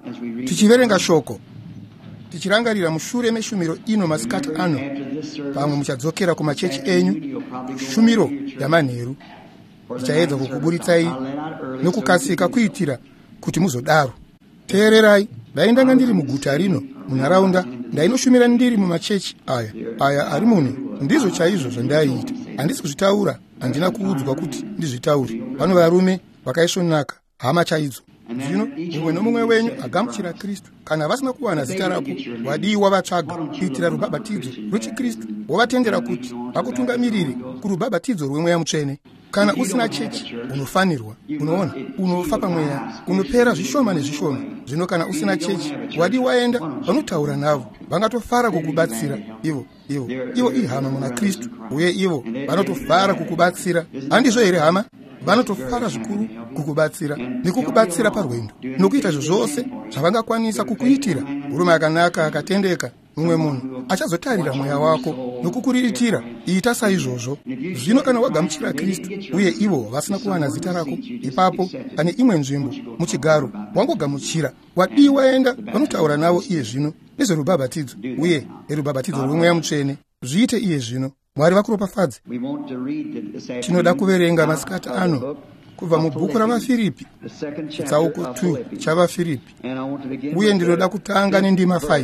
tichiverenga shoko tichirangarira mushure meshumiro ino masikati ano, pamwe muchadzokera kumachechi enyu, shumiro yamanheru ichaedza kukuburitsai nokukasika kuitira kuti muzodaro. Teererai, dai ndanga ndiri muguta rino, munharaunda ndainoshumira ndiri mumachechi aya ari muno, ndizvo chaizvo zvandaiita. Handisi kuzvitaura, handina kuudzwa kuti ndizvitaure. Vano varume vakaisvonaka, hama chaidzo. Zvino mumwe nomumwe wenyu agamuchira Kristu, kana vasina kuwana zita rako, wadiwa vatsvaga kuitira rubhabhatidzo rwechikristu, wovatendera kuti vakutungamirire kurubhabhatidzo rwemweya mutsvene. Kana usina chechi, unofanirwa, unoona, unofa pamweya, unopera zvishoma nezvishoma. Zvino kana usina chechi, wadi waenda, vanotaura navo, vangatofara kukubatsira. Ivo ihama muna Kristu, uye ivo vanotofara kukubatsira. Handizvo here hama? Vanotofara zvikuru kukubatsira nekukubatsira parwendo, nokuita zvose zvavangakwanisa kukuitira. Murume akanaka akatendeka, mumwe munhu achazotarira mweya wako nokukuriritira. Ita saizvozvo. Zvino kana wagamuchira Kristu uye ivo vasina kuwana zita rako, ipapo pane imwe nzvimbo muchigaro wangogamuchira, wadi waenda, vanotaura navo iye zvino nezverubhabhatidzo uye nerubhabhatidzo rwemweya mutsvene. Zviite iye zvino. Mwari vakuropafadze. Tinoda kuverenga masikati ano kubva mubhuku raVafiripi, chitsauko 2 chavaFiripi, uye ndinoda kutanga nendima 5.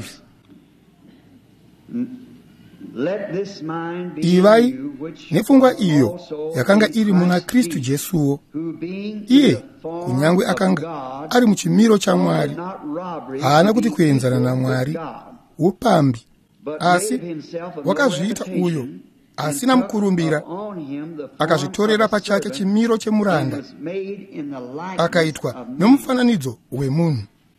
Ivai nepfungwa iyo yakanga iri muna Kristu Jesuwo, iye kunyangwe akanga ari muchimiro chaMwari, haana kuti kuenzana naMwari upambi, asi wakazviita uyo asina mukurumbira, akazvitorera pachake chimiro chemuranda, akaitwa nomufananidzo wemunhu.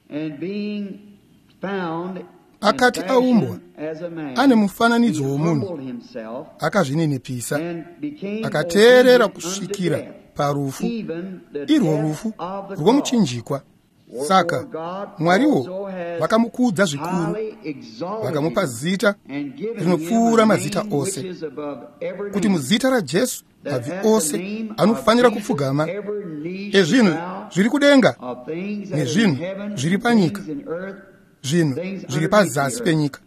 Akati aumbwa ane mufananidzo womunhu, akazvininipisa, akateerera kusvikira parufu, irwo rufu rwomuchinjikwa. Saka Mwariwo vakamukudza zvikuru, vakamupa zita rinopfuura mazita ose, kuti muzita raJesu mabvi ose anofanira kupfugama, ezvinhu zviri kudenga nezvinhu zviri panyika, zvinhu zviri pazasi penyika,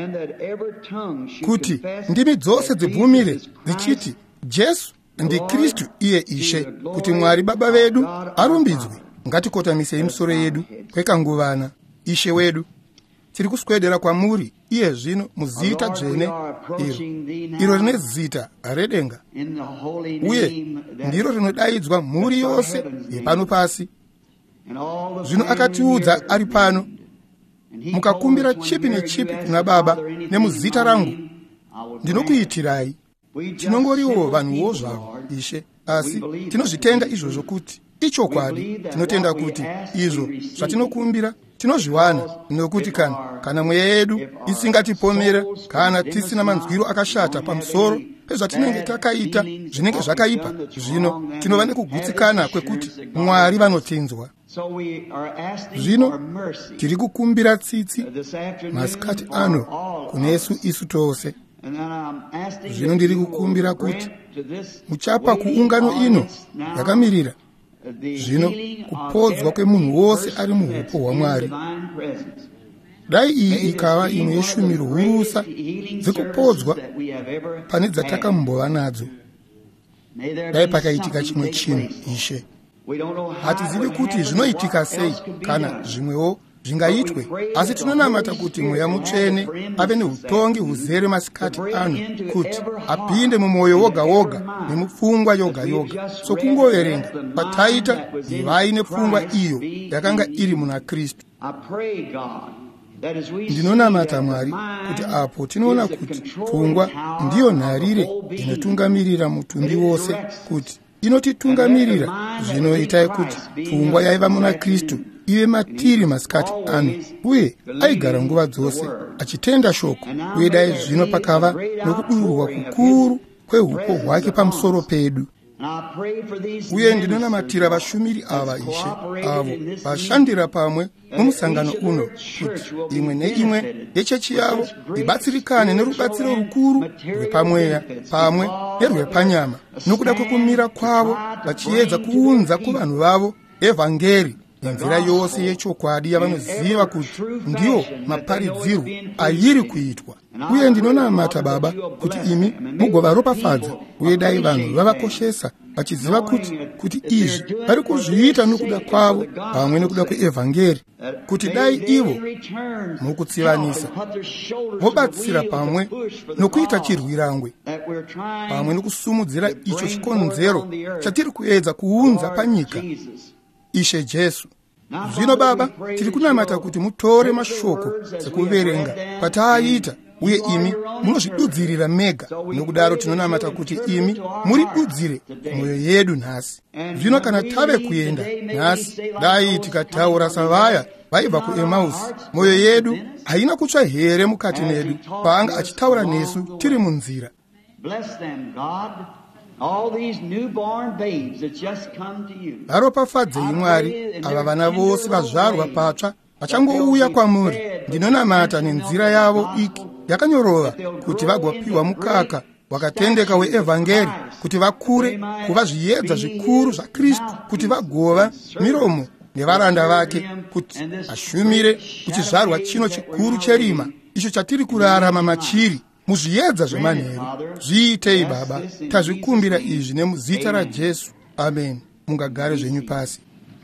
kuti ndimi dzose dzibvumire dzichiti Jesu ndiKristu iye Ishe, kuti Mwari Baba vedu arumbidzwe. Ngatikotamise misoro yedu kwekanguvana. Ishe wedu, tiri kuswedera kwamuri iye zvino muzita dzvene iro rine zita redenga, uye ndiro rinodaidzwa mhuri yose yepano pasi. Zvino akatiudza ari pano, mukakumbira chipi nechipi kuna Baba nemuzita rangu, ndinokuitirai. Tinongoriwo vanhuwo zvavo, Ishe, asi tinozvitenda izvozvo kuti ichokwadi. Tinotenda kuti izvo zvatinokumbira tinozviwana, nokuti kana mweya yedu isingatipomera, kana tisina manzwiro akashata pamusoro pezvatinenge takaita zvinenge zvakaipa, zvino tinova nekugutsikana kwekuti Mwari vanotenzwa. Zvino tiri kukumbira tsitsi masikati ano kunesu isu tose. Zvino ndiri kukumbira kuti muchapa kuungano ino yakamirira zvino kupodzwa kwemunhu wose ari muupo hwaMwari. Dai iyi ikava imwe yeshumiro hurusa dzekupodzwa pane dzatakambowa nadzo. Dai pakaitika chimwe chinhu, Ishe, hatizivi kuti zvinoitika sei kana zvimwewo zvingaitwe, asi tinonamata kuti mweya mutsvene ave neutongi huzere masikati ano, kuti apinde mumwoyo woga woga nemupfungwa yoga yoga, sokungoverenga pataita ivai nepfungwa iyo yakanga iri muna Kristu. Ndinonamata Mwari kuti apo tinoona kuti pfungwa ndiyo nharire inotungamirira mutumbi wose, kuti inotitungamirira. Zvino itai kuti pfungwa yaiva muna Kristu ive matiri masikati ano, uye aigara nguva dzose achitenda shoko. Uye dai zvino pakava nokudururwa kukuru kwehupo hwake pamusoro pedu. Uye ndinonamatira vashumiri ava, Ishe, avo vashandira pamwe mumusangano uno, kuti imwe neimwe yechechi yavo ibatsirikane nerubatsiro rukuru rwepamweya pamwe nerwepanyama, nokuda kwekumira kwavo vachiedza kuunza kuvanhu vavo evhangeri nenzira yose yechokwadi yavanoziva kuti ndiwo maparidziro ayiri kuitwa. Uye ndinonamata Baba kuti imi mugovaropafadza uye dai vanhu vavakoshesa vachiziva kuti izvi vari kuzviita nokuda kwavo pamwe nokuda kweevhangeri, kuti dai ivo mukutsivanisa vobatsira pamwe nokuita chirwirangwe pamwe nokusumudzira icho chikonzero chatiri kuedza kuunza panyika, Ishe Jesu. Zvino Baba, tiri kunamata kuti mutore mashoko sekuverenga pataaita, uye imi munozvidudzirira mega. Nokudaro tinonamata kuti imi muridudzire mwoyo yedu nhasi. Zvino kana tave kuenda nhasi, dai tikataura savaya vaibva kuEmausi, mwoyo yedu haina kutsva here mukati medu paanga achitaura nesu tiri munzira. Varopafadzei Mwari ava vana vose vazvarwa patsva vachangouya kwamuri. Ndinonamata nenzira yavo iki yakanyorova kuti vagopiwa mukaka wakatendeka weevhangeri, kuti vakure kuva zviedza zvikuru zvaKristu, kuti vagova miromo nevaranda vake, kuti ashumire kuchizvarwa chino chikuru cherima icho chatiri kurarama machiri muzviedza zvemanheru. Zviitei Baba, tazvikumbira izvi nemuzita raJesu, amen. Mungagare zvenyu pasi.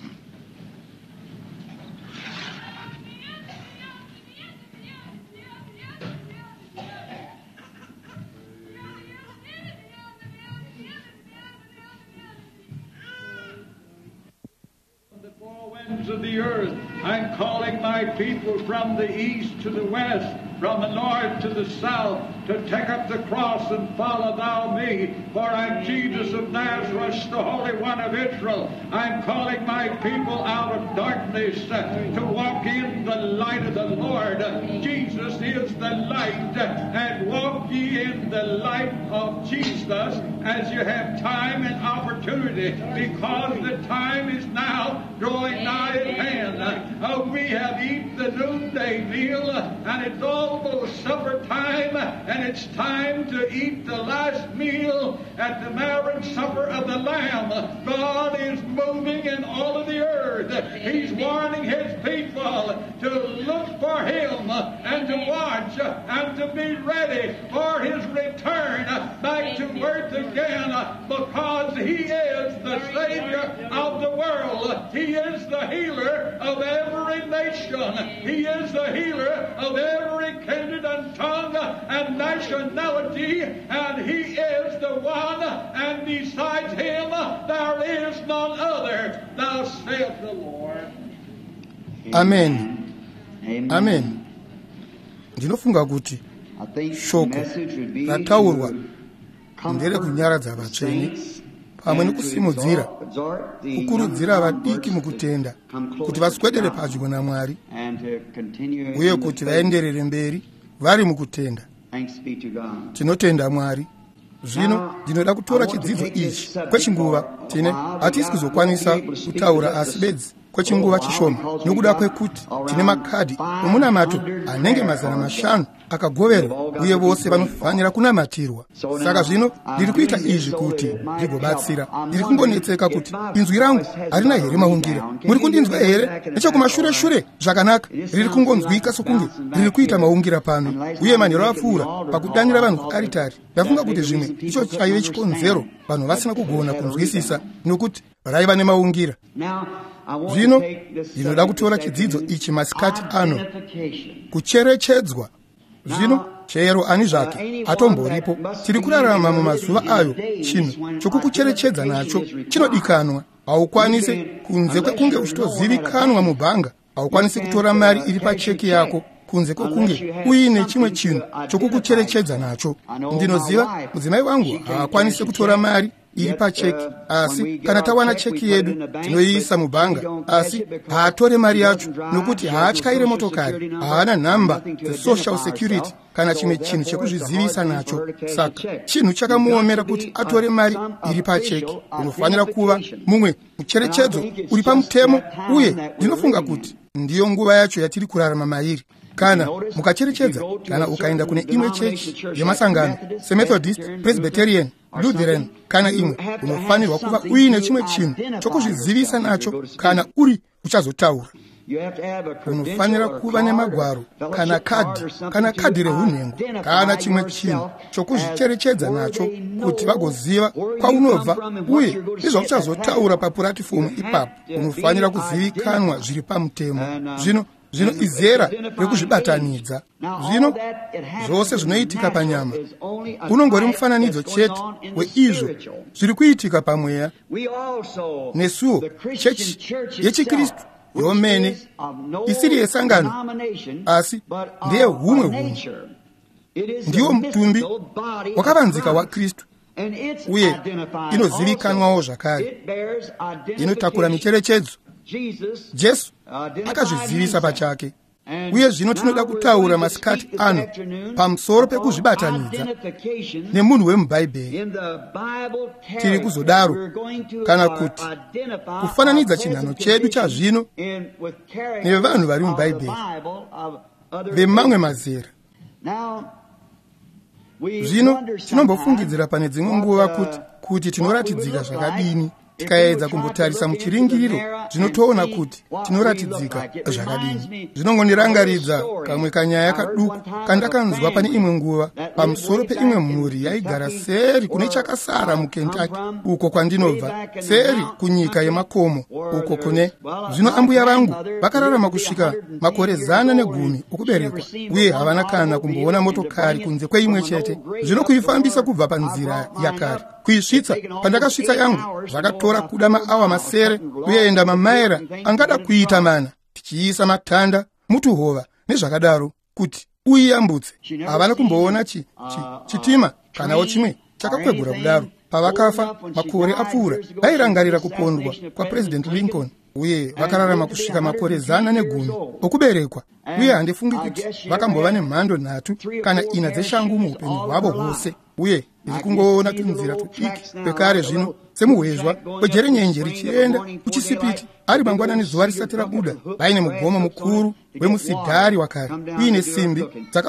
Of the earth, I'm calling my people from the east to the west, from the north to the south, to take up the cross and follow thou me. For I'm Jesus of Nazareth, the Holy One of Israel. I'm calling my people out of darkness to walk in the light of the Lord. Jesus is the light, and walk ye in the light of Jesus as you have time and opportunity, because the time is now drawing nigh at hand. We have eaten the noonday meal, and it's almost supper time, and it's time to eat the last meal at the marriage supper of the Lamb. God is moving in all of the earth. He's warning His people to look for Him and to watch and to be ready for His return back to earth again, because He is the Savior of the world. He is the healer of every nation. He is the healer of every kindred and tongue and nationality, and He is the one, and besides Him there is none other. Thou saith the Lord. Amen. Amen. Ndinofunga kuti shoko rataurwa ndere kunyaradza vatsvene pamwe nekusimudzira kukurudzira vadiki mukutenda kuti vaswedere padyo naMwari uye kuti vaenderere mberi vari mukutenda. Tinotenda Mwari. Zvino ndinoda kutora chidzidzo ichi kwechinguva tine hatisi kuzokwanisa kutaura asi bedzi kwechinguva chishoma, nokuda kwekuti tine makadhi omunamato anenge 500 akagoverwa uye vose vanofanira kunamatirwa. Saka zvino ndiri kuita izvi kuti ndigobatsira. Ndiri kungonetseka kuti inzwi rangu harina here maungira. Muri kundinzwa here nechokumashure zvakanaka? Riri kungonzwika sokunge riri kuita maungira pano, uye manheru apfuura pakudanira vanhu kuaritari. Ndafunga kuti zvimwe icho chaive chikonzero vanhu vasina kugona kunzwisisa nokuti raiva nemaungira. Zvino ndinoda kutora chidzidzo ichi masikati ano, kucherechedzwa. Zvino chero ani zvake atomboripo, tiri kurarama mumazuva ayo. Chinhu chokukucherechedza nacho chinodikanwa. Haukwanisi kunze kwekunge uchitozivikanwa mubhanga. Haukwanisi kutora mari iri pacheki yako kunze kwekunge uine chimwe chinhu chokukucherechedza nacho. Ndinoziva mudzimai wangu haakwanisi kutora mari iri pacheki, asi kana tawana cheki yedu tinoiisa mubhanga, asi haatore mari yacho nokuti haatyaire motokari, haana nhamba dzesocial security kana chimwe chinhu chekuzvizivisa nacho. Saka chinhu chakamuomera kuti atore mari iri pacheki. Unofanira kuva mumwe mucherechedzo uri pamutemo, uye ndinofunga kuti ndiyo nguva yacho yatiri kurarama mairi. Kana mukacherechedza, kana ukaenda kune imwe chechi yemasangano semethodist, presbyterian, lutheran kana imwe, unofanirwa kuva uine chimwe chinhu chokuzvizivisa nacho kana uri uchazotaura. Unofanira kuva nemagwaro kana kadhi rehunhengo kana chimwe chinhu chokuzvicherechedza nacho kuti vagoziva kwaunobva, uye izvo uchazotaura papuratifomu ipapo. Unofanira kuzivikanwa zviri pamutemo. Zvino izera rekuzvibatanidza. Zvino zvose zvinoitika panyama unongori mufananidzo chete weizvo zviri kuitika pamweya. Nesuwo chechi yechikristu yomene isiri yesangano asi ndiye humwe hunhu, ndiwo mutumbi wakavanzika waKristu, uye inozivikanwawo zvakare. Inotakura micherechedzo. Jesu akazvizivisa pachake, uye zvino tinoda kutaura masikati ano pamusoro pekuzvibatanidza nemunhu wemubhaibheri. Tiri kuzodaro kana kuti kufananidza chinhano chedu chazvino nevanhu vari mubhaibheri vemamwe mazera. Zvino tinombofungidzira pane dzimwe nguva kuti tinoratidzika zvakadini. Tikaedza kumbotarisa muchiringiriro zvinotoona kuti tinoratidzika zvakadini. Zvinongonirangaridza kamwe kanyaya kaduku kandakanzwa pane imwe nguva pamusoro peimwe mhuri yaigara seri kune chakasara muKentucky, uko kwandinobva, seri kunyika yemakomo uko kune. Zvino ambuya vangu vakararama kusvika makore 110 okuberekwa, uye havana kana kumboona motokari kunze kweimwe chete. Zvino kuifambisa kubva panzira yakare kuisvitsa, pandakasvitsa yangu zvakatora kuda maawa masere kuenda mamaira angada kuita mana, tichiisa matanda mutuhova nezvakadaro kuti uiyambutse. Havana kumboona chitima kanawo chimwe chakakwegura kudaro. Pavakafa makore apfuura, vairangarira kupondwa kwaPresident Lincoln, uye vakararama kusvika makore 110 okuberekwa, uye handifungi kuti vakambova nemhando 3 kana 4 dzeshangu muupenyu hwavo hwose. Uye ndiri kungoona tunzira tudiki pekare zvino semuhwezva wejerenyenje richienda kuchisipiti ari mangwanani zuva risati rabuda, vaine mugomo mukuru wemusidhari wakare uine simbi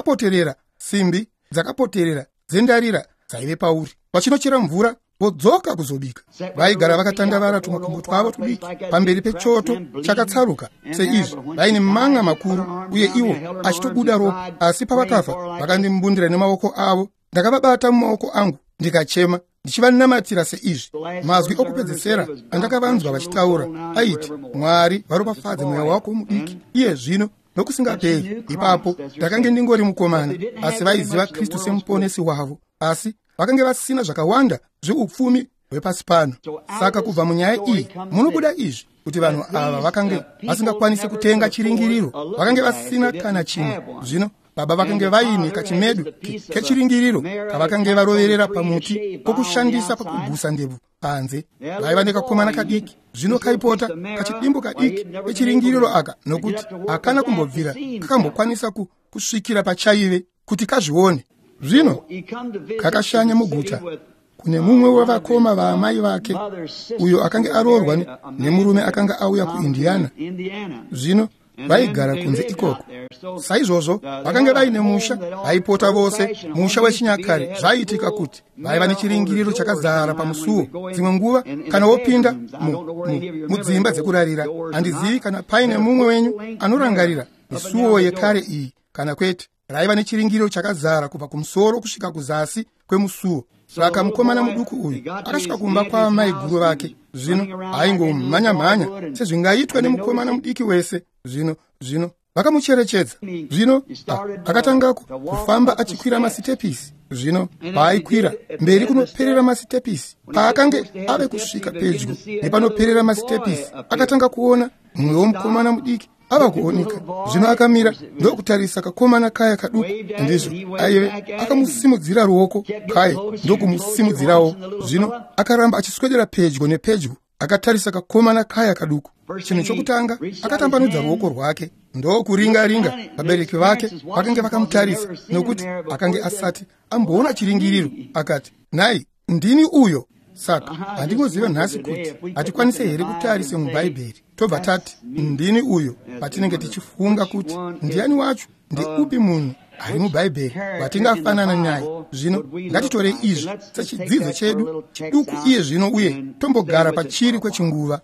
dzakapoterera dzendarira dzaive pauri. Vachinochera mvura vodzoka kuzobika. Vaigara vakatandavara tumakumbo twavo tudiki pamberi pechoto chakatsaruka seizvi. Vaine manga makuru, uye iwo achitobuda ropa. Asi pavakafa vakandimbundira nemaoko avo. Ndakavabata mumaoko angu ndikachema ndichivanamatira seizvi. Mazwi okupedzesera andakavanzwa vachitaura aiti, Mwari varopafadze mweya wako mudiki iye zvino nokusingaperi. Ipapo ndakange ndingori mukomana, asi vaiziva Kristu semuponesi wavo, asi vakange vasina zvakawanda zveupfumi hwepasi pano. Saka kubva munyaya iyi munobuda izvi kuti vanhu ava vakange vasingakwanisi kutenga chiringiriro, vakange vasina kana chimwe. Zvino baba vakange vaine kachimedu kechiringiriro kavakange varoverera pamuti kokushandisa pakubvusa ndebvu panze. Vaiva nekakomana kadiki, zvino kaipota kachidimbo kadiki kechiringiriro aka, nokuti hakana kumbobvira kakambokwanisa kusvikira pachaive kuti kazvione. Zvino kakashanya muguta kune mumwe wevakoma vaamai vake, uyo akange aroorwa nemurume akanga auya kuIndiana. Zvino vaigara kunze ikoko. Saizvozvo vakange vaine musha, vaipota vose musha wechinyakare. Zvaiitika kuti vaiva nechiringiriro chakazara pamusuo. Dzimwe nguva kana wopinda mudzimba dzekurarira, handizivi kana paine mumwe wenyu anorangarira misuo yekare iyi kana kwete. Raiva nechiringiriro chakazara kubva kumusoro kusvika kuzasi kwemusuo. Saka mukomana muduku uyu akasvika kumba kwaamai guru vake. Zvino aingomhanya-mhanya sezvingaitwa nemukomana mudiki wese. Zvino vakamucherechedza. Zvino akatanga kufamba achikwira masitepisi. Zvino paaikwira mberi kunoperera masitepisi, paakange ave kusvika pedyo nepanoperera masitepisi, akatanga kuona mumwe womukomana mudiki ava kuoneka. Zvino akamira ndokutarisa kakomana kaya kaduku, ndizvo aive akamusimudzira ruoko kaya ndokumusimudzirawo. Zvino akaramba achiswedera pedyo nepedyo, akatarisa kakomana kaya kaduku. Chinhu chokutanga akatambanudza ruoko rwake ndokuringa-ringa. Vabereki vake vakange vakamutarisa nokuti akange asati amboona chiringiriro. Akati, nhai ndini uyo. Saka handingoziva nhasi kuti hatikwanise here kutarisa mubhaibheri tobva tati ndini uyo patinenge tichifunga kuti ndiani wacho ndeupi munhu ari mubhaibheri watingafanana naye. Zvino ngatitore izvi sechidzidzo chedu chiduku iye zvino, uye tombogara pachiri kwechinguva.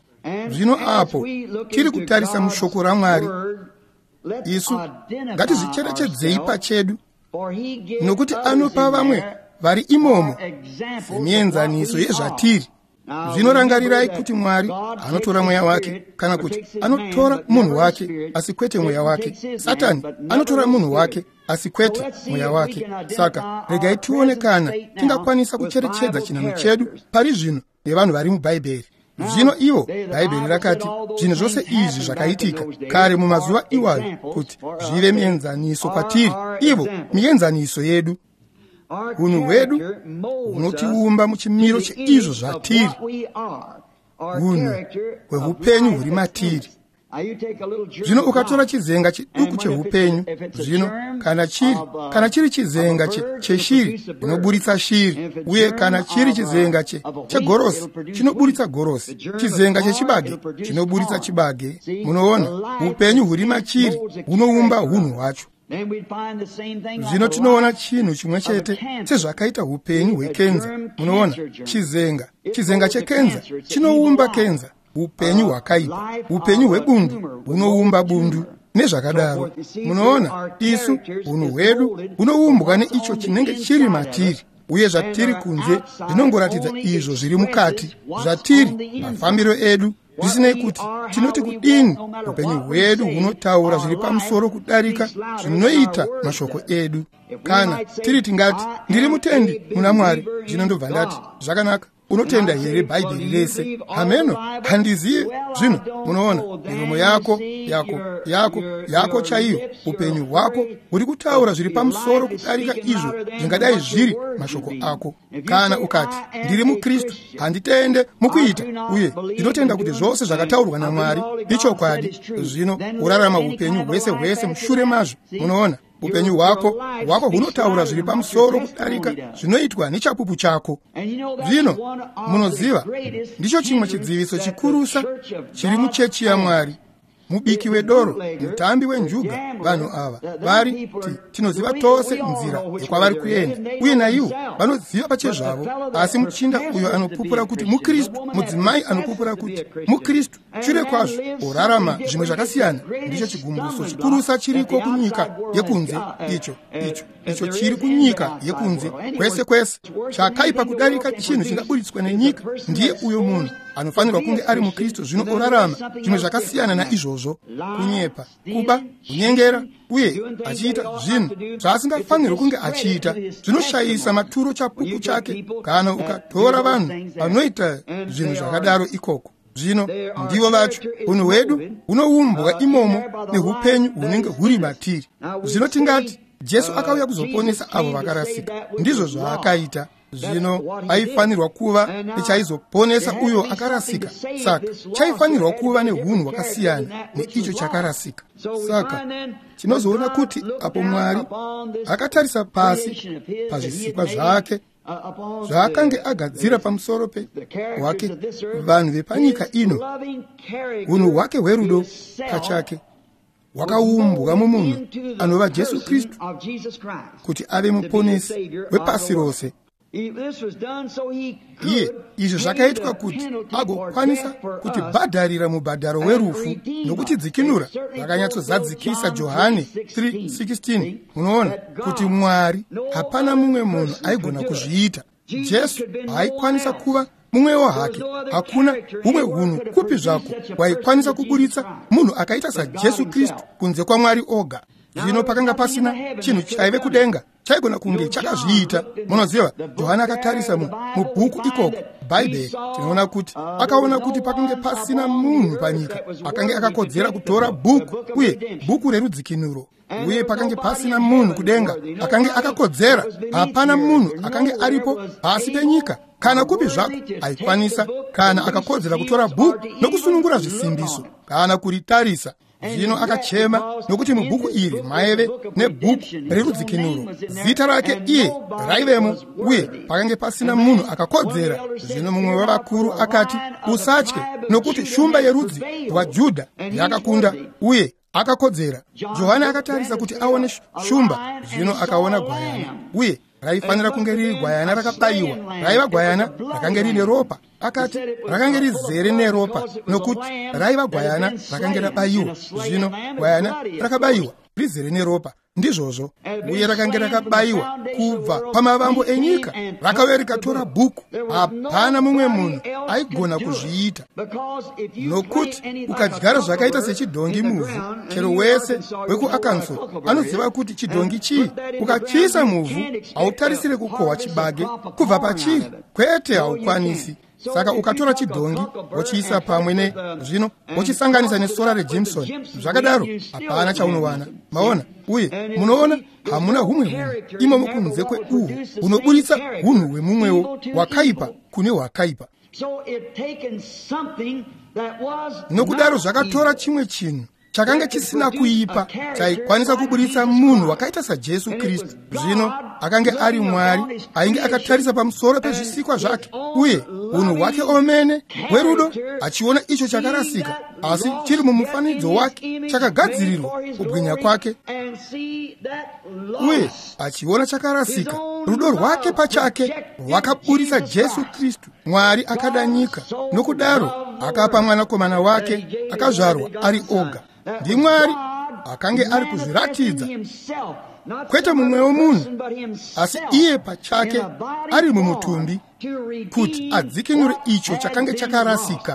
Zvino apo tiri kutarisa mushoko raMwari, isu ngatizvicherechedzei pachedu, nokuti anopa vamwe vari imomo semienzaniso yezvatiri. Zvino rangarirai kuti Mwari anotora mweya wake, kana kuti anotora munhu wake asi kwete mweya wake. Satani anotora munhu wake asi kwete mweya wake. Saka regai tione kana tingakwanisa kucherechedza chinano chedu pari zvino nevanhu vari muBhaibheri. Zvino ivo Bhaibheri rakati zvinhu zvose izvi zvakaitika kare mumazuva iwayo kuti zvive mienzaniso kwatiri, ivo mienzaniso yedu. Unhu hwedu hunotiumba muchimiro cheizvo zvatiri, unhu hweupenyu huri matiri. Zvino ukatora chizenga chiduku cheupenyu, zvino kana chiri chizenga cheshiri chinoburitsa shiri, uye kana chiri chizenga chegorosi chinoburitsa gorosi, chizenga chechibage chinoburitsa chibage. Munoona, upenyu huri machiri hunoumba hunhu hwacho. Zvino tinoona chinhu chimwe chete sezvakaita upenyu hwekenza. Munoona, chizenga chekenza chinoumba kenza, upenyu hwakaipa, upenyu hwebundu hunoumba bundu, nezvakadaro. Munoona, isu unhu hwedu hunoumbwa neicho chinenge chiri matiri, uye zvatiri kunze zvinongoratidza izvo zviri mukati. Zvatiri mafambiro edu, zvisinei kuti tinoti kudini, upenyu hwedu hunotaura zviri pamusoro kudarika zvinoita mashoko edu. Kana tiri tingati ndiri mutendi muna Mwari, zvino ndobva ndati zvakanaka, unotenda here Bhaibheri rese? Hameno, handizivi. Zvino munoona, miromo yako chaiyo, upenyu hwako huri kutaura zviri pamusoro kudarika izvo zvingadai zviri mashoko ako. Kana ukati ndiri muKristu, handitende mukuita, uye ndinotenda kuti zvose zvakataurwa naMwari ichokwadi, zvino urarama upenyu hwese mushure mazvo. Munoona, upenyu hwako hunotaura zviri pamusoro kudarika zvinoitwa nechapupu chako. Zvino munoziva, ndicho chimwe chidziviso chikurusa chiri muchechi yaMwari. Mubiki wedoro, mutambi wenjuga, vanhu ava vari tinoziva tose nzira yekwavari kuenda, uye naivo vanoziva pachezvavo. Asi muchinda uyo anopupura kuti muKristu, mudzimai anopupura kuti muKristu, shure kwazvo orarama zvimwe zvakasiyana, ndicho chigumbuso chikurusa chiriko kunyika yekunze. Icho chiri kunyika yekunze kwese. Chakaipa kudarika chinhu chingaburitswa nenyika ndiye uyo munhu anofanirwa kunge ari muKristu, zvino orarama zvimwe zvakasiyana naizvozvo: kunyepa, kuba, kunyengera, uye achiita zvinhu zvaasingafanirwi kunge achiita, zvinoshayisa maturo chapupu chake. Kana ukatora vanhu vanoita zvinhu zvakadaro ikoko, zvino ndivo vacho unhu hwedu hunoumbwa imomo neupenyu hunenge huri matiri. Zvino tingati Jesu akauya kuzoponesa avo vakarasika, ndizvo zvaakaita. Zvino aifanirwa kuva nechaizoponesa uyo akarasika, saka chaifanirwa kuva nehunhu hwakasiyana neicho chakarasika. Saka tinozoona kuti apo Mwari akatarisa pasi pazvisikwa zvake zvaakange agadzira pamusoro wake vanhu vepanyika ino, unhu hwake hwerudo pachake hwakaumbwa mumunhu anova Jesu Kristu kuti ave muponesi wepasi rose. Izvi zvakaitwa kuti agokwanisa kutibhadharira mubhadharo werufu nokutidzikinura. Zvakanyatsozadzikisa Johani 3:16. Munoona kuti Mwari hapana mumwe munhu aigona kuzviita. Jesu haikwanisa kuva mumwewo hake. Hakuna humwe hunhu kupi zvako waikwanisa kuburitsa munhu akaita saJesu Kristu kunze kwaMwari oga. Zvino pakanga pasina chinhu chaive kudenga chaigona kunge chakazviita. Munoziva, Johani akatarisa mubhuku ikoko, Bhaibheri, tinoona kuti akaona kuti pakanga pasina munhu panyika akanga akakodzera kutora bhuku, uye bhuku rerudzikinuro, uye pakanga pasina munhu kudenga akanga akakodzera. Hapana munhu akanga aripo pasi penyika kana kupi zvako aikwanisa kana akakodzera kutora bhuku nokusunungura zvisimbiso kana kuritarisa. Zvino akachema nokuti mubhuku iri maive nebhuku rerudzikinuro, zita rake iye raivemo, uye pakanga pasina munhu akakodzera. Zvino mumwe wavakuru akati, usatye, nokuti shumba yerudzi rwaJudha yakakunda, uye akakodzera. Johani akatarisa kuti aone shumba, zvino akaona gwayana, uye raifanira kunge riri gwayana rakabayiwa. Raiva gwayana rakanga rine ropa. Akati rakanga rizere neropa nokuti raiva gwayana rakanga rabayiwa. Zvino gwayana rakabayiwa rizere neropa ndizvozvo, uye rakanga rakabayiwa kubva pamavambo enyika. Rakauya rikatora bhuku. Hapana mumwe munhu aigona kuzviita, nokuti ukadyara zvakaita sechidhongi muvhu, chero wese wekuArkansas anoziva kuti chidhongi chii. Ukachiisa muvhu hautarisire kukohwa chibage kubva pachiri, kwete, haukwanisi. Saka ukatora chidhongi wochiisa pamwe nezvino wochisanganisa nesora reJimson, zvakadaro hapana chaunowana. Maona, uye munoona hamuna humwe hunhu imomo kunze kweuhu hunoburitsa hunhu hwemumwewo hwakaipa kune hwakaipa. Nokudaro zvakatora chimwe chinhu chakanga chisina kuipa chaikwanisa kuburitsa munhu wakaita saJesu Kristu. Zvino akanga ari Mwari ainge akatarisa pamusoro pezvisikwa zvake uye unhu hwake omene hwerudo, achiona icho chakarasika asi chiri mumufananidzo wake, chakagadzirirwa kubwinya kwake, uye achiona chakarasika. Rudo rwake pachake rwakaburitsa Jesu Kristu. Mwari akada nyika, nokudaro akapa mwanakomana wake akazvarwa ari oga. NdiMwari akange ari kuzviratidza, kwete mumwewo munhu, asi iye pachake ari mumutumbi, kuti adzikinure icho chakange chakarasika.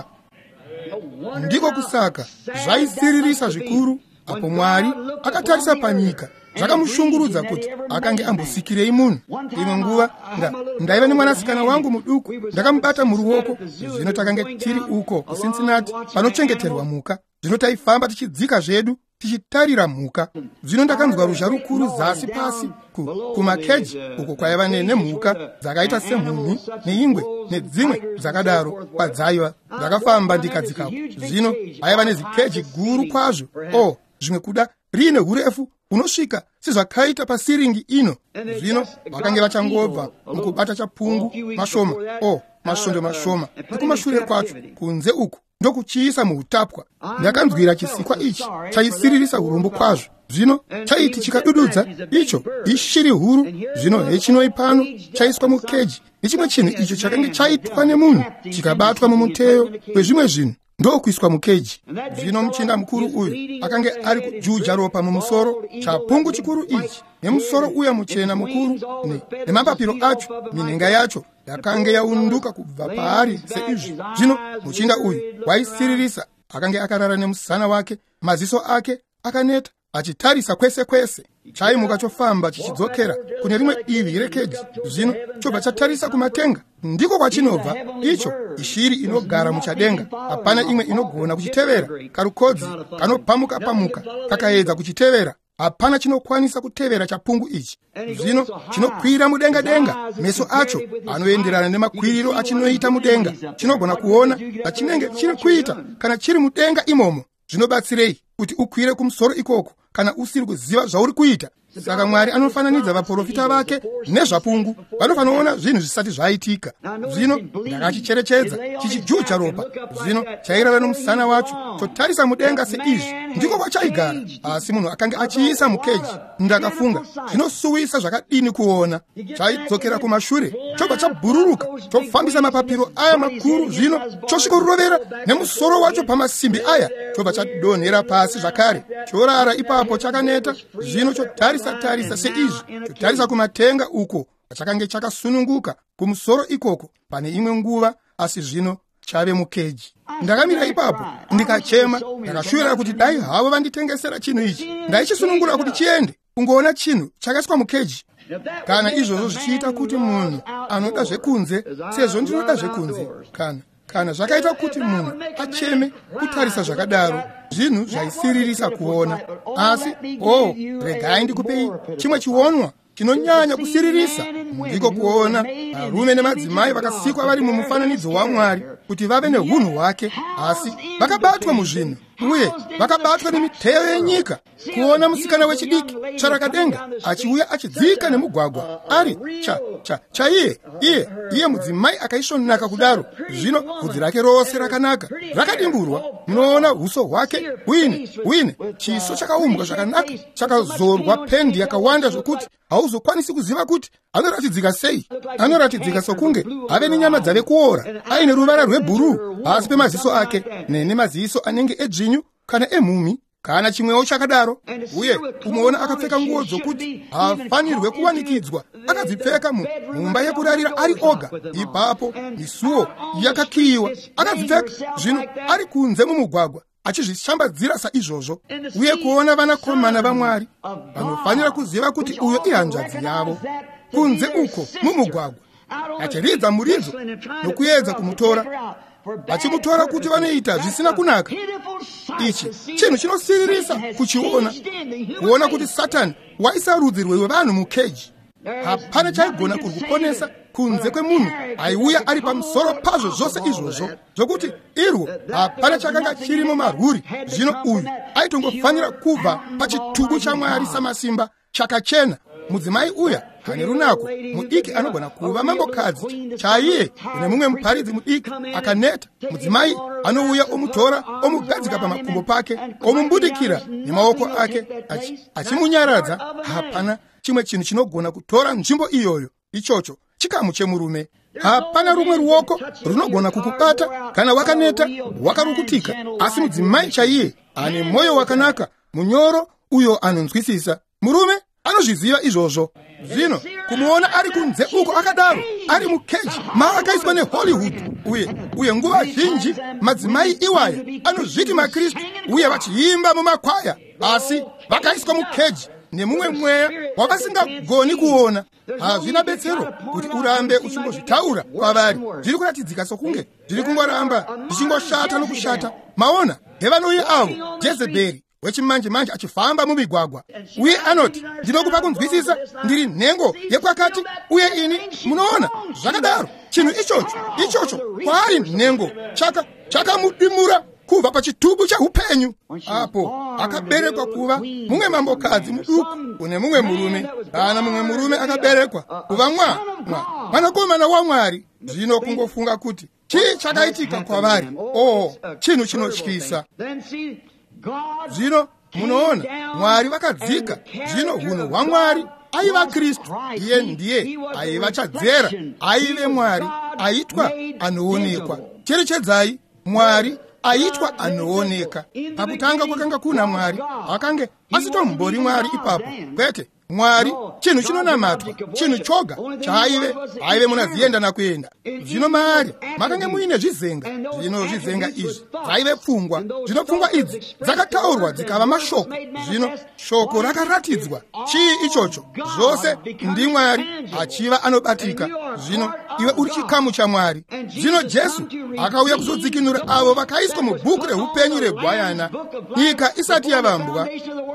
Ndiko kusaka zvaisiririsa zvikuru apo Mwari akatarisa panyika. Zvakamushungurudza kuti akange ambosikirei munhu. Imwe nguva ndaiva nemwanasikana wangu muduku, ndakamubata muruoko. Zvino takange tiri uko kuCincinnati panochengeterwa mhuka. Zvino taifamba tichidzika zvedu tichitarira mhuka. Zvino ndakanzwa ruzha rukuru zasi pasi kumakeji, uko kwaiva nemhuka dzakaita semhumhi neingwe nedzimwe dzakadaro kwadzaiva. Ndakafamba ndikadzikapo. Zvino aiva nezikeji guru kwazvo. Zvimwe kuda riine urefu unosvika sezvakaita pasiringi ino. Zvino vakange vachangobva mukubata chapungu mashoma, masvondo mashoma, nekumashure kwacho kunze uku ndokuchiisa muutapwa. Ndakanzwira chisikwa ichi chaisiririsa urombo kwazvo. Zvino chaiti chikadududza, icho ishiri huru. Zvino hechinoi pano chaiswa mukeji nechimwe chinhu icho chakange chaitwa nemunhu chikabatwa mumuteyo wezvimwe zvinhu ndokuiswa mukeji. Zvino muchinda mukuru uyu akange ari kujuja ropa mumusoro chapungu chikuru ichi, nemusoro uya muchena mukuru nemapapiro acho. Minhenga yacho yakange yaunduka kubva paari seizvi. Zvino muchinda uyu waisiririsa akange akarara nemusana wake, maziso ake akaneta achitarisa kwese kwese. Chaimuka chofamba chichidzokera kune rimwe divi rekeji. Zvino chobva chatarisa kumatenga, ndiko kwachinobva. Icho ishiri inogara muchadenga, hapana imwe inogona kuchitevera. Karukodzi kanopamuka pamuka kakaedza kuchitevera, hapana chinokwanisa kutevera chapungu ichi. Zvino chinokwira mudenga denga, meso acho anoenderana nemakwiriro achinoita mudenga. Chinogona kuona pachinenge chiri kuita kana chiri mudenga imomo. Zvinobatsirei kuti ukwire kumusoro ikoko kana usiri kuziva zvauri kuita. Saka Mwari anofananidza vaprofita vake nezvapungu. Vanofanoona zvinhu zvisati zvaitika. Zvino ndakachicherechedza chichijucha ropa. Zvino chairara nomusana wacho chotarisa mudenga seizvi, ndiko kwachaigara. Asi munhu akanga achiisa mukeji. Ndakafunga, zvinosuwisa zvakadini kuona. Chaidzokera kumashure chobva chabhururuka chofambisa mapapiro aya makuru. Zvino chosvikorovera nemusoro wacho pamasimbi aya, chobva chadonhera pasi zvakare chorara ipapo chakaneta. Zvino chotarisa seizvi, chotarisa kumatenga uko chakange chakasununguka kumusoro ikoko pane imwe nguva, asi zvino chave mukeji. Ndakamira ipapo ndikachema, ndakashuvira kuti dai havo vanditengesera chinhu ichi, ndaichisunungura kuti chiende kungoona chinhu chakaiswa mukeji. Kana izvozvo zvichiita kuti munhu anoda zvekunze, sezvo ndinoda zvekunze, kana zvakaita kuti munhu acheme kutarisa zvakadaro, zvinhu zvaisiririsa kuona. Asi regai ndikupei chimwe chionwa chinonyanya kusiririsa, ndiko kuona varume nemadzimai vakasikwa vari mumufananidzo waMwari. kuti vave neunhu hwake, asi vakabatwa muzvinhu uye vakabatwa nemiteyo yenyika. Kuona musikana wechidiki charakadenga achiuya achidzika nemugwagwa ari iye mudzimai akaisvonaka kudaro. Zvino bvudzi rake rose rakanaka rakadimburwa, munoona uso hwake hwine chiso chakaumbwa zvakanaka, chakazorwa pendi yakawanda zvokuti hauzokwanisi kuziva kuti anoratidzika sei. Anoratidzika sokunge ave nenyama dzave kuora, aine ruvara rwebhuruu pasi pemaziso ake, nemaziso anenge edzvinyu kana emhumhi kana chimwewo chakadaro. Uye umoona akapfeka nguo dzokuti hafanirwe kuwanikidzwa, akadzipfeka mumba yekurarira ari oga. Ipapo misuo yakakiyiwa akadzipfeka, zvino ari kunze mumugwagwa achizvishambadzira saizvozvo. Uye kuona vanakomana vaMwari vanofanira kuziva kuti uyo ihanzvadzi yavo. Kunze uko mumugwagwa achiridza muridzo nokuedza kumutora, vachimutora kuti vanoita zvisina kunaka. Ichi chinhu chinosiririsa kuona kuti Satani waisa rudzi rwevanhu mukeji. Hapana chaigona kuruponesa kunze kwemunhu aiuya ari pamusoro pazvo zvose izvozvo, zvokuti irwo hapana chakanga chirimo marwuri. Zvino uyu aitongofanira kubva pachitubu chaMwari samasimba chakachena. Mudzimai uya ane runako mudiki anogona kuva mambokadzi chaiye kune mumwe muparidzi mudiki akaneta. Mudzimai anouya omutora, omugadzika pamakumbo pake, omumbudikira nemaoko ake achimunyaradza. Hapana chimwe chinhu chinogona kutora nzvimbo iyoyo. Ichocho chikamu chemurume. Hapana rumwe ruoko runogona kukubata kana wakaneta wakarukutika, asi mudzimai chaiye ane mwoyo wakanaka, munyoro, uyo anonzwisisa. Murume anozviziva izvozvo. Zvino kumuona ari kunze uko akadaro, ari mukeji maakaiswa neHollywood. Uye nguva zhinji madzimai iwaya anozviti maKristu uye vachiimba mumakwaya, asi vakaiswa mukeji nemumwe mweya wavasingagoni kuona. Hazvina betsero kuti urambe uchingozvitaura kwavari. Zviri kuratidzika sokunge zviri kungoramba zvichingoshata nokushata. Maona hevanoyi avo Jezebheri wechimanje manje achifamba mumigwagwa, uye anoti ndinokupa kunzwisisa, ndiri nhengo yekwakati, uye ini munoona zvakadaro. Chinhu ichocho kwaari nhengo chakamudimura kubva pachitubu cheupenyu. Apo akaberekwa kuva mumwe mambokadzi muduku kune mumwe murume, kana mumwe murume akaberekwa kuva mwanakomana waMwari. Zvino kungofunga kuti chii chakaitika kwavari. Chinhu chinotyisa. Zvino munoona Mwari vakadzika. Zvino hunhu hwaMwari aiva Kristu. Iye ndiye aiva chadzera, aive Mwari aitwa anoonekwa. Cherechedzai, Mwari aitwa anooneka. Pakutanga kwakanga kuna Mwari, akange asitombori Mwari ipapo. Kwete, Mwari chinhu chinonamatwa, chinhu choga chaive munazienda nakuenda. Zvino maari makange muine zvizenga. Zvino zvizenga izvi zvaive pfungwa. Zvino pfungwa idzi dzakataurwa dzikava mashoko. Zvino shoko rakaratidzwa. Chii ichocho? Zvose ndi Mwari achiva anobatika. Zvino iwe uri chikamu chaMwari. Zvino Jesu akauya kuzodzikinura avo vakaiswa mubhuku reupenyu reGwayana nyika isati yavambwa.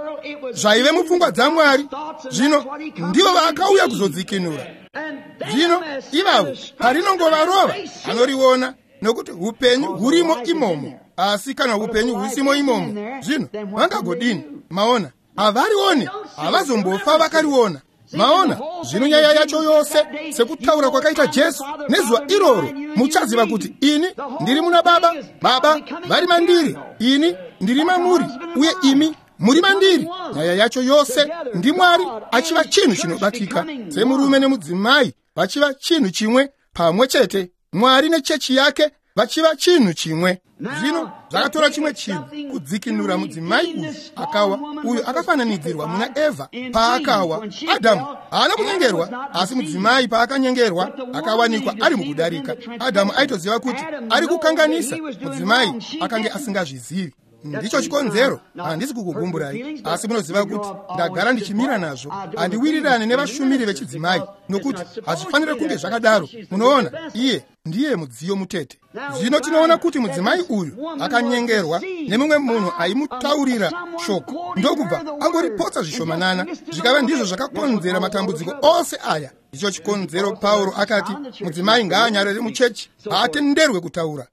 Zvaive mupfungwa dzaMwari. Zvino ndivo vakauya kuzodzikinura. Zvino ivavo parinongovarova anoriona, nokuti upenyu hurimo imomo. Asi kana upenyu husimo imomo, zvino vangagodini? Maona, havarioni, havazombofa vakariona. Maona, zvino nyaya yacho yose sekutaura kwakaita Jesu nezuva iroro, muchaziva kuti ini ndiri muna Baba, Baba vari mandiri, ini ndiri mamuri, uye imi muri mandiri. Nyaya yacho yose ndi Mwari achiva chinhu chinobatika, semurume nemudzimai vachiva chinhu chimwe pamwe chete. Mwari nechechi yake vachiva chinhu chimwe. Zvino zvakatora chimwe chinhu kudzikinura mudzimai uyu akawa. Uyu akafananidzirwa muna Evha paakawa. Adhamu haana kunyengerwa, asi mudzimai paakanyengerwa akawanikwa ari mukudarika. Adhamu aitoziva kuti ari kukanganisa, mudzimai akange asingazvizivi. Ndicho chikonzero, handisi kukugumburai, asi munoziva kuti ndagara ndichimira nazvo. Handiwirirane nevashumiri vechidzimai, nokuti hazvifanire kunge zvakadaro. Munoona, iye ndiye mudziyo mutete. Zvino tinoona kuti mudzimai uyu akanyengerwa nemumwe munhu aimutaurira shoko, ndokubva angoripotsa zvishomanana, zvikava ndizvo zvakakonzera matambudziko ose aya. Ndicho chikonzero Pauro akati mudzimai ngaanyarare muchechi, haatenderwe kutaura.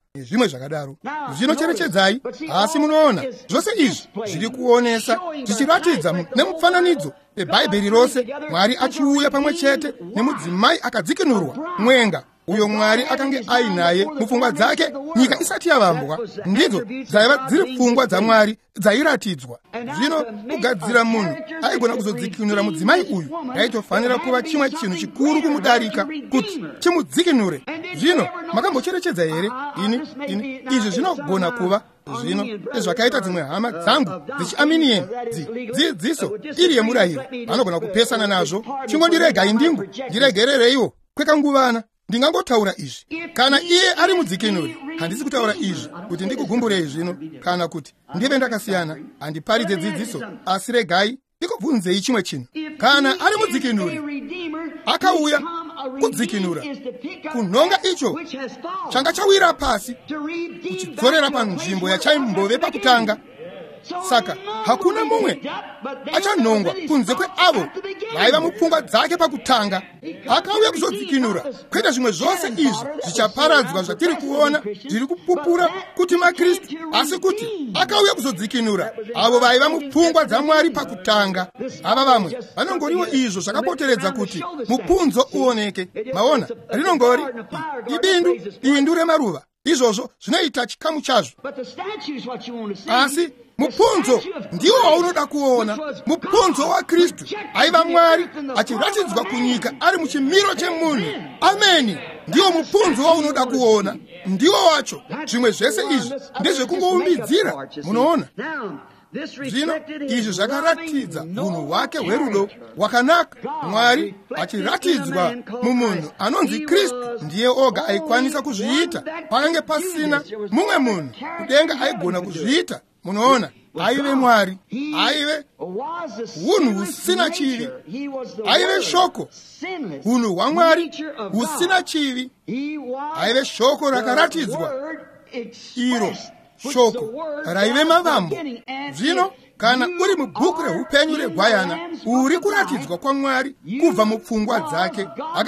zvimwe zvakadaro. Zvino cherechedzai, asi munoona zvose izvi zviri kuonesa zvichiratidza nemufananidzo webhaibheri rose Mwari achiuya pamwe chete nemudzimai akadzikinurwa mwenga uyo Mwari akange ainaye mupfungwa dzake nyika isati yavambwa. Ndidzo dzaiva dziri pfungwa dzaMwari dzairatidzwa. Zvino kugadzira munhu aigona kuzodzikinura mudzimai uyu yaitofanira kuva chimwe chinhu chikuru kumudarika kuti chimudzikinure. Zvino makambocherechedza here izvi zvinogona kuva zvino zvakaita dzimwe hama dzangu dzechiArminian dzidziso iri yemurayiro vanogona kupesana nazvo. Chingondiregai ndingu ndiregerereiwo kwekanguvana. Ndingangotaura izvi kana iye ari mudzikinuri. Handisi kutaura izvi kuti ndikugumburei zvino kana kuti ndive ndakasiyana handiparidze dzidziso, asi regai ndikubvunzei chimwe chinhu. Kana ari mudzikinuri akauya kudzikinura kunhonga icho changa chawira pasi kuchidzorera panzvimbo yachaimbove pakutanga. Saka hakuna mumwe achanhongwa kunze kweavo vaiva mupfungwa dzake pakutanga. Akauya kuzodzikinura kwete zvimwe zvose izvi zvichaparadzwa zvatiri kuona zviri kupupura kuti maKristu, asi kuti akauya kuzodzikinura avo vaiva mupfungwa dzaMwari pakutanga. Ava vamwe vanongoriwo izvo zvakapoteredza kuti mupunzo uoneke. Maona, rinongori ibindu remaruva. Izvozvo zvinoita chikamu chazvo, asi mupunzo ndiwo waunoda kuona. Mupunzo waKristu aiva Mwari achiratidzwa kunyika ari muchimiro chemunhu. Ameni, ndiwo mupunzo waunoda kuona, ndiwo wacho. Zvimwe zvese izvi ndezvekungoumbidza. Munoona zvino izvi zvakaratidza munhu wake hwerudo hwakanaka. Mwari achiratidzwa mumunhu anonzi Kristu. Ndiye oga aikwanisa kuzviita. Pakange pasina mumwe munhu kudenga aigona kuzviita. Munoona, aive Mwari, aive hunhu husina chivi, aive shoko, hunhu hwaMwari husina chivi, aive shoko rakaratidzwa, iro shoko raive mavambo. Zvino kana uri mubhuku reupenyu reGwayana uri kuratidzwa kwaMwari kubva mupfungwa dzake.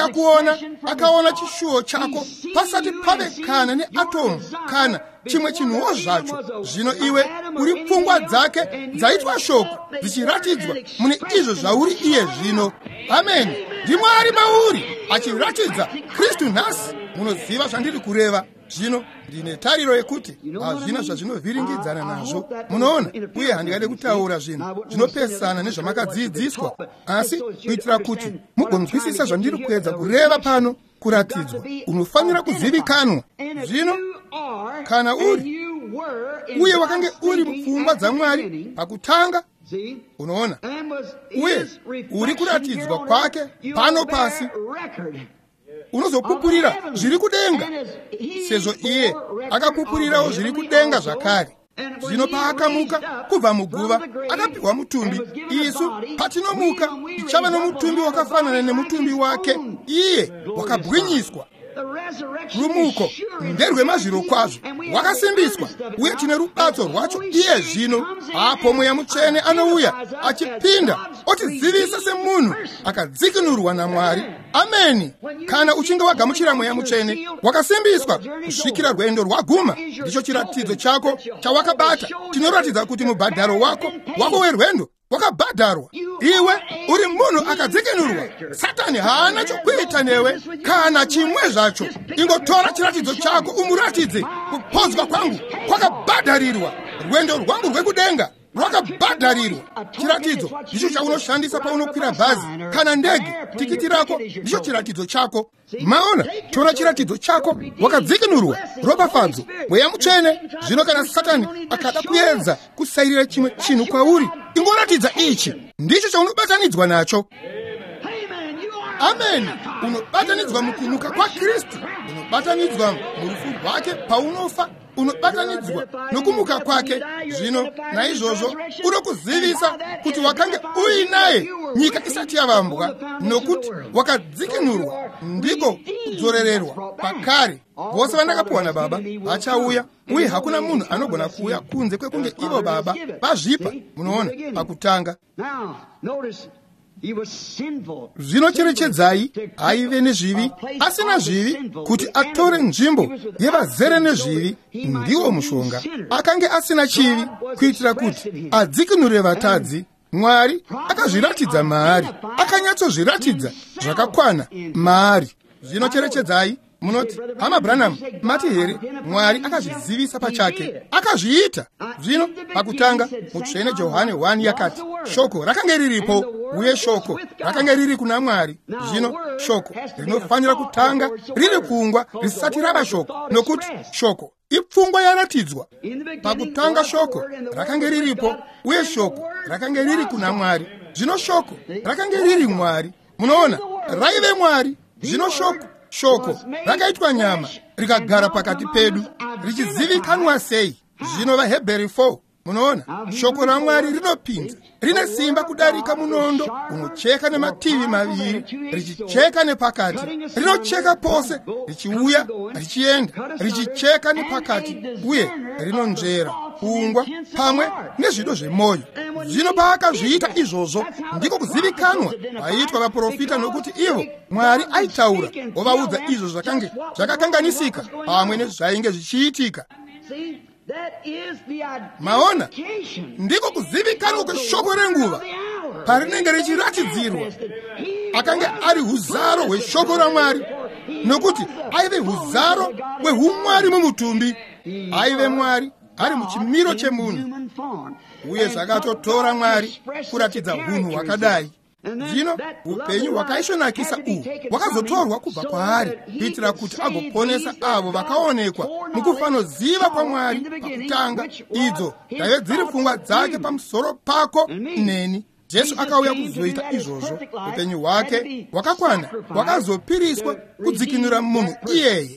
Akaona chishuwo chako pasati pave kana neatomu kana chimwe chinhuwo zvacho. Zvino iwe uri pfungwa dzake dzaitwa shoko dzichiratidzwa mune izvo zvauri iye zvino. Ameni, ndiMwari mauri achiratidza Kristu nhasi. Munoziva zvandiri kureva. Zvino ndine tariro yekuti hazvina zvazvinovhiringidzana nazvo. Munoona, uye handingade kutaura zvinhu zvinopesana nezvamakadzidziswa, asi kuitira kuti mugonzwisisa zvandiri kuedza kureva pano. Kuratidzwa unofanira kuzivikanwa. Zvino kana uri uye wakange uri mupfungwa dzaMwari pakutanga, unoona, uye uri kuratidzwa kwake pano pasi, unozopupurira zviri kudenga sezvo iye akapupurirawo zviri kudenga zvakare. Zvino paakamuka kubva muguva akapiwa mutumbi. Isu patinomuka tichava nomutumbi wakafanana nemutumbi wake. Iye wakabwinyiswa. Rumuko nderwemazviro kwazvo, wakasimbiswa, uye tine rubatso rwacho iye zvino. Apo Mweya Mutsvene anouya achipinda otizivisa semunhu akadzikinurwa naMwari. Ameni. Kana uchinge wagamuchira Mweya Mutsvene wakasimbiswa kusvikira rwendo rwaguma, ndicho chiratidzo chako chawakabata. Chinoratidza kuti mubhadharo wako werwendo wakabhadharwa. Iwe uri munhu akadzikinurwa. Satani haana chokuita newe kana chimwe zvacho. Ingotora chiratidzo chako umuratidze. Kupodzwa kwangu kwakabhadharirwa, rwendo rwangu rwekudenga rwakabhadharirwa. Chiratidzo ndicho chaunoshandisa paunokwira bhazi kana ndege. Tikiti rako ndicho chiratidzo chako. Maona, tora chiratidzo chako wakadzikinurwa, ropafadzo, Mweya Mutsvene. Zvino kana Satani akada kuedza kusairira chimwe chinhu kwauri, ingoratidza ichi ndicho chaunobatanidzwa nacho. Ameni. Unobatanidzwa mukumuka kwa Kristu, unobatanidzwa murufu rwake paunofa, unobatanidzwa nokumuka kwake. Zvino naizvozvo unokuzivisa kuti wakange uinaye nyika isati yavambwa, nokuti wakadzikinurwa ndiko kudzorererwa pakare. Vose vandakapiwa naBaba vachauya, uye hakuna munhu anogona kuuya kunze kwekunge ivo Baba vazvipa. Munoona pakutanga. Zvino cherechedzai, aive nezvivi, asina zvivi, kuti atore nzvimbo yevazere nezvivi, ndiwo mushonga. Akange asina chivi, kuitira kuti adzikinure vatadzi. Mwari akazviratidza maari, akanyatsozviratidza zvakakwana maari. Zvino cherechedzai, munoti, hama Branham, mati here, Mwari akazvizivisa pachake, akazviita. Zvino pakutanga mutsvene Johani 1 yakati, shoko rakanga riripo, uye shoko rakanga riri kuna Mwari. Zvino shoko rinofanira kutanga riri kungwa risati rava shoko, nokuti shoko ipfungwa yaratidzwa. Pakutanga shoko rakanga riripo, uye shoko rakanga riri kuna Mwari. Zvino shoko rakanga riri Mwari. Munoona, raive Mwari. Zvino shoko rakaitwa nyama rikagara pakati pedu, richizivikanwa sei? Zvino vaHebheri 4, munoona, shoko raMwari rinopinza, rine simba kudarika munondo unocheka nemativi maviri, richicheka nepakati, rinocheka pose, richiuya, richienda, richicheka nepakati, uye rinonzvera ungwa pamwe nezvido zvemoyo. Zvino paakazviita izvozvo, ndiko kuzivikanwa vaitwa vaprofita, nokuti ivo Mwari aitaura ovaudza izvo zvakakanganisika pamwe nezvainge zvichiitika. Maona, ndiko kuzivikanwa kweshoko renguva parinenge richiratidzirwa. Akanga ari huzaro hweshoko raMwari, nokuti aive huzaro hwehumwari mumutumbi. Aive Mwari ari muchimiro chemunhu, uye zvakatotora Mwari kuratidza hunhu hwakadai. Zvino upenyu hwakaisvonakisa uhu hwakazotorwa kubva kwaari, kuitira kuti agoponesa avo vakaonekwa mukufanoziva kwaMwari pakutanga, idzo dzaive dziri pfungwa dzake pamusoro pako neni. Jesu akauya kuzoita izvozvo. Upenyu hwake hwakakwana hwakazopiriswa kudzikinura munhu iyeye.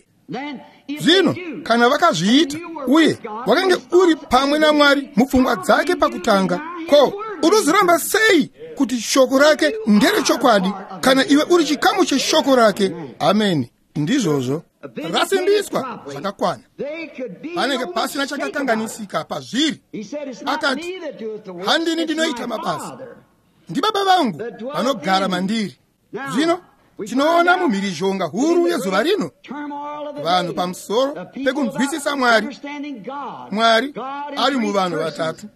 Zvino kana vakazviita, uye wakange uri pamwe naMwari mupfungwa dzake pakutanga, ko, unozoramba sei kuti shoko rake nderechokwadi kana iwe uri chikamu cheshoko rake? Ameni. Ndizvozvo rasimbiswa zvakakwana. Panenge pasina chakakanganisika pazviri. Akati, handini ndinoita mabasa, ndi Baba vangu vanogara mandiri. Zvino tinoona mumhirizhonga huru yezuva rino, vanhu pamusoro pekunzwisisa Mwari. Mwari ari muvanhu vatatu.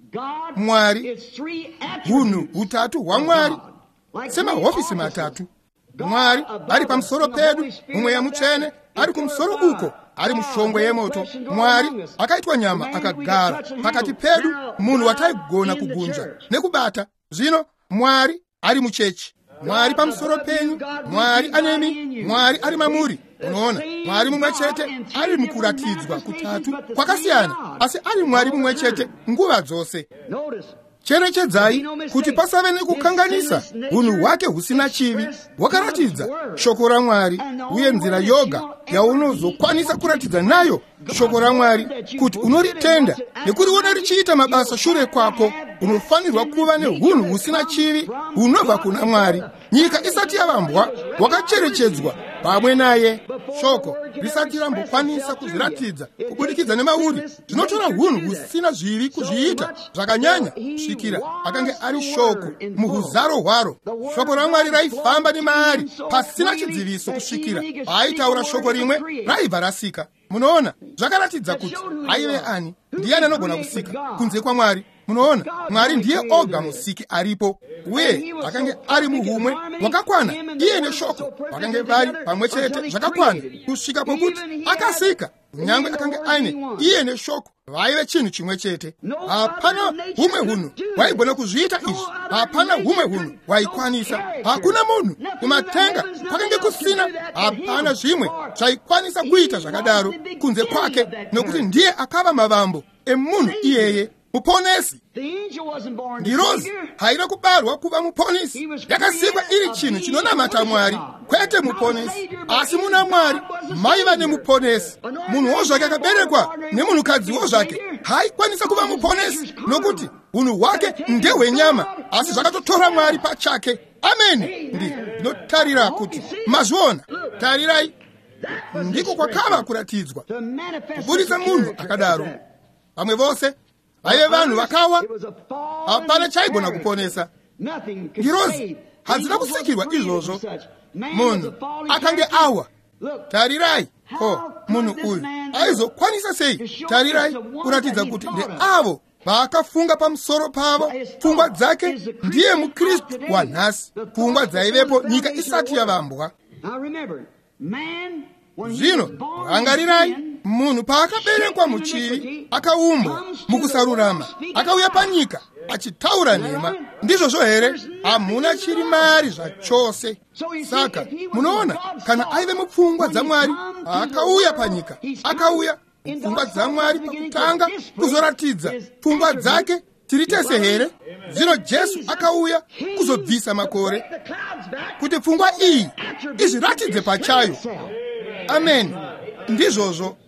Mwari, hunhu hutatu hwaMwari, semahofisi matatu. Mwari ari pamusoro pedu, mumweya mutsvene ari kumusoro uko, ari mushongwe yemoto. Mwari akaitwa nyama akagara pakati pedu, munhu wataigona kugunza nekubata. Zvino Mwari ari muchechi. Mwari pamusoro penyu, Mwari anemi, Mwari ari mamuri. Unoona, Mwari mumwe chete ari mukuratidzwa kutatu kwakasiyana, asi ari Mwari mumwe chete nguva dzose. Cherechedzai kuti pasave nekukanganisa. Hunhu hwake husina chivi hwakaratidza shoko raMwari, uye nzira yoga yaunozokwanisa kuratidza nayo shoko raMwari kuti unoritenda nekuriona richiita mabasa shure kwako, unofanirwa kuva nehunhu husina chivi hunobva kuna Mwari. Nyika isati yavambwa, wakacherechedzwa pamwe naye. Shoko risati rambokwanisa kuzviratidza kubudikidza nemauri, zvinotora hunhu husina zvivi kuzviita zvakanyanya kusvikira akange ari shoko muhuzaro hwaro. Shoko raMwari raifamba nemaari pasina chidziviso kusvikira paaitaura shoko rimwe raibva rasika. Munoona, zvakaratidza kuti aive ani, ndiani anogona kusika kunze kwaMwari. Munoona, Mwari ndiye oga musiki aripo, uye akange ari muhumwe hwakakwana. Iye neshoko vakange vari pamwe chete zvakakwana kusvika pokuti akasika. Nyangwe akange aine iye neshoko vaive chinhu chimwe chete. Hapana humwe hunhu hwaigona kuzviita izvi, hapana humwe hunhu hwaikwanisa. Hakuna munhu kumatenga kwakange kusina, hapana zvimwe zvaikwanisa kuita zvakadaro kunze kwake, nokuti ndiye akava mavambo emunhu iyeye, muponesi. Ndirozi haina kubarwa kuva muponesi, yakasikwa iri chinhu chinonamata Mwari, kwete muponesi. Asi muna Mwari maiva nemuponesi. Munhu wozvake akaberekwa nemunhukadzi wozvake haikwanisa kuva muponesi, nokuti unhu hwake ndehwenyama, asi zvakatotora Mwari pachake. Ameni. Ndinotarira kuti mazviona. Tarirai, ndiko kwakava kuratidzwa kubudisa munhu akadaro. Vamwe vose vaive vanhu vakawa, hapana chaigona kuponesa. ngirozi hazina kusikirwa izvozvo. Munhu akange awa, tarirai, ko munhu uyu aizokwanisa sei? Tarirai kuratidza kuti ndeavo vaakafunga pamusoro pavo. Pfungwa dzake ndiye muKristu wanhasi, pfungwa dzaivepo nyika isati yavambwa. Zvino angarirai, munhu paakaberekwa muchivi akaumbwa mukusarurama, akauya panyika achitaura nhema. Ndizvozvo here? Hamuna chiri maari zvachose. Saka munoona, kana aive mupfungwa dzaMwari akauya panyika, akauya pfungwa dzaMwari pakutanga kuzoratidza pfungwa dzake tiri tese here. Zvino Jesu akauya kuzobvisa makore kuti pfungwa iyi izviratidze pachayo. Amen. Ndizvozvo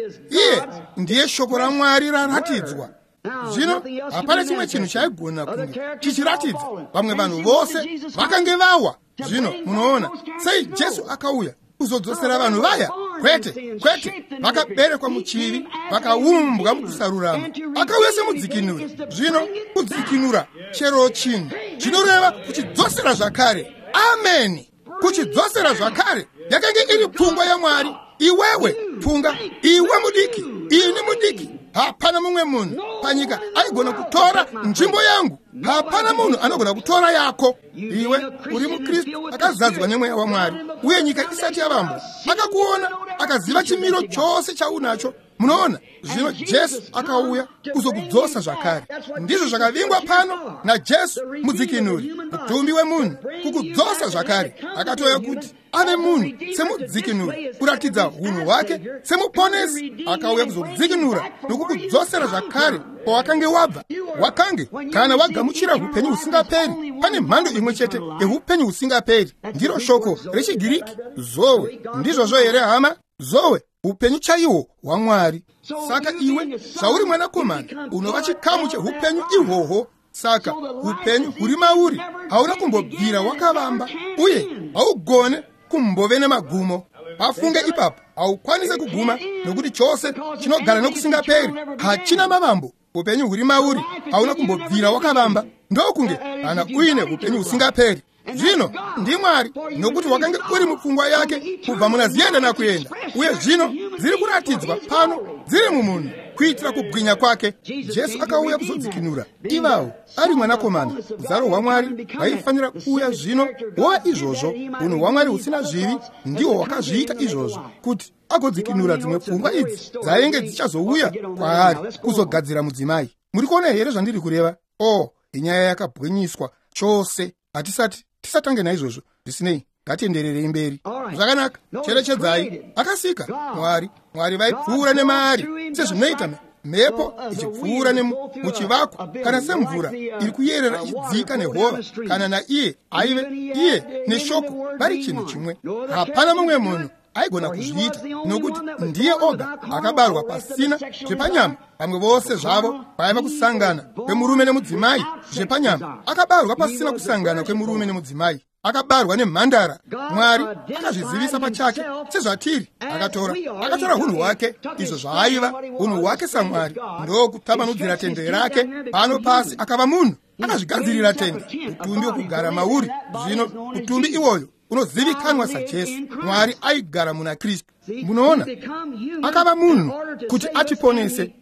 iye ndiye shoko raMwari raratidzwa. Zvino hapana chimwe chinhu chaigona kunge chichiratidza. Vamwe vanhu vose vakange vawa. Zvino munoona sei Jesu akauya kuzodzosera vanhu vaya? Kwete, vakaberekwa muchivi, vakaumbwa mukusarurama, akauya semudzikinuri. Zvino kudzikinura chero chinhu chinoreva kuchidzosera zvakare. Amen. Kuchidzosera zvakare yakanga iri pfungwa yaMwari. Iwewe pfunga, iwe mudiki, ini mudiki. Hapana mumwe munhu panyika aigona kutora nzvimbo yangu. Hapana munhu anogona kutora yako. Iwe uri muKristu akazadzwa nemweya waMwari, uye nyika isati yavambwa akakuona, akaziva chimiro chose chaunacho. Munoona, zvino Jesu akauya kuzokudzosa zvakare. Ndizvo zvakavingwa pano naJesu mudzikinuri, mutumbi wemunhu, kukudzosa zvakare. Akatouya kuti ave munhu semudzikinuri, kuratidza unhu hwake semuponesi. Akauya kuzokudzikinura nokukudzosera zvakare pawakange wabva. Wakange kana wagamuchira upenyu husingaperi. Pane mhando imwe chete yehupenyu husingaperi, ndiro shoko rechiGiriki zoe. Ndizvozvo here hama? Zoe, upenyu chaihwo hwaMwari. Saka iwe zvauri mwanakomana unova chikamu chehupenyu ihwohwo. Saka upenyu huri mauri hauna kumbobvira wakavamba, uye haugone kumbove nemagumo. Pafunge ipapo haukwanise kuguma, nokuti chose chinogara nokusingaperi hachina mavambo. Upenyu huri mauri hauna kumbobvira wakavamba, ndokunge kana uine upenyu husingaperi. Zvino ndiMwari, nokuti wakange uri mupfungwa yake kubva munazienda nakuenda, uye zvino dziri kuratidzwa pano dziri mumunhu kuitira kubwinya kwake. Jesu akauya kuzodzikinura ivavo ari mwanakomana. Uzaro hwaMwari hwaifanira kuuya zvino hwova izvozvo. Unhu hwaMwari husina zvivi ndihwo hwakazviita izvozvo, kuti agodzikinura dzimwe pfungwa idzi dzainge dzichazouya kwaari kuzogadzira mudzimai. Muri kuona here zvandiri kureva? Inyaya yakabwinyiswa chose. Hatisati tisatange naizvozvo. Zvisinei, ngatiendererei mberi. Zvakanaka, cherechedzai. Akasika Mwari vaipfuura nemari sezvinoita mhepo ichipfuura muchivako, kana semvura iri kuyerera ichidzika nehova, kana naiye aive iye neshoko vari chinhu chimwe. Hapana mumwe munhu aigona kuzviita, nokuti ndiye oga akabarwa pasina zvepanyama. Vamwe vose zvavo vaiva kusangana kwemurume nemudzimai zvepanyama. Akabarwa pasina kusangana kwemurume nemudzimai, akabarwa nemhandara. Mwari akazvizivisa pachake sezvatiri. Akatora unhu hwake, izvo zvaaiva unhu hwake saMwari, ndokutambanudzira tende rake pano pasi akava munhu. Akazvigadzirira tende, mutumbi wokugara mauri. Zvino mutumbi iwoyo unozivikanwa saJesu. Mwari aigara muna Kristu. Munoona, akava munhu kuti atiponese,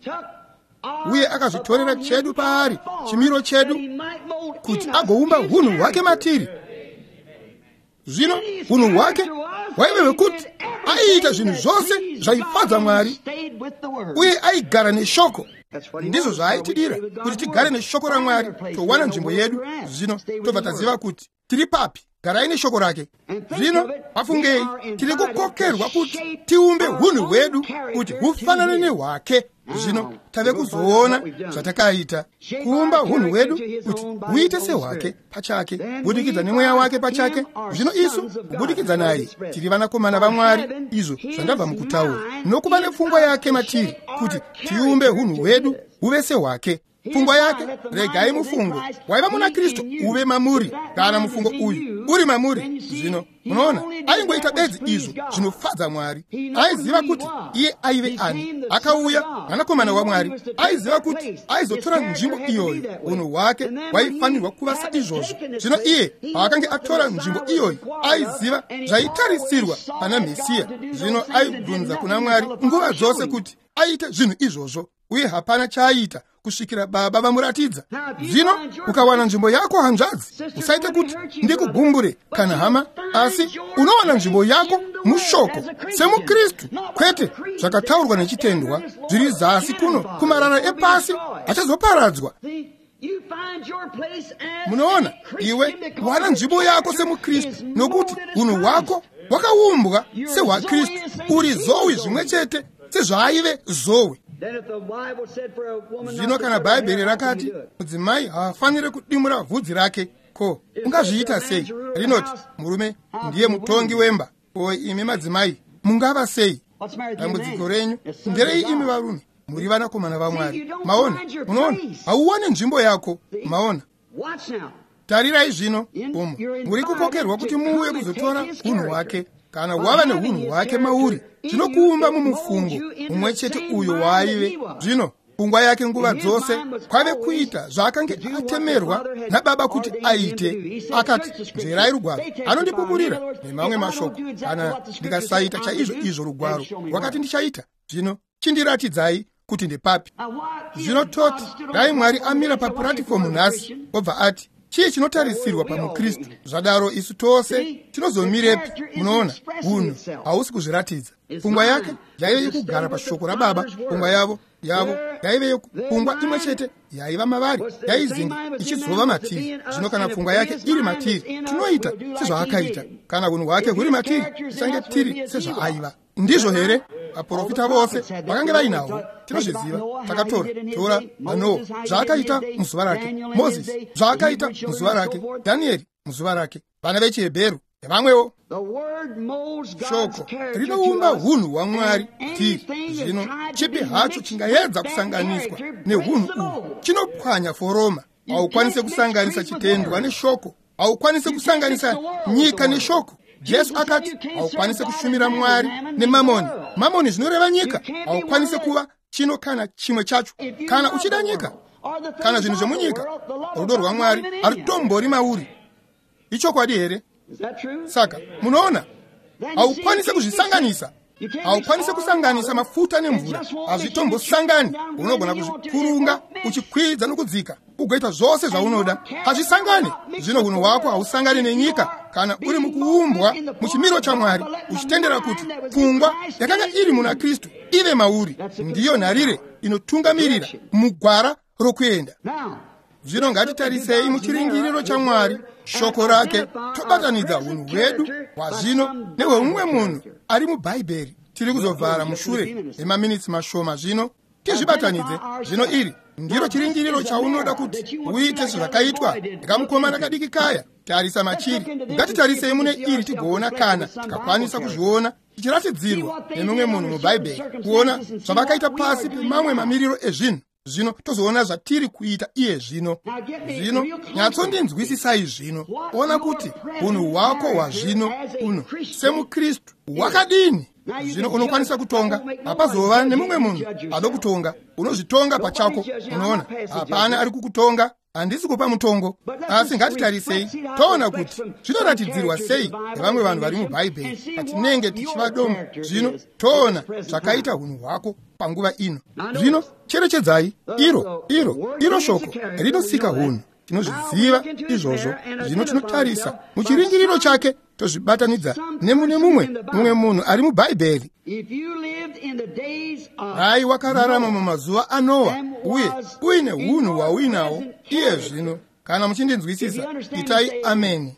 uye akazvitorera chedu paari, chimiro chedu, kuti agoumba unhu hwake matiri. Zvino unhu hwake hwaive hwekuti aiita zvinhu zvose zvaifadza Mwari, uye aigara neshoko. Ndizvo zvaaitidira, kuti tigare neshoko raMwari. Towana nzvimbo yedu. Zvino tobva taziva kuti tiri papi. Garai neshoko rake. Zvino pafungei, tiri kukokerwa kuti tiumbe unhu hwedu kuti hufanane nehwake. Zvino tave kuzoona zvatakaita, kuumba unhu hwedu kuti huite sehwake pachake, kubudikidza nemweya wake pachake. Zvino isu kubudikidza naye tiri vanakomana vaMwari, izvo zvandabva mukutaura, nokuva nepfungwa yake matiri kuti tiumbe unhu hwedu huve sehwake. Pfungwa yake regai mufungo waiva muna Kristu uve mamuri, kana mufungo uyu uri mamuri. Zvino unoona, aingoita bedzi izvo zvinofadza Mwari. Aiziva kuti iye aive ani, akauya mwanakomana waMwari. Aiziva kuti aizotora nzvimbo iyoyo. Unhu hwake hwaifanirwa kuva saizvozvo. Zvino iye paakange atora nzvimbo iyoyo, aiziva zvaitarisirwa pana Mesiya. Zvino aibvunza kuna Mwari nguva dzose kuti aite zvinhu izvozvo, uye hapana chaaita kusvikira Baba vamuratidza. Zvino ukawana nzvimbo yako hanzvadzi, usaite kuti ndikugumbure kana hama, asi unowana nzvimbo yako mushoko semuKristu, kwete zvakataurwa nechitendwa zviri zasi kuno kumarara epasi achazoparadzwa. Munoona, iwe wana nzvimbo yako semuKristu, nokuti unhu hwako hwakaumbwa sehwaKristu, uri zowi zvimwe chete sezvaaive zowi. Zvino kana Bhaibheri rakati mudzimai haafanire kudimura vhudzi rake, ko, ungazviita sei? Rinoti murume ndiye mutongi wemba, ko imi madzimai mungava sei? Dambudziko renyu nderei imi varume, muri vanakomana vaMwari. Maona, unoona, hauwane nzvimbo yako. Maona, tarirai zvino, umo muri kukokerwa kuti muuye kuzotora unhu hwake. Kana wava neunhu hwake mauri, zvinokuumba mumufungo mumwe chete uyo waaive. Zvino pfungwa yake nguva dzose kwave kuita zvaakange atemerwa naBaba kuti aite. Akati, nzverai rugwaro. Anondipupurira nemamwe mashoko. Kana ndikasaita chaizvo izvo rugwaro rwakati ndichaita, zvino chindiratidzai kuti ndepapi. Zvino toti dai Mwari amira papuratifomu nhasi obva ati, chii chinotarisirwa pamuKristu? Zvadaro isu tose tinozomirepi? Munoona, unhu hausi kuzviratidza. Pfungwa yake yaive yekugara pashoko raBaba. Pfungwa yavo yaive yekupfungwa imwe chete yaiva mavari, yaizinga ichizova matiri. Zvino kana pfungwa yake iri matiri, tinoita sezvaakaita. Kana unhu hwake huri matiri, tisange tiri sezvaaiva. Ndizvo here vaprofita vose vakange vainahwo? Tinozviziva. Tora Noa, zvaakaita muzuva rake; Mozisi, zvaakaita muzuva rake; Dhanieri, muzuva rake; vana vechiHebheru nevamwewo. Shoko rinoumba unhu hwaMwari tiri. Zvino chipi hacho chingaedza kusanganiswa neunhu uhu chinopwanya foroma. Haukwanise kusanganisa chitendwa neshoko, haukwanise kusanganisa nyika neshoko. Jesu akati haukwanise kushumira Mwari nemamoni. Mamoni zvinoreva nyika. Haukwanise kuva chino kana chimwe chacho. Kana uchida nyika kana zvinhu zvemunyika, rudo rwaMwari harutombori mauri. Ichokwadi here? Saka munoona, haukwanise kuzvisanganisa. Haukwanise kusanganisa mafuta nemvura, hazvitombosangani. Unogona kuzvikurunga uchikwidza nokudzika, ugoita zvose zvaunoda, hazvisangani. Zvino unhu hwako hausangani nenyika kana uri mukuumbwa muchimiro chaMwari, uchitendera kuti pfungwa yakanga iri muna Kristu ive mauri. Ndiyo nharire inotungamirira mugwara rokuenda. Zvino ngatitarisei muchiringiriro chaMwari, shoko rake, tobatanidza unhu hwedu hwazvino nehwemumwe munhu ari muBhaibheri. Tiri kuzovhara mushure emaminitsi mashoma zvino tizvibatanidze. Zvino iri ndiro chiringiriro chaunoda kuti uite zvakaitwa nekamukomana kadiki kaya. Tarisa machiri. Ngatitarisei mune iri tigoona kana tikakwanisa kuzviona tichiratidzirwa nemumwe munhu muBhaibheri, kuona zvavakaita pasi pemamwe mamiriro ezvinhu. Zvino tozoona zvatiri kuita iye zvino. Zvino nyatsondinzwisisai zvino. Ona kuti unhu hwako hwazvino, unhu semuKristu, hwakadini. Zvino unokwanisa kutonga. Hapazova nemumwe munhu ado kutonga. Unozvitonga pachako. Unoona, hapana ari kukutonga. Handisi kupa mutongo. Asi ngatitarisei toona kuti zvinoratidzirwa sei nevamwe vanhu vari muBhaibheri. Patinenge tichivadomo zvino toona zvakaita unhu hwako panguva ino. Zvino cherechedzai iro shoko rinosika unhu. Tinozviziva izvozvo. Zvino tinotarisa muchiringiriro chake, tozvibatanidza nemune mumwe munhu ari muBhaibheri. Dai wakararama mumazuva aNoa uye uine unhu hwauinawo iye zvino. Kana muchindinzwisisa, itai ameni.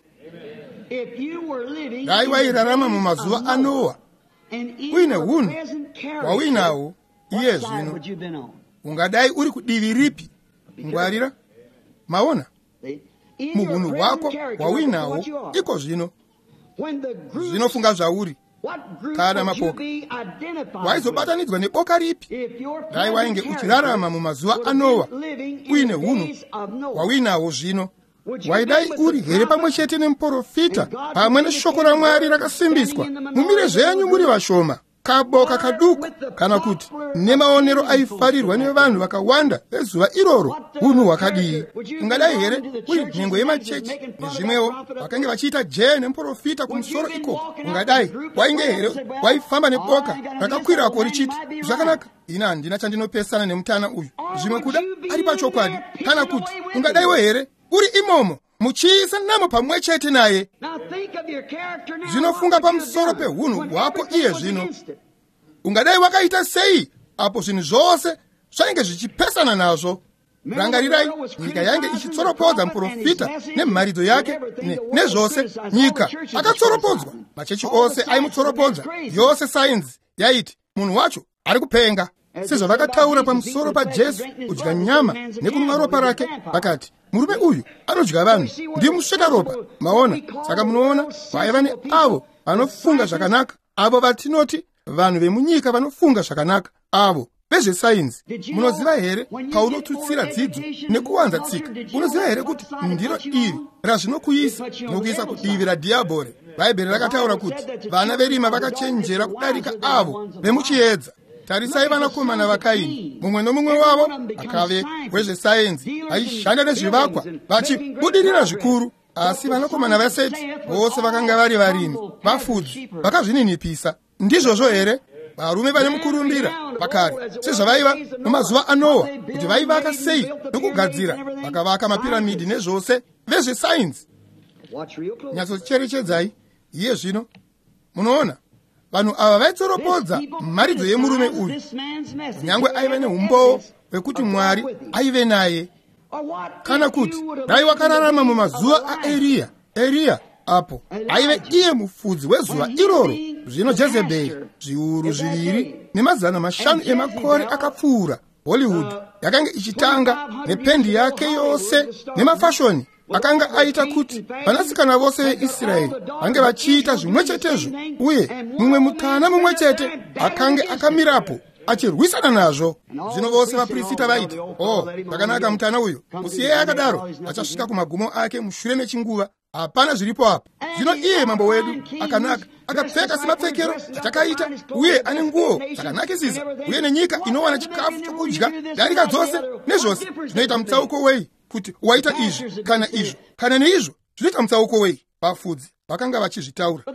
Dai wairarama mumazuva aNoa uine unhu hwauinawo iye zvino, ungadai uri kudivi ripi? Ngwarira. Maona, muhunhu hwako hwauinawo iko zvino. Zvinofunga zvauri. Kana mapoka, waizobatanidzwa neboka ripi? Dai wainge uchirarama mumazuva aNoa uine unhu hwauinawo zvino, waidai uri here pamwe chete nemuprofita pamwe neshoko raMwari rakasimbiswa mumirezvo yanyu muri vashoma, kaboka kaduku, kana kuti nemaonero aifarirwa nevanhu vakawanda vezuva iroro, unhu hwakadii? Ungadai here uri nhengo yemachechi nezvimwewo vakange vachiita jee nemuprofita kumusoro ikoko? Ungadai wainge here waifamba neboka rakakwirako richiti zvakanaka, ina handina chandinopesana nemutana uyu, zvimwe kuda ari pachokwadi? Kana kuti ungadaiwo here uri imomo muchiisa namo pamwe chete naye? Zvinofunga pamusoro peunhu hwako iye zvino. Ungadai wakaita sei apo zvinhu zvose zvainge zvichipesana nazvo? Rangarirai, nyika yainge ichitsoropodza muprofita nemharidzo yake nezvose. Nyika akatsoropodzwa, machechi ose aimutsoropodza, yose sainzi yaiti munhu wacho ari kupenga. Sezvavakataura pamusoro paJesu kudya nyama nekunwa ropa rake, vakati murume uyu anodya vanhu, ndiye musveta ropa. Maona, saka munoona vaiva neavo vanofunga zvakanaka, avo vatinoti vanhu vemunyika vanofunga zvakanaka, avo vezvesainzi. Munoziva here paunotutsira dzidzo nekuwanza tsika? Unoziva here kuti ndiro iri razvinokuisa nokuisa kudivi radhiabhori? Bhaibheri rakataura kuti vana verima vakachenjera kudarika avo vemuchiedza. Tarisai vanakomana vaKaini, mumwe nomumwe wavo akave wezvesainzi, aishanda nezvivakwa vachibudirira zvikuru. Asi vanakomana vaSeti vose vakanga vari varimi, vafudzi, vakazvininipisa. Ndizvozvo here varume vane mukurumbira pakare, sezvavaiva mumazuva aNoa, kuti vaivaka sei nokugadzira, vakavaka mapiramidhi nezvose vezvesainzi. Nyatsocherechedzai iye zvino. Munoona, vanhu ava vaitsoropodza mharidzo yemurume uyu, nyangwe aive neumbowo hwekuti Mwari aive naye. Kana kuti dai wakararama mumazuva aEriya, apo aive iye mufudzi wezuva iroro. Zvino Jezebheri, zviuru zviviri ne500 emakore akapfuura, Hollywood yakanga ichitanga nependi yake yose nemafashoni akanga aita kuti vanasikana vose veIsraeri vange vachiita zvimwe chetezvo, uye mumwe mutana mumwe chete akange akamirapo achirwisana nazvo. Zvino vose vaprofita vaiti, zvakanaka, mutana uyu musiyei akadaro, achasvika kumagumo ake mushure mechinguva, hapana zviripo apa. Zvino iye mambo wedu akanaka, akapfeka semapfekero achakaita, uye ane nguo dzakanakisisa, uye nenyika inowana chikafu chokudya darika dzose nezvose. Zvinoita mutsauko wei kuti waita izvi kana izvo kana neizvo? Zvinoita mutsauko wei? Vafudzi vakanga vachizvitaura.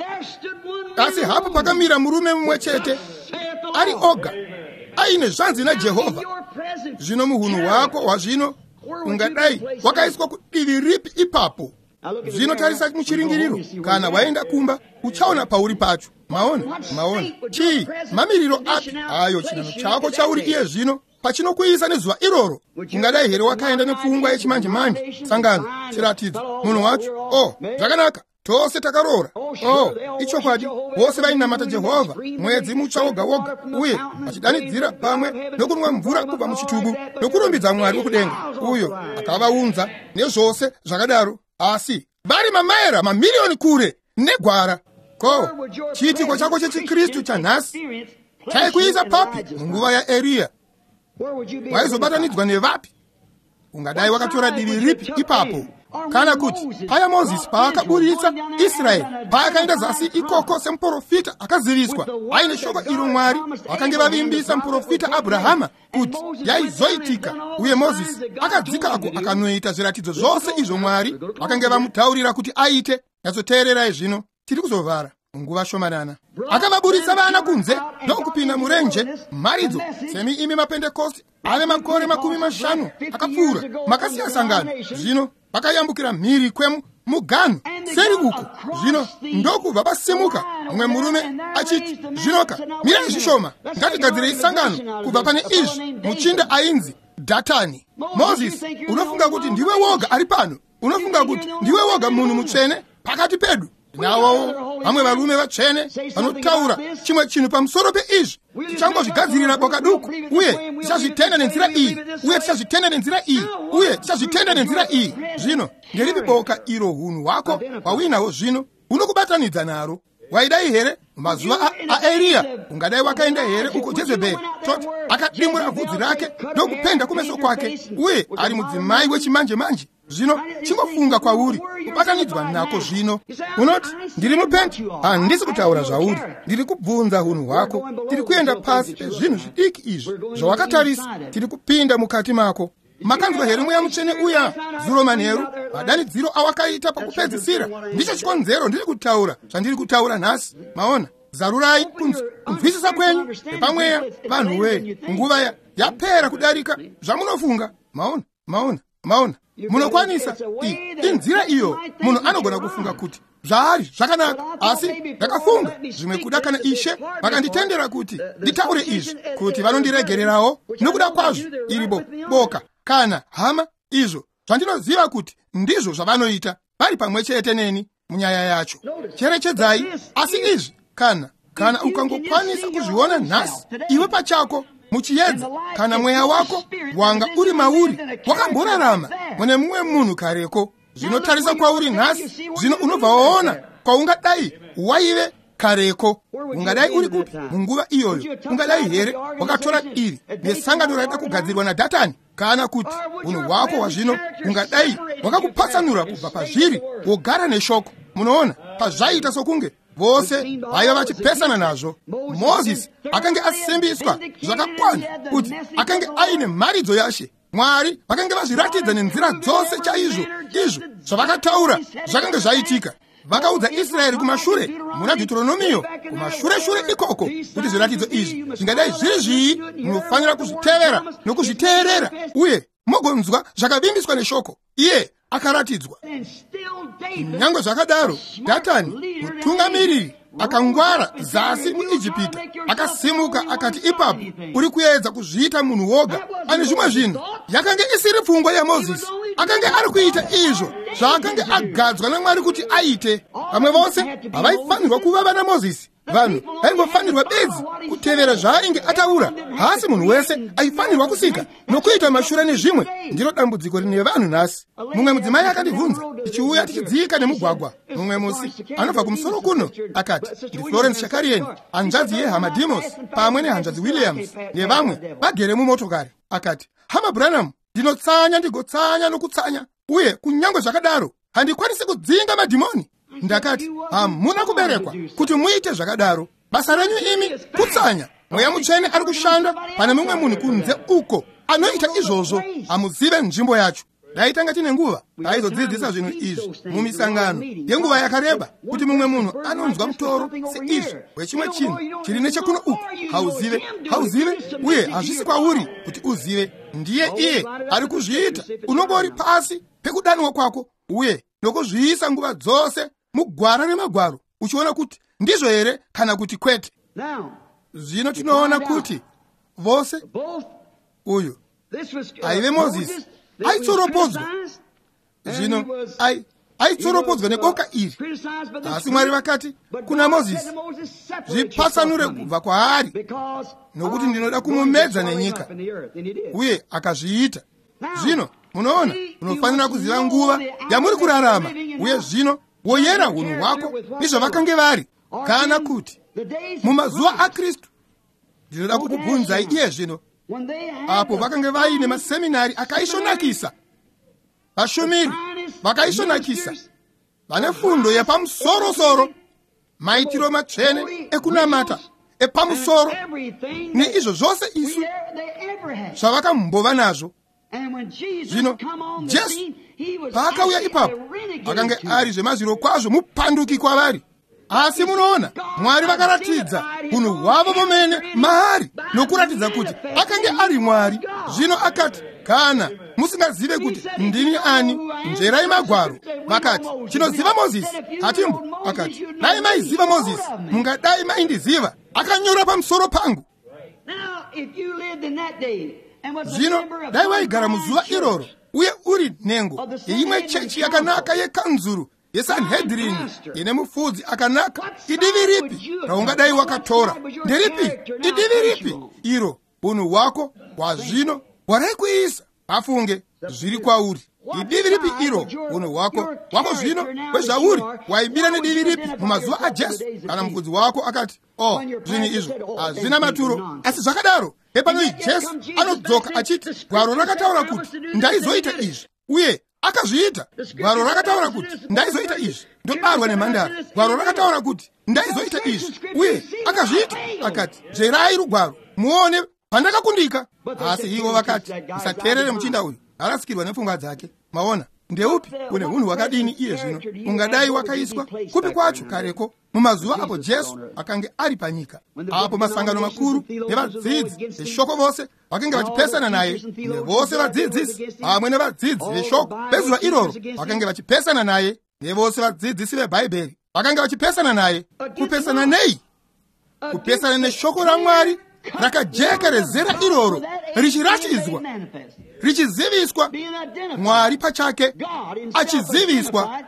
Asi hapo pakamira murume mumwe chete ari oga, aine zvanzi naJehovha. Zvino muhunhu wako wazvino ungadai wakaiswa kudivi ripi ipapo? Zvino tarisa muchiringiriro, kana waenda kumba uchaona pauri pacho. Maona chii mamiriro api ayo chinano chako chauri iye zvino pachinokuisa nezuva iroro? Ungadai here wakaenda nepfungwa yechimanje manje, sangano, chiratidzo, munhu wacho? Zvakanaka, tose takaroora. Ichokwadi, vose vainamata Jehovha mwedzi mutsva woga woga, uye vachidanidzira pamwe nokunwa mvura kubva muchitubu nokurumbidza Mwari wokudenga, uyo akavaunza nezvose zvakadaro. Asi vari mamaera mamiliyoni kure negwara. Ko, chiitiko chako chechikristu chanhasi chaikuisa papi munguva yaEriya? Waizobatanidzwa nevapi? Ungadai wakatora divi ripi ipapo? Kana kuti paya Mozisi paakaburitsa Israeri, paakaenda zasi ikoko semuprofita akaziviswa, aine shoko iro Mwari vakange vavimbisa muprofita Abhurahama kuti yaizoitika, uye Mozisi akadzikako akanoita zviratidzo zvose izvo Mwari vakange vamutaurira kuti aite. Nyatsoteererai zvino, tiri kuzovhara munguva shomanana. Akavaburitsa vana kunze ndokupinda murenje mharidzo semi imi maPentekosti ane makore 50 akapfuura, makasiya sangano. Zvino vakayambukira mhiri kwemugano seri uko. Zvino ndokubva pasimuka mumwe murume achiti, zvinoka mirai zvishoma, ngatigadzirei sangano kubva pane izvi. Muchinda ainzi Dhatani. Mozisi, unofunga kuti ndiwe woga ari pano? Unofunga kuti ndiwe woga munhu mutsvene pakati pedu? Nawo vamwe varume vatsvene vanotaura chimwe chinhu pamusoro peizvi. Tichangozvigadzirira boka duku, uye tichazvitenda nenzira iyi, uye tichazvitenda nenzira iyi, uye tichazvitenda nenzira iyi. Zvino ngeripi boka iro hunhu hwako hwawinawo zvino unokubatanidza naro? Waidai here mazuva aEriya? Ungadai wakaenda here uko Jezebheri akadimura bvudzi rake ndokupenda kumeso kwake, uye ari mudzimai wechimanje manje? zvino chingofunga kwauri kubatanidzwa nako zvino. Unoti ndiri mupendi, handisi kutaura zvauri, ndiri kubvunza unhu hwako. Tiri kuenda pasi pezvinhu zvidiki izvi zvawakatarisa, tiri kupinda mukati mako. Makanzwa here mweya mutsvene uya zuro manheru, madanidziro awakaita pakupedzisira? Ndicho chikonzero ndiri kutaura zvandiri kutaura nhasi. Maona, zarurai kunzwisisa kwenyu nepamweya. Vanhu wee, nguva yapera kudarika zvamunofunga. Maona, munokwanisa. Inzira iyo munhu anogona kufunga kuti zvahari zvakanaka, asi ndakafunga zvimwe kuda kana Ishe vakanditendera kuti nditaure izvi, kuti vanondiregererawo nokuda kwazvo iri boka kana hama. Izvo zvandinoziva kuti ndizvo zvavanoita vari pamwe chete neni munyaya yacho. Cherechedzai, asi izvi kana ukangokwanisa kuzviona nhasi iwe pachako muchiedza, kana mweya wako wanga uri mauri wakamborarama mune mumwe munhu kareko, zvinotarisa kwauri nhasi, zvino unobva waona kwaungadai waive kareko. Ungadai uri kupi munguva iyoyo? Ungadai here wakatora iri nesangano raida kugadzirwa naDhatani, kana kuti unhu hwako wazvino ungadai wakakupatsanura kubva pazviri wogara neshoko. Munoona, pazvaita sokunge vose vaiva vachipesana nazvo. Mozisi akange asimbiswa zvakakwana kuti akange aine mharidzo yaShe. Mwari vakange vazviratidza nenzira dzose chaizvo izvo zvavakataura zvakange zvaitika. Vakaudza Israeri kumashure muna Deuteronomio, kumashure ikoko, kuti zviratidzo izvi zvingadai zviri zvii, munofanira kuzvitevera nokuzviteerera, uye mogonzwa zvakavimbiswa neshoko. Iye akaratidzwa. Nyangwe zvakadaro, Dhatani mutungamiriri akangwara zasi muIjipita, akasimuka akati, ipapo uri kuedza kuzviita munhu woga ane zvimwe zvinhu. Yakanga isiri pfungwa yaMozisi. Akanga ari kuita izvo zvaakanga agadzwa naMwari kuti aite. Vamwe vose havaifanirwa kuva vana Mozisi. Vanhu vaingofanirwa bedzi kutevera zvaainge ataura, hasi munhu wese aifanirwa kusika nokuita mashure nezvimwe. Ndiro dambudziko rine vanhu nhasi. Mumwe mudzimai akandibvunza tichiuya tichidzika nemugwagwa mumwe musi, anobva kumusoro kuno, akati ndi Florence Shakarieni, hanzvadzi yeHama Demos pamwe nehanzvadzi Williams nevamwe vagere mumotokari. Akati, Hama Branham, ndinotsanya ndigotsanya nokutsanya, uye kunyangwe zvakadaro handikwanisi kudzinga madhimoni. Ndakati, hamuna kuberekwa kuti muite zvakadaro. Basa renyu imi kutsanya. Mweya Mutsvene ari kushanda pane mumwe munhu kunze uko anoita izvozvo. Hamuzive nzvimbo yacho. Daitanga tine nguva taizodzidzisa zvinhu izvi mumisangano yenguva yakareba, kuti mumwe munhu anonzwa mutoro seizvi wechimwe chinhu chiri nechekuno uko. Hauzive, uye hazvisi kwauri kuti uzive. Ndiye iye ari kuzviita. Unongori pasi pekudanwa kwako, uye nokuzviisa nguva dzose mugwara nemagwaro, uchiona kuti ndizvo here kana kuti kwete. Zvino tinoona kuti vose uyu aive Mozisi aitsoropodzwa. Zvino aitsoropodzwa neboka iri, asi Mwari vakati kuna Mozisi, zvipatsanure kubva kwaari, nokuti ndinoda kumumedza nenyika. Uye akazviita. Zvino munoona, munofanira kuziva nguva yamuri kurarama, uye zvino woyera unhu hwako nezvavakange vari. Kana kuti mumazuva aKristu, ndinoda kukubvunzai iye zvino, apo vakange vaine maseminari akaisvonakisa, vashumiri vakaisvonakisa, vane fundo yepamusoro-soro, maitiro matsvene ekunamata epamusoro, neizvo zvose isu zvavakambova nazvo. Zvino Jesu paakauya ipapo akange ari zvemazviro kwazvo mupanduki kwavari. Asi munoona, Mwari vakaratidza unhu hwavo vomene maari nokuratidza kuti akange ari Mwari. Zvino akati, kana musingazive kuti ndini ani, njerai magwaro. Vakati, tinoziva Mozisi. Hatimbo, akati, dai maiziva Mozisi, mungadai maindiziva. Akanyora pamusoro pangu. Zvino dai waigara muzuva iroro, uye uri nhengo yeimwe chechi yakanaka yekanzuru yeSanhedrini ine mufudzi akanaka, idivi ripi raungadai wakatora? Nderipi idivi ripi iro unhu hwako wazvino warai kuisa? Afunge zviri kwauri. Idivi ripi iro unhu hwako zvino wezvauri waibira nedivi ripi mumazuva aJesu? Kana mufudzi wako akati, zvinhu izvo hazvina maturo, asi zvakadaro epano Jesu anodzoka achiti, gwaro rakataura kuti ndaizoita izvi, uye akazviita. Gwaro rakataura kuti ndaizoita izvi ndobarwa nemhandara. Gwaro rakataura kuti ndaizoita izvi uye akazviita. Akati zverai rugwaro muone pandakakundika. Asi ivo vakati usateerere muchinda uyu, arasikirwa nepfungwa dzake. Maona ndeupi une unhu hwakadini iye zvino, ungadai wakaiswa kupi kwacho kareko mumazuva apo Jesu akange ari panyika, apo masangano makuru nevadzidzi veshoko vose vakange vachipesana naye, nevose vadzidzisi pamwe nevadzidzi veshoko pezuva iroro vakange vachipesana naye, nevose vadzidzisi vebhaibheri vakange vachipesana naye. Kupesana nei? Kupesana neshoko raMwari rakajeka rezera iroro richiratidzwa, richiziviswa, Mwari pachake achiziviswa.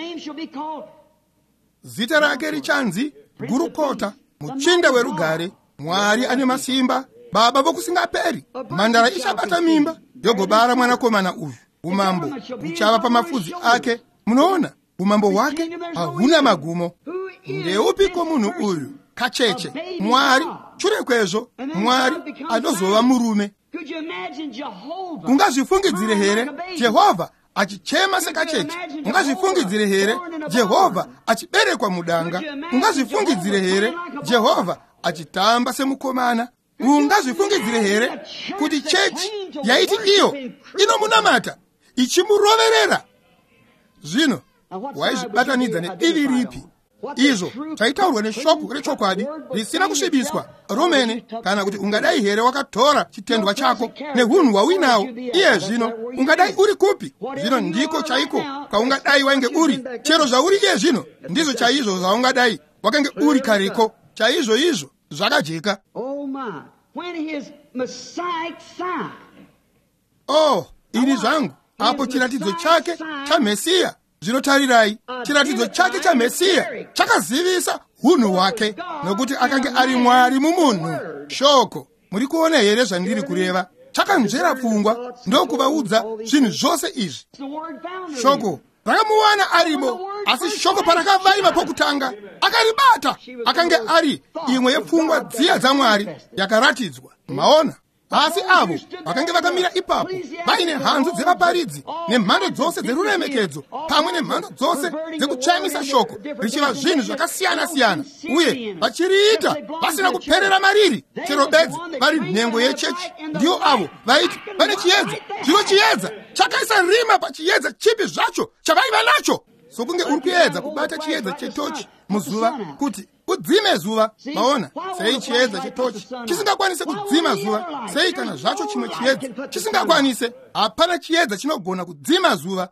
Zita rake richanzi Gurukota, muchinda werugare, Mwari ane masimba, Baba vokusingaperi. Mhandara ichabata mimba yogobara mwanakomana uyu. Umambo uchava pamapfudzi ake. Munoona umambo hwake hahuna magumo. Ndeupiko munhu uyu? Kacheche. Mwari shure kwezvo Mwari anozova murume. Ungazvifungidzire here Jehovha achichema sekacheche? Ungazvifungidzire here Jehovha achiberekwa mudanga? Ungazvifungidzire here Jehovha achitamba semukomana? Ungazvifungidzire here kuti chechi yaiti iyo inomunamata ichimuroverera? Zvino waizvibatanidza nedivi ripi? Izvo chaitaurwa neshoko rechokwadi risina kusvibiswa romene, kana kuti ungadai here wakatora chitendwa chako nehunhu hwauinawo iye zvino ungadai uri kupi? Zvino ndiko chaiko kwaungadai wainge uri. Chero zvauri iye zvino ndizvo chaizvo zvaungadai wakange uri kareko. Chaizvo izvo zvakajeka. Ini zvangu apo chiratidzo chake chaMesiya. Zvinotarirai, chiratidzo chake chaMesiya chakazivisa hunhu hwake, nokuti akange ari Mwari mumunhu. Shoko, muri kuona here zvandiri kureva? Chakanzvera pfungwa ndokuvaudza zvinhu zvose izvi. Shoko rakamuwana arimo, asi shoko parakavaima pokutanga akaribata, akange ari imwe yepfungwa dziya dzaMwari yakaratidzwa. Maona? Asi avo vakange vakamira ipapo vaine hanzu dzevaparidzi nemhando dzose dzeruremekedzo pamwe nemhando dzose dzekutsvamisa shoko richiva zvinhu zvakasiyana-siyana, uye vachiriita vasina kuperera mariri. Chero bedzi vari nhengo yechechi ndiyo avo vaiti vane chiedza. Zvino chiedza chakaisa rima pachiedza chipi zvacho chavaiva nacho. Sokunge uri kuedza kubata chiedza chetochi muzuva kuti kudzime zuva. Maona sei chiedza chetochi chisingakwanise kudzima zuva? Sei kana zvacho chimwe chiedza chisingakwanise? Hapana chiedza chinogona kudzima zuva.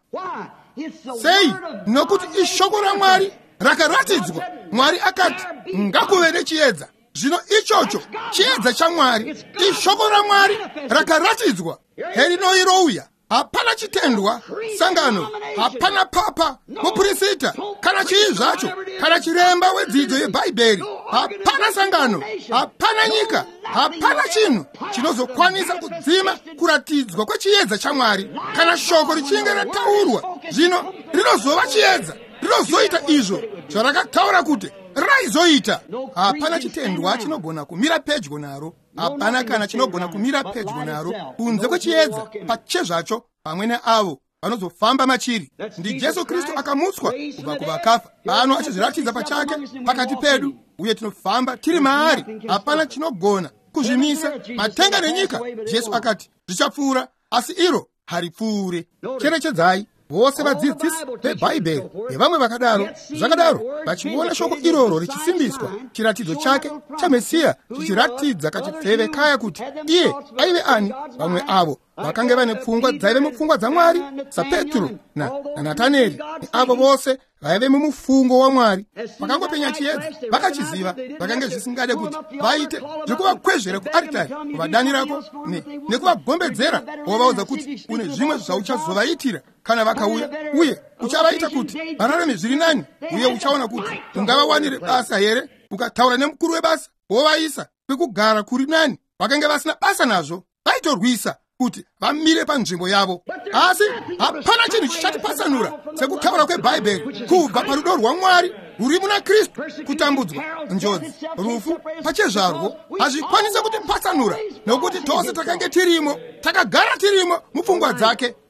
Sei? Nokuti ishoko raMwari rakaratidzwa. Mwari akati ngakuve nechiedza. Zvino ichocho chiedza chaMwari, ishoko raMwari rakaratidzwa. Herinoirouya hapana chitendwa, sangano, hapana papa, muprofita, kana chii zvacho, kana chiremba wedzidzo yebhaibheri, hapana sangano, hapana nyika, hapana chinhu chinozokwanisa kudzima kuratidzwa kwechiedza chaMwari. Kana shoko richinge rataurwa, zvino rinozova chiedza, rinozoita izvo zvarakataura kuti raizoita. Hapana chitendwa chinogona kumira pedyo naro, hapana kana chinogona kumira pedyo naro kunze kwechiedza pachezvacho, pamwe neavo vanozofamba machiri. Ndi Jesu Kristu akamutswa kubva kuvakafa, pano achizviratidza pachake pakati pedu, uye tinofamba tiri maari. Hapana chinogona kuzvimisa. Matenga nenyika, Jesu akati, zvichapfuura, asi iro haripfuure. Cherechedzai vose vadzidzisi vebhaibheri nevamwe vakadaro zvakadaro vachiona shoko iroro richisimbiswa, chiratidzo chake chaMesiya chichiratidza kachipfeve kaya kuti iye aive ani. Vamwe avo vakange vane pfungwa dzaive mupfungwa dzaMwari, saPetro naNataneri neavo vose vaive mumufungo waMwari. Vakangopenya chiedza vakachiziva, vakange zvisingade kuti vaite zvekuvakwezvera kuaritari, kuvadanirako nekuvagombedzera, wovaudza kuti une zvimwe zvauchazovaitira kana vakauya, uye uchavaita kuti vararame zviri nani, uye uchaona kuti ungavawanire basa here. Ukataura nemukuru webasa wovaisa kwekugara kuri nani. Vakange vasina basa nazvo vaitorwisa kuti vamire panzvimbo yavo. Asi hapana chinhu chichatipasanura sekutaura kwebhaibheri kubva parudo rwaMwari rwuri muna Kristu. Kutambudzwa, njodzi, rufu pachezvarwo hazvikwanise kutipasanura, nokuti tose takange tirimo, takagara tirimo mupfungwa dzake.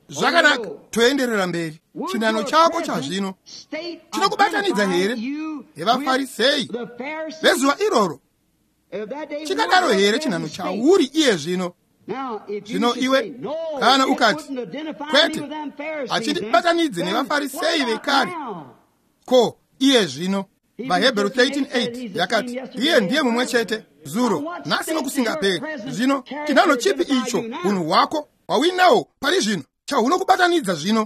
zvakanaka, toenderera mberi. Chinano chako chazvino chinokubatanidza here nevafarisei vezuva iroro? Chikadaro here chinano chauri iye zvino? Zvino iwe kana ukati kwete, achitibatanidze nevafarisei vekare, ko iye zvino vaHebheru 13:8 yakati iye ndiye mumwe chete zuro nhasi nokusingaperi. Zvino chinano chipi icho unhu hwako hwawinawo pari zvino chahunokubatanidza zvino?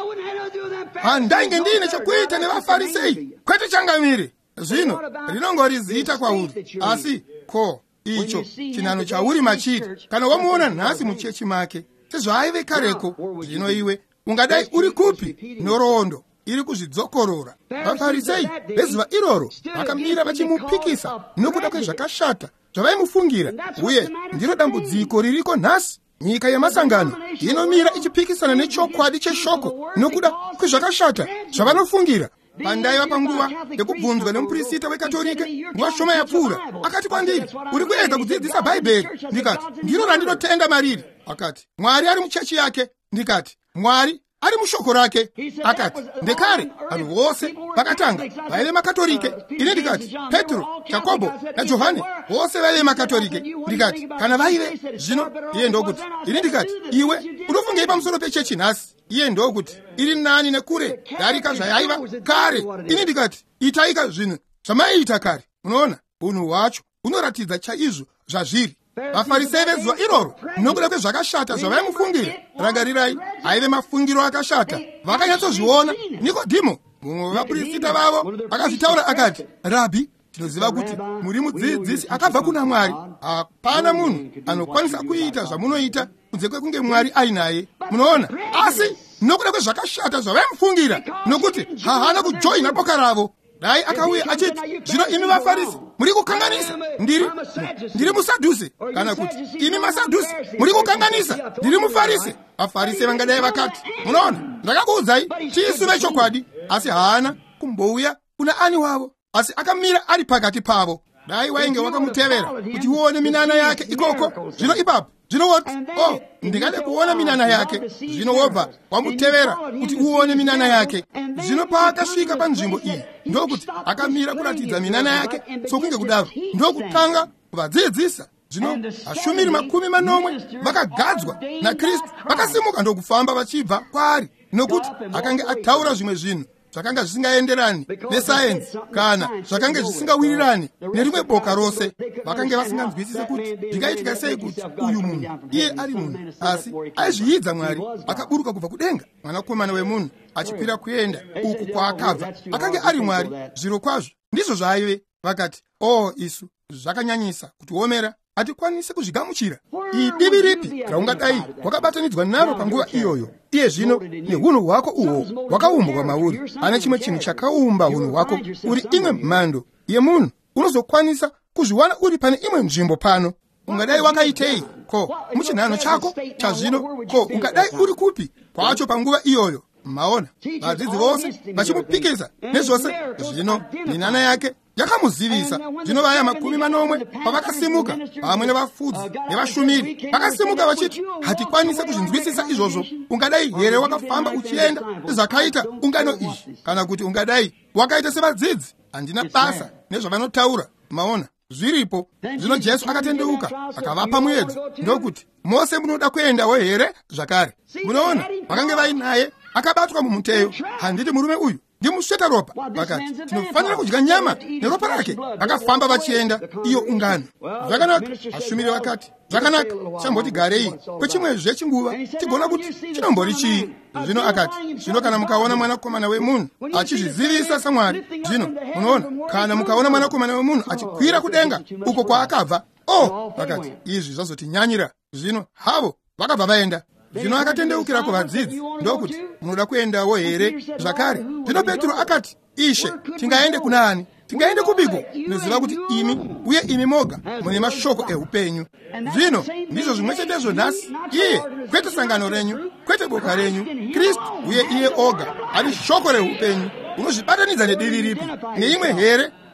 Handainge ndiine chekuita nevafarisei, kwete changamire. Zvino rinongori zita kwauri, asi ko icho chinano chauri machita kana wamuona nhasi muchechi make sezvaaive kareko. Zvino iwe ungadai uri kupi noroondo iri kuzvidzokorora? Vafarisei vezuva iroro vakamira vachimupikisa nokuda kwezvakashata zvavaimufungira, uye ndiro dambudziko ririko nhasi. Nyika yemasangano inomira ichipikisana nechokwadi cheshoko nokuda kwezvakashata zvavanofungira. Pandaiva panguva yekubvunzwa nemuprista wekatolike nguva shoma yapfuura, akati kwandiri, uri kuedza kudzidzisa Bhaibheri? Ndikati, ndiro randinotenda mariri. Akati, Mwari ari muchechi yake? Ndikati, Mwari ari mushoko rake. Akati, ndekare vanhu vose vakatanga vaive makatolike. Ine ndikati, Petro, Jakobho naJohane vose vaive makatolike. Ndikati, kana vaive zvino? Iye ndokuti, ine ndikati, iwe unofungei pamusoro pechechi nhasi? Iye ndokuti, iri nani nekure darika zvayaiva kare. Ine ndikati, itaika zvinhu zvamaiita kare. Unoona, unhu hwacho hunoratidza chaizvo zvazviri. Vafarisei vezuva iroro nokuda kwezvakashata zvavaimufungira. Rangarirai, aive mafungiro akashata. Vakanyatsozviona. Nikodhimo, mumwe wevaprista vavo, akazvitaura akati, Rabhi, tinoziva kuti muri mudzidzisi akabva kuna Mwari. Hapana munhu anokwanisa kuita zvamunoita kunze kwekunge Mwari ainaye. Munoona, asi nokuda kwezvakashata zvavaimufungira, nokuti hahana kujoina boka ravo. Dai akauya achiti, zvino imi vaFarisi muri kukanganisa, ndiri musadhusi, kana kuti imi masadhusi muri kukanganisa, ndiri muFarisi. VaFarisi vangadai vakati, munoona, ndakakuudzai tisu vechokwadi, asi haana kumbouya kuna ani wavo, asi akamira ari pakati pavo. Dai wainge wakamutevera kuti uone minana yake ikoko, zvino ipapo zvino woti, oh, ndingade kuona minana yake. Zvino wobva wamutevera kuti uone minana yake. Zvino paakasvika panzvimbo iyi, ndokuti akamira kuratidza minana yake sokunge kudaro, ndokutanga kuvadzidzisa. Zvino ashumiri 80 vakagadzwa naKristu vakasimuka ndokufamba vachibva kwaari, nokuti akanga ataura zvimwe zvinhu zvakanga zvisingaenderani nesayenzi kana zvakanga zvisingawirirani nerimwe boka rose. Vakanga vasinganzwisisa kuti zvingaitika sei kuti uyu munhu iye ari munhu asi aizviidza Mwari, akaburuka kubva kudenga, mwanakomana wemunhu achikwira kuenda uku kwaakabva. Akanga ari Mwari zviro kwazvo, ndizvo zvaive. Vakati, oh, isu zvakanyanyisa kutiomera, hatikwanisi kuzvigamuchira. Divi ripi raungadai wakabatanidzwa naro panguva iyoyo? Iye zvino neunhu hwako uhwo hwakaumbwa mauri, ane chimwe chinhu chakaumba unhu hwako, uri imwe mhando yemunhu unozokwanisa kuzviwana uri pane imwe nzvimbo pano. Ungadai wakaitei ko muchinhano chako chazvino? Ko ungadai uri kupi kwacho panguva iyoyo? Maona vadzidzi vose vachimupikisa nezvose. Zvino minana yake yakamuzivisa. Zvino vaya 80 pavakasimuka, vamwe nevafudzi nevashumiri vakasimuka vachiti, hatikwanise kuzvinzwisisa izvozvo. Ungadai here wakafamba uchienda zvakaita ungano izvi, kana kuti ungadai wakaita sevadzidzi? Handina basa nezvavanotaura. Maona zviripo. Zvino Jesu akatendeuka akavapa muedzo, ndokuti, Mose munoda kuendawo here zvakare? Munoona, vakanga vainaye akabatwa mumuteyo. Handiti murume uyu ndimusveta ropa? Vakati, tinofanira kudya nyama neropa rake. Vakafamba vachienda iyo ungano. Zvakanaka. Ashumiri vakati, zvakanaka, chamboti garei kwechimwezve chinguva tigona kuti chinombori chii. Zvino akati, zvino kana mukaona mwanakomana wemunhu achizvizivisa saMwari, zvino munoona, kana mukaona mwanakomana wemunhu achikwira kudenga uko kwaakabva, oh, vakati, izvi zvazotinyanyira. Zvino havo vakabva vaenda. Zvino akatendeukira kuvadzidzi, ndokuti, munoda kuendawo here zvakare? Zvino Petro akati, Ishe, tingaende kuna ani? Tingaende kubiko? Noziva kuti imi uye imi moga mune mashoko eupenyu. Zvino ndizvo zvimwe chetezvo nhasi. Iye kwete sangano renyu, kwete boka renyu, Kristu uye iye oga ari shoko reupenyu. Unozvibatanidza nedivi ripi? Neimwe here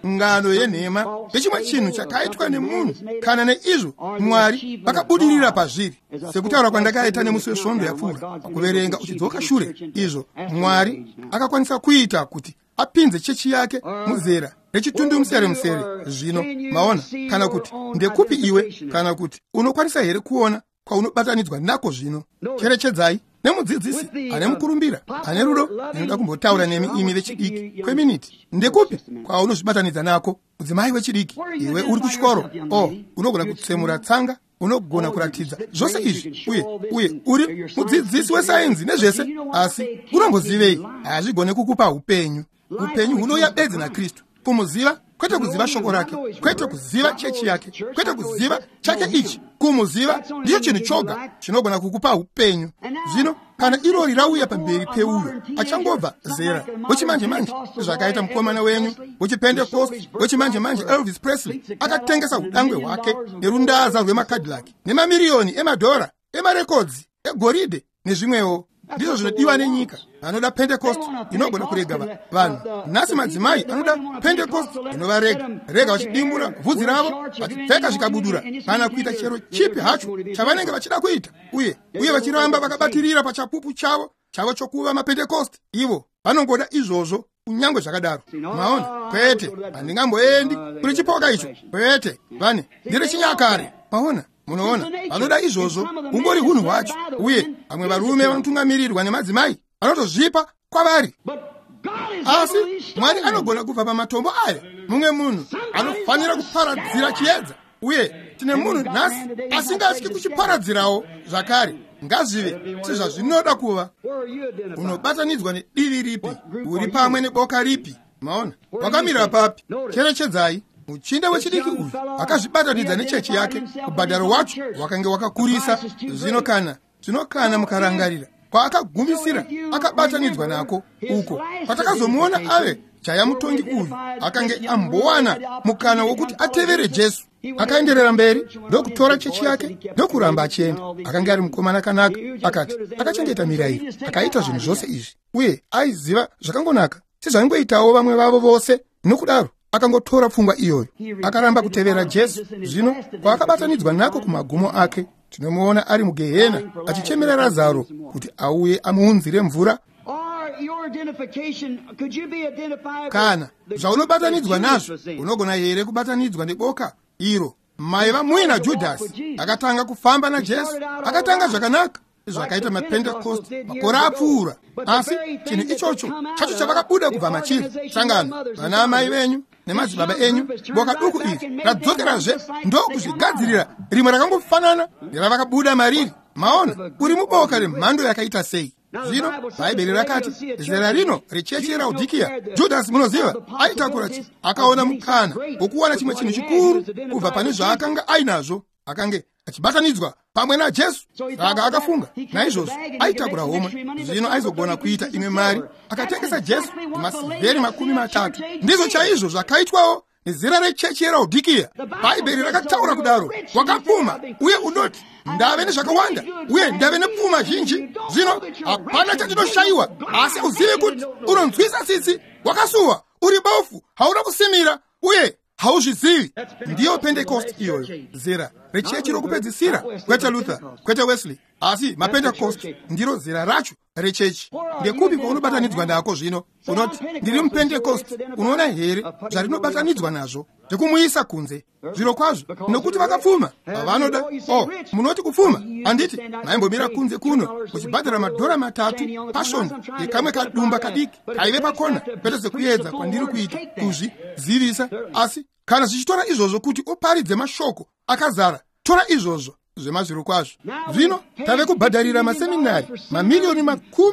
ngano yenhema yechimwe chinhu chakaitwa nemunhu, kana neizvo Mwari vakabudirira pazviri, sekutaura kwandakaita nemusi wesvondo yapfuura pakuverenga uchidzoka shure. Izvo Mwari akakwanisa kuita kuti apinze chechi yake muzera rechitundu musere. Zvino maona, kana kuti ndekupi iwe, kana kuti unokwanisa here kuona kwaunobatanidzwa nako zvino. Cherechedzai nemudzidzisi ane mukurumbira, ane rudo, anoda kumbotaura nemi imi vechidiki kweminiti. Ndekupi kwaunozvibatanidza nako, mudzimai wechidiki? Iwe uri kuchikoro, unogona kutsemura tsanga, unogona kuratidza zvose izvi, uye uri mudzidzisi wesayenzi nezvese, asi unombozivei hazvigone kukupa upenyu. Upenyu hunoya bedzi naKristu, kumuziva, kwete kuziva shoko rake, kwete kuziva chechi yake, kwete kuziva chake ichi. Kumuziva ndicho chinhu choga chinogona kukupa upenyu. Zvino kana irori rauya pamberi peuyo achangobva zera wechimanje-manje, zvakaita mukomana wenyu wechipentekosti wechimanje-manje Elvis Presley akatengesa udangwe hwake nerundaza rwemakadhilak nemamiriyoni emadhora, emarekodzi egoridhe nezvimwewo. Ndizvo zvinodiwa nenyika. Anoda pentekosti inogona kurega vanhu. Nhasi madzimai anoda pentekosti inovarega vachidimbura bvudzi ravo, vachipfeka zvikabudura, kana kuita chero chipi hacho chavanenge vachida kuita, uye vachiramba vakabatirira pachapupu chavo chokuva mapentekosti. Ivo vanongoda izvozvo kunyangwe zvakadaro. Maona, kwete, handingamboendi kuri chipoka icho, kwete, vane ndiri chinyakare. Maona, munoona, vanoda izvozvo, umbori hunhu hwacho, uye vamwe varume vanotungamirirwa nemadzimai vanotozvipa kwavari. Asi Mwari anogona kubva pamatombo aya mumwe munhu anofanira kuparadzira chiedza, uye tine munhu nhasi asingatyi kuchiparadzirawo zvakare. Ngazvive sezvazvinoda kuva. Unobatanidzwa nedivi ripi? Uri pamwe neboka ripi? Maona, wakamira papi? Cherechedzai, muchinda wechidiki uyu akazvibatanidza nechechi yake. Kubhadharo wacho wakange wakakurisa. Zvino kana mukarangarira kwaakagumisira akabatanidzwa nako, uko patakazomuona ave jaya mutongi uyu akange ambowana mukana wokuti atevere Jesu. Akaenderera mberi ndokutora chechi yake ndokuramba achienda. Akanga ari mukomana akanaka, akati akachengeta mirayiro, akaita zvinhu zvose izvi, uye aiziva zvakangonaka sezvaingoitawo vamwe vavo vose. Nokudaro akangotora pfungwa iyoyo akaramba kutevera Jesu. Zvino kwaakabatanidzwa nako kumagumo ake, tinomuona ari mugehena achichemera Razaro kuti auye amuunzire mvura. Kana zvaunobatanidzwa nazvo, unogona here kubatanidzwa neboka iro. Mai vamwina Judhasi akatanga kufamba naJesu, akatanga zvakanaka, zvakaita mapentekosti makore apfuura. Asi chinhu ichocho chacho chavakabuda kubva machiri sangano, vana amai venyu nemadzibaba enyu, boka duku iri radzokerazve ndokuzvigadzirira rimwe rakangofanana neravakabuda mariri. Maona, uri muboka remhando yakaita sei? Zvino Bhaibheri rakati zera rino rechechi yeRaodhikea, Judhasi munoziva, aitakura akaona mukana wokuwana chimwe chinhu chikuru kubva pane zvaakanga ainazvo, akange achibatanidzwa pamwe naJesu. Saka akafunga naizvozvo aitakura homwe. Zvino aizogona kuita imwe mari, akatengesa Jesu nemasivheri 30. Ndizvo chaizvo zvakaitwawo nezera rechechi yeRaodhikea. Bhaibheri rakataura kudaro, wakapfuma uye unoti ndave nezvakawanda uye ndave nepfuma zhinji. Zvino hapana chachinoshayiwa, asi uzive kuti unonzwisa tsitsi, wakasuwa, uri bofu, hauna kusimira uye hauzvizivi. Ndiyo pentekosti iyoyo, zera rechechi rokupedzisira, kwete Luther, kwete Wesley, asi mapentekosti ndiro zera racho rechechi. Ndekupi kwaunobatanidzwa nako zvino? Unoti ndiri mupentekosti. Unoona here zvarinobatanidzwa nazvo ndekumuisa kunze. Zviro kwazvo nokuti vakapfuma vanoda. Munoti kupfuma? Handiti maimbomira kunze kuno muchibhadhara madhora 3 pashoni yekamwe kadumba kadiki kaive pakona, kwete sekuedza kwandiri kuita kuzvizivisa. Asi kana zvichitora izvozvo kuti uparidze mashoko akazara, tora izvozvo zvemazviro kwazvo. Zvino tave kubhadharira maseminari mamiliyoni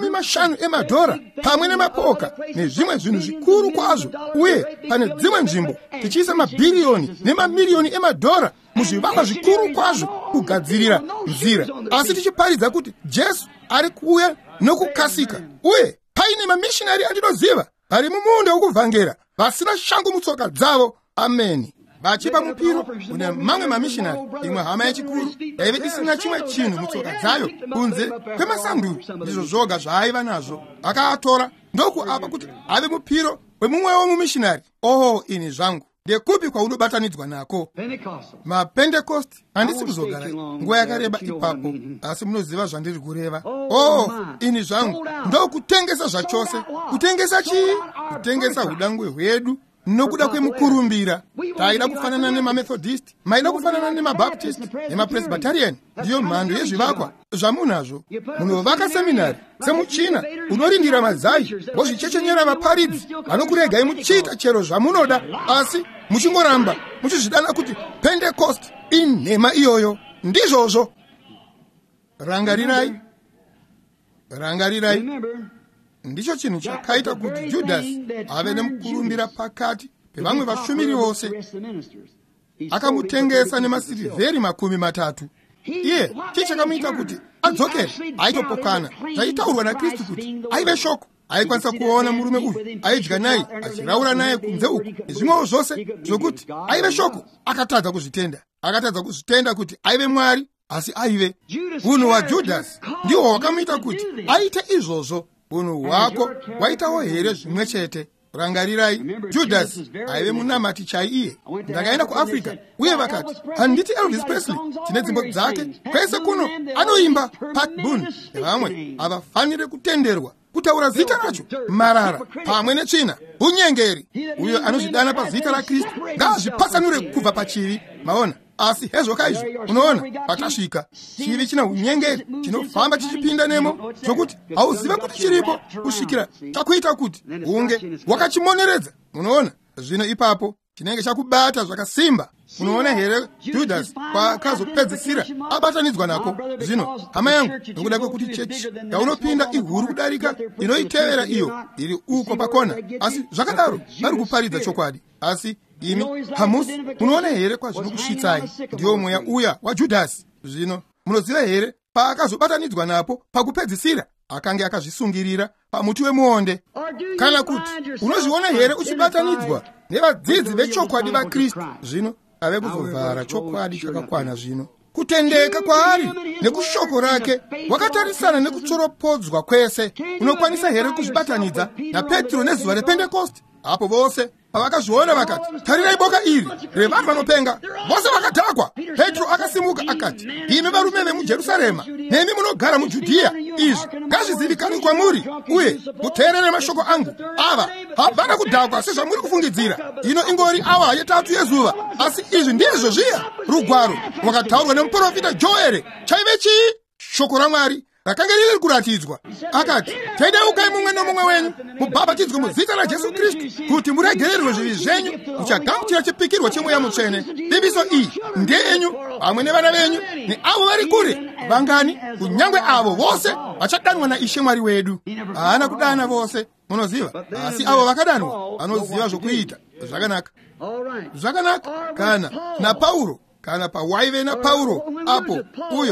50 emadhora pamwe nemapoka nezvimwe zvinhu zvikuru kwazvo, uye pane dzimwe nzvimbo tichiisa mabhiriyoni nemamiliyoni emadhora muzvivakwa zvikuru kwazvo kugadzirira nzira, asi tichiparidza kuti Jesu ari kuuya nokukasika. Uye paine mamishinari andinoziva vari mumunda wokuvhangera vasina shangu mutsoka dzavo. Ameni. Vachipa mupiro kune mamwe mamishinari, imwe hama yechikuru yaive isina chimwe chinhu mutsoka dzayo kunze kwemasanduru, ndizvo zvoga zvaaiva nazvo. Akaatora ndokuapa kuti ave mupiro wemumwe womumishinari. oh ini zvangu, ndekupi kwaunobatanidzwa nako? mapentecost handisi kuzogara nguva yakareba ipapo, asi munoziva zvandiri kureva. oh ini zvangu ndokutengesa zvachose. kutengesa chii? kutengesa udangwe hwedu nokuda kwemukurumbira. taida kufanana nemamethodist, maida kufanana nemabaptist nemapresbyterian. ndiyo mhando yezvivakwa zvamunazvo. munovaka seminari semuchina, unorindira mazai, wozvichechenyera vaparidzi vanokuregai muchiita chero zvamunoda, asi muchingoramba muchizvidana kuti pentecost inhema iyoyo. ndizvozvo. rangarirai, ndicho chinhu chakaita kuti judhasi ave nemukurumbira pakati pevamwe vashumiri vose. akamutengesa nemasirivheri 30. iye chichakamuita kuti adzokere. aitopokana zvaitaurwa naKristu kuti aive shoko. aikwanisa kuona murume uyu aidya naye achiraura naye kunze uku nezvimwewo zvose zvokuti aive shoko. akatadza kuzvitenda kuti aive Mwari, asi aive. unhu hwaJudhasi ndihwo hwakamuita kuti aite izvozvo. unhu hwako waitawo here zvimwe chete. rangarirai, Judhasi aive munamati chaiye. ndakaenda kuAfrica uye vakati, handiti Elvis Presley tine dzimbo dzake kwese kuno anoimba Pat Boone nevamwe havafanire kutenderwa kutaura zita racho marara pamwe netsvina. unyengeri. uyo anozvidana pazita raKristu ngaazvipatsanure kubva pachivi. maona, asi hezvoka izvo unoona patasvika chivi china unyengeri chinofamba chichipinda nemo zvokuti hauziva kuti chiripo kusvikira chakuita kuti unge wakachimoneredza. munoona, zvino ipapo chinenge chakubata zvakasimba. unoona here Judhasi kwakazopedzisira abatanidzwa nako. zvino hama yangu, nokuda kwekuti chechi yaunopinda ihuru kudarika inoitevera iyo iri uko pakona, asi zvakadaro vari kuparidza chokwadi. asi imi hamusi munoona here kwazvinokusvitsai? ndiyo mweya uya waJudhasi. zvino munoziva here paakazobatanidzwa napo pakupedzisira akange akazvisungirira pamuti wemuonde? kana kuti unozviona here uchibatanidzwa nevadzidzi vechokwadi vaKristu? zvino ave kuzovhara chokwadi chakakwana. zvino kutendeka kwaari nekushoko rake wakatarisana nekutsoropodzwa kwese. unokwanisa here kuzvibatanidza naPetro nezuva repentekosti? apo vose pavakazviona vakati, tarirai boka iri revanhu vanopenga, vose vakadhakwa. Petro akasimuka akati, imi varume vemuJerusarema nemi munogara muJudhiya, izvi ngazvizivikanwe kwamuri uye muteerere mashoko angu. ava havana kudhakwa sezvamuri kufungidzira. ino ingori awa yetatu yezuva, asi izvi ndizvo zviya rugwaro rwakataurwa nemuprofita Joere. chaive chii? shoko raMwari rakanga riri kuratidzwa. akati, tendeukai mumwe nomumwe wenyu mubhabhatidzwe muzita raJesu Kristu kuti muregererwe zvivi zvenyu, muchagamuchira chipikirwa chemweya mutsvene. vimbiso iyi ndeyenyu pamwe nevana venyu neavo vari kure vangani, kunyange avo vose vachadanwa naIshe Mwari wedu. haana kudana vose, munoziva, asi avo vakadanwa vanoziva zvokuita. zvakanaka kana naPauro, kana pawaive naPauro apo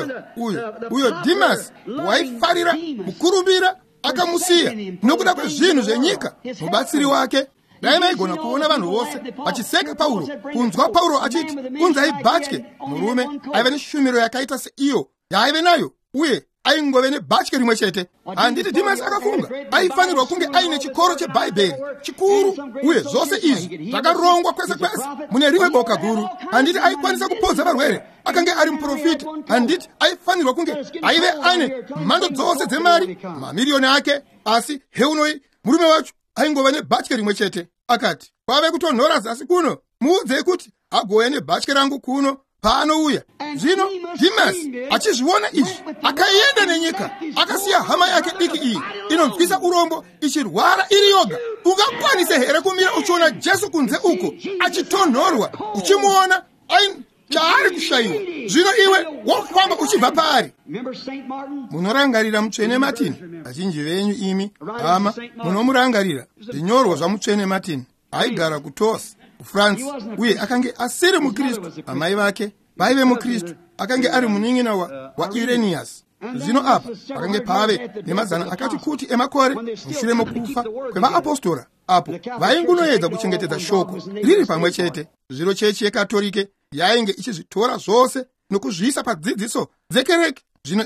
uyo Dhimasi waifarira mukurumbira akamusiya nokuda kwezvinhu zvenyika. mubatsiri wake dai maigona kuona vanhu vose vachiseka Pauro, kunzwa Pauro achiti kunzai bhatye. murume aive neshumiro yakaita seiyo yaaive nayo uye aingove nebhatye rimwe chete. handiti Dhimasi akafunga aifanirwa kunge aine chikoro chebhaibheri chikuru, uye zvose izvi zvakarongwa kwese kwese mune rimwe boka guru. handiti aikwanisa kupodza varwere, akange ari muprofita. handiti aifanirwa kunge aive aine mhando dzose dzemari, mamiriyoni ake. asi heunoi murume wacho aingova nebhatye rimwe chete. akati, kwave kutonhora zasi kuno, muudzei kuti agouya nebhatye rangu kuno paanouya. zvino Dhimasi achizviona izvi akaenda nenyika, akasiya hama yake diki iyi inonzwisa urombo ichirwara iri yoga. ungakwanise here kumira uchiona Jesu kunze uko achitonhorwa, uchimuona chaari kushayiwa? zvino iwe wofamba uchibva pari? munorangarira mutsvene Martin? vazhinji venyu imi hama munomurangarira. zvinyorwa zvamutsvene Martin. aigara kuTours kuFrance uye akange asiri muKristu. amai vake vaive muKristu. akange ari munin'ina waIrenius. zvino apa pakange pave nemazana akati kuti emakore mushure mokufa kwevaapostora, apo vaingunoedza kuchengetedza shoko riri pamwe chete. zvino chechi yekatolike yainge ichizvitora zvose nokuzviisa padzidziso dzekereke. zvino ivo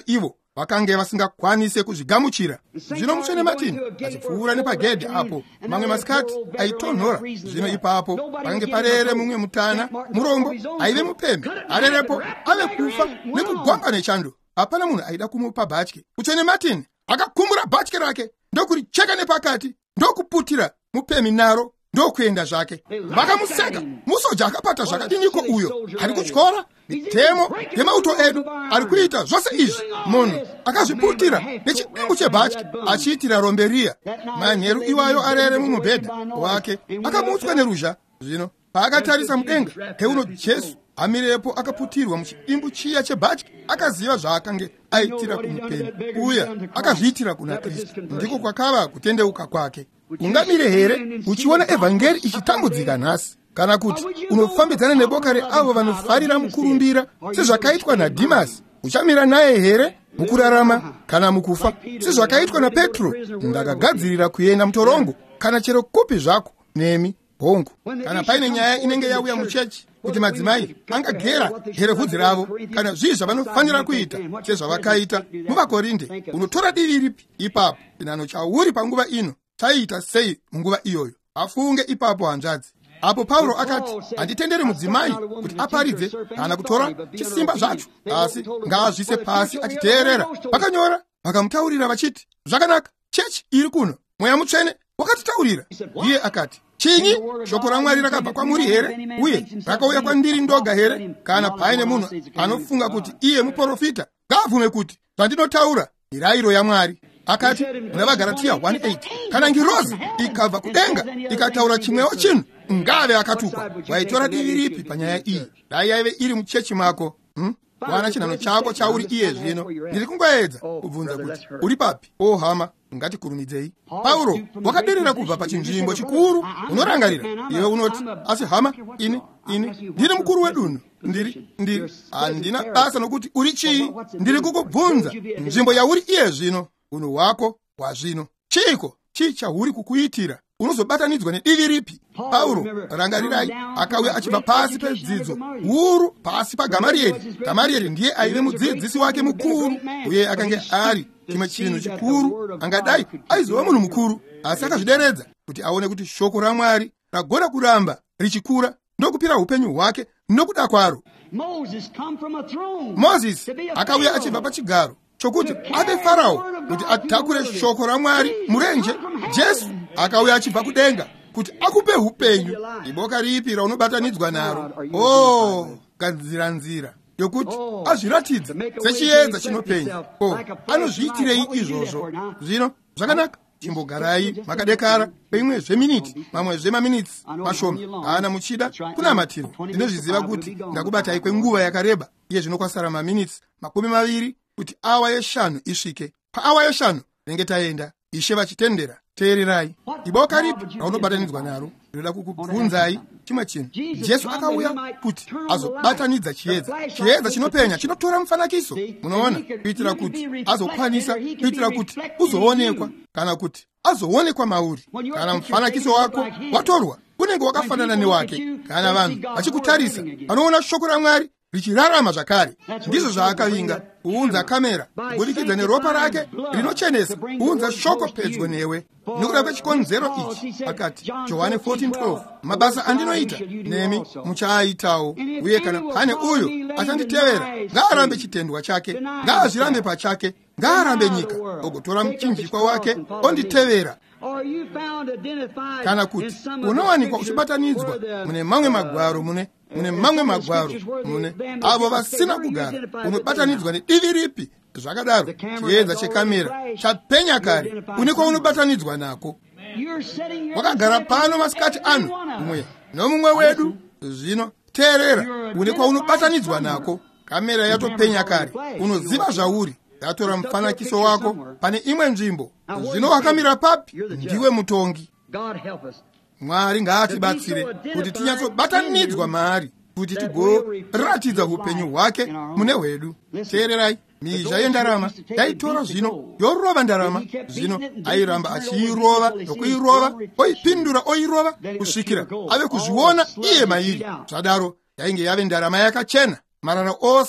vakange vasingakwanise kuzvigamuchira. Zvino mutsvene Martin achipfuura nepagedhi apo mamwe masikati aitonhora. Zvino ipapo pakange parere mumwe mutana murombo aive mupembe, arerepo ave kufa nekugwamba nechando. Hapana munhu aida kumupa bhatye. Mutsvene Martin akakumbura bhatye rake ndokuricheka nepakati, ndokuputira mupembi naro, ndokuenda zvake. Vakamuseka. Musoja akapata zvakadiniko uyo? Ari kutyora mitemo yemauto edu, ari kuita zvose izvi. Munhu akazviputira nechidimbu chebhatye achiitira romberiya. Manheru iwayo arere mumubhedha wake akamutswa neruzha. Zvino paakatarisa mudenga, heuno Jesu amirepo akaputirwa muchidimbu chiya chebhatye. Akaziva zvaakange aitira kumupembi, uye akazviitira kuna Kristu. Ndiko kwakava kutendeuka kwake. Ungamire here uchiona evhangeri ichitambudzika nhasi, kana kuti unofambidzana neboka reavo vanofarira mukurumbira sezvakaitwa naDhimasi? Uchamira naye here mukurarama kana mukufa, sezvakaitwa naPetro? Ndakagadzirira kuenda mutorongo kana chero kupi zvako nemi hongu. Kana paine nyaya inenge yauya muchechi kuti madzimai angagera here vhudzi ravo kana zvii zvavanofanira kuita sezvavakaita muvaKorinde, unotora divi ripi ipapo? Chinano chauri panguva ino chaiita sei munguva iyoyo? Afunge ipapo hanzvadzi. Apo Pauro akati, handitenderi mudzimai kuti aparidze kana kutora chisimba zvacho, asi ngaazvise pasi achiteerera. Vakanyora vakamutaurira vachiti, zvakanaka, chechi iri kuno, Mweya Mutsvene wakatitaurira. Iye akati, chinyi? Shoko raMwari rakabva kwamuri here? Uye rakauya kwandiri ndoga here? Kana paine munhu anofunga kuti iye muprofita, ngaabvume kuti zvandinotaura mirayiro yaMwari. Akati muna vaGaratiya 1:8, kana ngirozi ikabva kudenga ikataura chimwewo chinhu, ngave akatukwa. Waitora divi ripi panyaya iyi? Dai yaive iri muchechi mako. Wana chinhano chako chauri iye zvino. Ndiri kungoedza kubvunza kuti uri papi? O hama, ngatikurumidzei. Pauro wakaderera kubva pachinzvimbo chikuru. Unorangarira iwe unoti, asi hama, ini ndiri mukuru wedunhu. Handina basa nokuti uri chii. Ndiri kukubvunza nzvimbo yauri iye zvino, unhu hwako hwazvino chiko chii chauri kukuitira? Unozobatanidzwa nedivi ripi? Pauro, rangarirai, akauya achibva pasi pedzidzo huru pasi paGamarieri. Gamarieri ndiye aive mudzidzisi wake mukuru, uye akange ari chimwe chinhu chikuru. Angadai aizova munhu mukuru, asi akazvideredza kuti aone kuti shoko raMwari ragona kuramba richikura ndokupira upenyu hwake nokuda kwaro. Mozisi akauya achibva pachigaro chokuti ave Farao kuti atakure shoko raMwari murenje. Jesu akauya achibva kudenga kuti akupe upenyu. Iboka ripi raunobatanidzwa naro? Gadzira nzira yokuti azviratidza sechiedza chinopenya. Anozviitirei izvozvo? Zvino zvakanaka, chimbogarai makadekara peimwe zveminiti, mamwe zvemaminitsi mashoma, kana muchida kunamatira. Ndinozviziva kuti ndakubatai kwenguva yakareba, iye zvino kwasara maminitsi 20 kuti awa yeshanu isvike. Paawa yeshanu renge taenda. Ishe vachitendera, teererai. Iboka ripi raunobatanidzwa naro? Ndoda kukubvunzai chimwe chinhu. Jesu akauya kuti azobatanidza chiedza chinopenya, chinotora mufanakiso. Munoona, kuitira kuti azokwanisa, kuitira kuti uzoonekwa, kana kuti azoonekwa mauri. Kana mufanakiso wako watorwa, unenge wakafanana newake. Kana vanhu vachikutarisa, vanoona shoko raMwari richirarama zvakare. Ndizvo zvaakavinga, kuunza kamera kubudikidza neropa rake rinochenesa, kuunza shoko pedyo newe. Nokuda kwechikonzero ichi akati, Johani 14:12, mabasa andinoita nemi muchaaitawo. Uye kana pane uyo achanditevera, ngaarambe chitendwa chake, ngaazvirambe pachake, ngaarambe nyika, ogotora muchinjikwa wake onditevera. Kana kuti unowanikwa uchibatanidzwa mune mamwe magwaro, mune mamwe magwaro, mune avo vasina kugara, unobatanidzwa nedivi ripi? Zvakadaro, chiedza chekamera chapenya kare, uniko unobatanidzwa nako. Wakagara pano masikati ano, mumwe nomumwe wedu. Zvino teerera, uniko unobatanidzwa nako. Kamera yatopenya kare, unoziva zvauri. Yatora mufanakiso wako pane imwe nzvimbo. Zvino wakamira papi? Ndiwe mutongi. Mwari ngaatibatsire kuti tinyatsobatanidzwa maari, kuti tigoratidza upenyu hwake mune hwedu. Teererai, mizha yendarama yaitora zvino yorova ndarama. Zvino airamba achiirova nokuirova, oipindura oirova kusvikira ave kuzviona iye mairi. Zvadaro yainge yave ndarama yakachena. Marara ose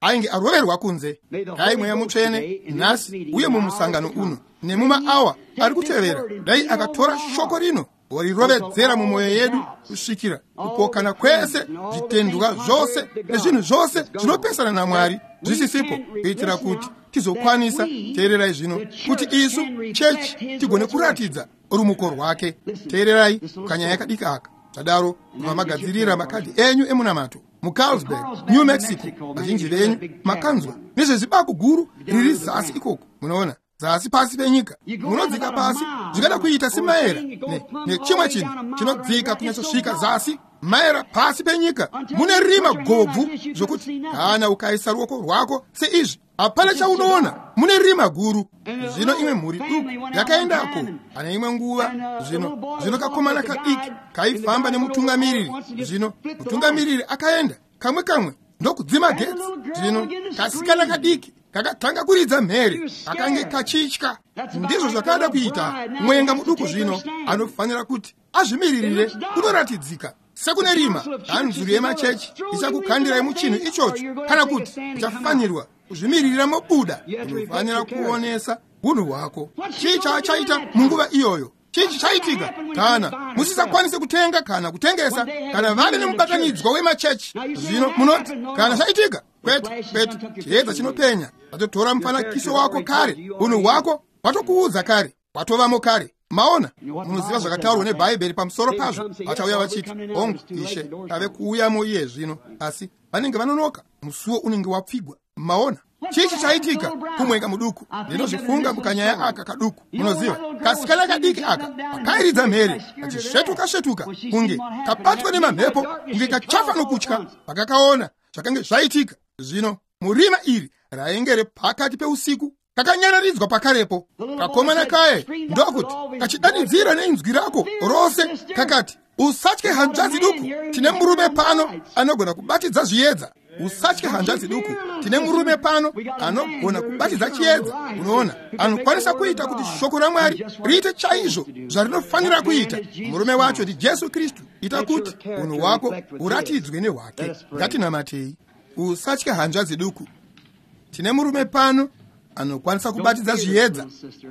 ainge aroverwa kunze. Dai mweya mutsvene nhasi uye mumusangano uno nemumaawa ari kutevera, dai akatora shoko rino worirovedzera mumwoyo yedu kusvikira kupokana kwese, zvitenduka zvose nezvinhu zvose zvinopesana naMwari zvisisipo, kuitira kuti tizokwanisa, teererai zvino, kuti isu chechi tigone kuratidza rumuko rwake. Teererai kanyaya yakadika aka. Zvadaro vamagadzirira makadhi enyu emunamato muCarlsberg, New Mexico, vazhinji venyu makanzwa nezvezibako guru riri zasi ikoko. Munoona zasi pasi penyika, munodzika pasi zvikada kuita semaera nechimwe chinhu chinodzika kunyatsosvika zasi maera pasi penyika. Mune rima gobvu zvokuti kana ukaisa ruoko rwako seizvi hapana chaunoona. Mune rima guru. Zvino imwe mhuri duku yakaendako pane imwe nguva, zvino kakomana kadiki kaifamba nemutungamiriri. Zvino mutungamiriri akaenda kamwe ndokudzima getsi. Zvino kasikana kadiki kakatanga kuridza mhere, kakange kachitya. Ndizvo zvakada kuita mwenga muduku. Zvino anofanira kuti azvimiririre kunoratidzika sekune rima. Hanzuru yemachechi ichakukandirai muchinhu ichocho, kana kuti ichafanirwa kuzvimiririra mobuda. Unofanira kuonesa unhu hwako. Chii chachaita munguva iyoyo? Chii chichaitika kana musisakwanise kutenga kana kutengesa kana vane nemubatanidzwa wemachechi? Zvino munoti kana zvaitika? Kwete, chiedza chinopenya watotora mufanakiso wako kare, unhu hwako watokuudza kare, watovamo kare. Maona, munoziva zvakataurwa neBhaibheri pamusoro pazvo. Vachauya vachiti, hongu Ishe ave kuuyamo iye zvino, asi vanenge vanonoka, musuwo unenge wapfigwa. Maona, chii chaitika kumwenga muduku? Ndinozvifunga mukanyaya aka kaduku. Munoziva kasikana kadiki aka akairidza mhere kachisvetuka kunge kabatwa nemamhepo, kunge kachafa nokutya pakakaona zvakange zvaitika. Zvino murima iri rainge repakati peusiku kakanyararidzwa pakarepo. Kakomana kaye ndokuti kachidanidzira neinzwi rako rose kakati, usatye hanzvadzi duku, tine murume pano anogona kubatidza zviedza. Usatye hanzvadzi duku, tine murume pano anogona kubatidza chiedza. Unoona, anokwanisa kuita kuti shoko raMwari riite chaizvo zvarinofanira kuita. Murume wacho ndi Jesu Kristu. Ita kuti unhu hwako uratidzwe nehwake. Ngatinamatei. Usatye hanzvadzi duku, tine murume pano anokwanisa kubatidza zviedza.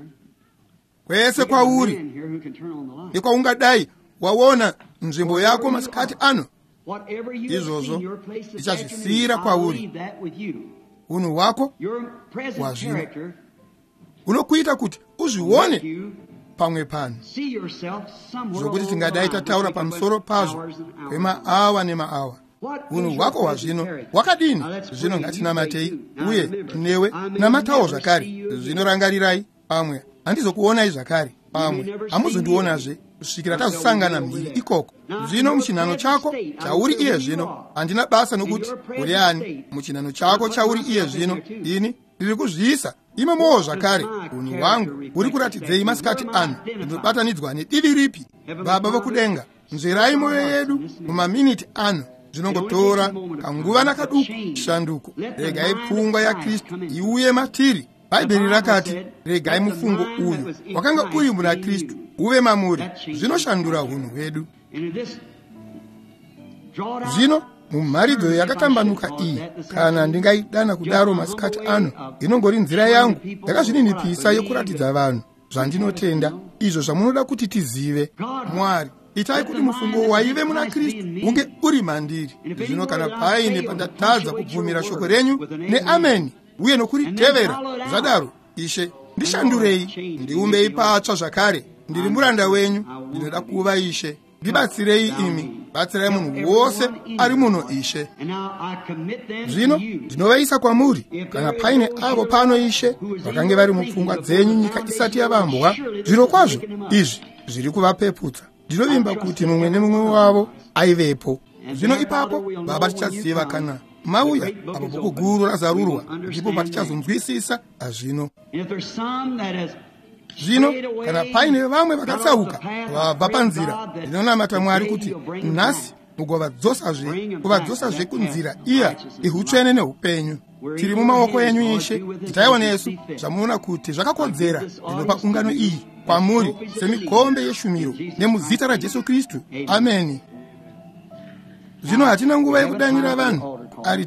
Kwese kwauri nekwaungadai waona nzvimbo yako masikati ano, izvozvo ndichazvisiyira kwauri. Unhu hwako wazvino unokuita kuti uzvione pamwe pano, zvokuti tingadai tataura pamusoro pazvo kwemaawa nemaawa. Unhu hwako hwazvino hwakadini? Zvino ngatinamatei, uye newe namatawo zvakare. Zvino rangarirai pamwe, handizokuonai zvakare pamwe, hamuzondionazve kusvikira tazosangana mhiri ikoko. Zvino muchinhano chako chauri iye zvino, handina basa nokuti uri ani. Muchinhano chako chauri iye zvino, ini ndiri kuzviisa imomowo zvakare. Unhu hwangu huri kuratidzei masikati ano, ndinobatanidzwa nedivi ripi? Baba vokudenga, nzverai mwoyo yedu mumaminiti ano. Zvinongotora kanguva nakaduku shanduko. Regai pfungwa yaKristu iuye matiri. Bhaibheri rakati, regai mufungo uyu wakanga uri muna Kristu uve mamuri. Zvinoshandura hunhu hwedu. Zvino mumharidzo yakatambanuka iyi, kana ndingaidana kudaro masikati ano, inongori nzira yangu yakazvininipisa yokuratidza vanhu zvandinotenda, izvo zvamunoda kuti tizive. Mwari, itai kuti mufungo waive muna Kristu unge uri mandiri. Zvino kana paine pandatadza kubvumira shoko renyu neameni uye nokuritevera, zvadaro Ishe ndishandurei, ndiumbei patsva zvakare. Ndiri muranda wenyu, ndinoda kuva Ishe. Ndibatsirei imi, batsirai munhu wose ari muno Ishe. Zvino ndinovaisa kwamuri, kana paine avo pano Ishe vakange vari mupfungwa dzenyu nyika isati yavambwa, zviro kwazvo izvi zviri kuvapeputsa. Ndinovimba kuti mumwe nemumwe wavo aivepo. Zvino ipapo Baba tichaziva kana mauya apo bhuku guru razarurwa, ndipo patichazonzwisisa zvino. Zvino kana paine vamwe vakatsauka vabva panzira, ndinonamata Mwari kuti nhasi kuvadzosazve kunzira iya ihutsvene neupenyu. Tiri mumaoko enyu Ishe, itaiwa Yesu zvamuona kuti zvakakodzera. Ndinopa ungano iyi kwamuri semikombe yeshumiro nemuzita raJesu Kristu. Ameni. Zvino hatina nguva yekudanyira vanhu aritari.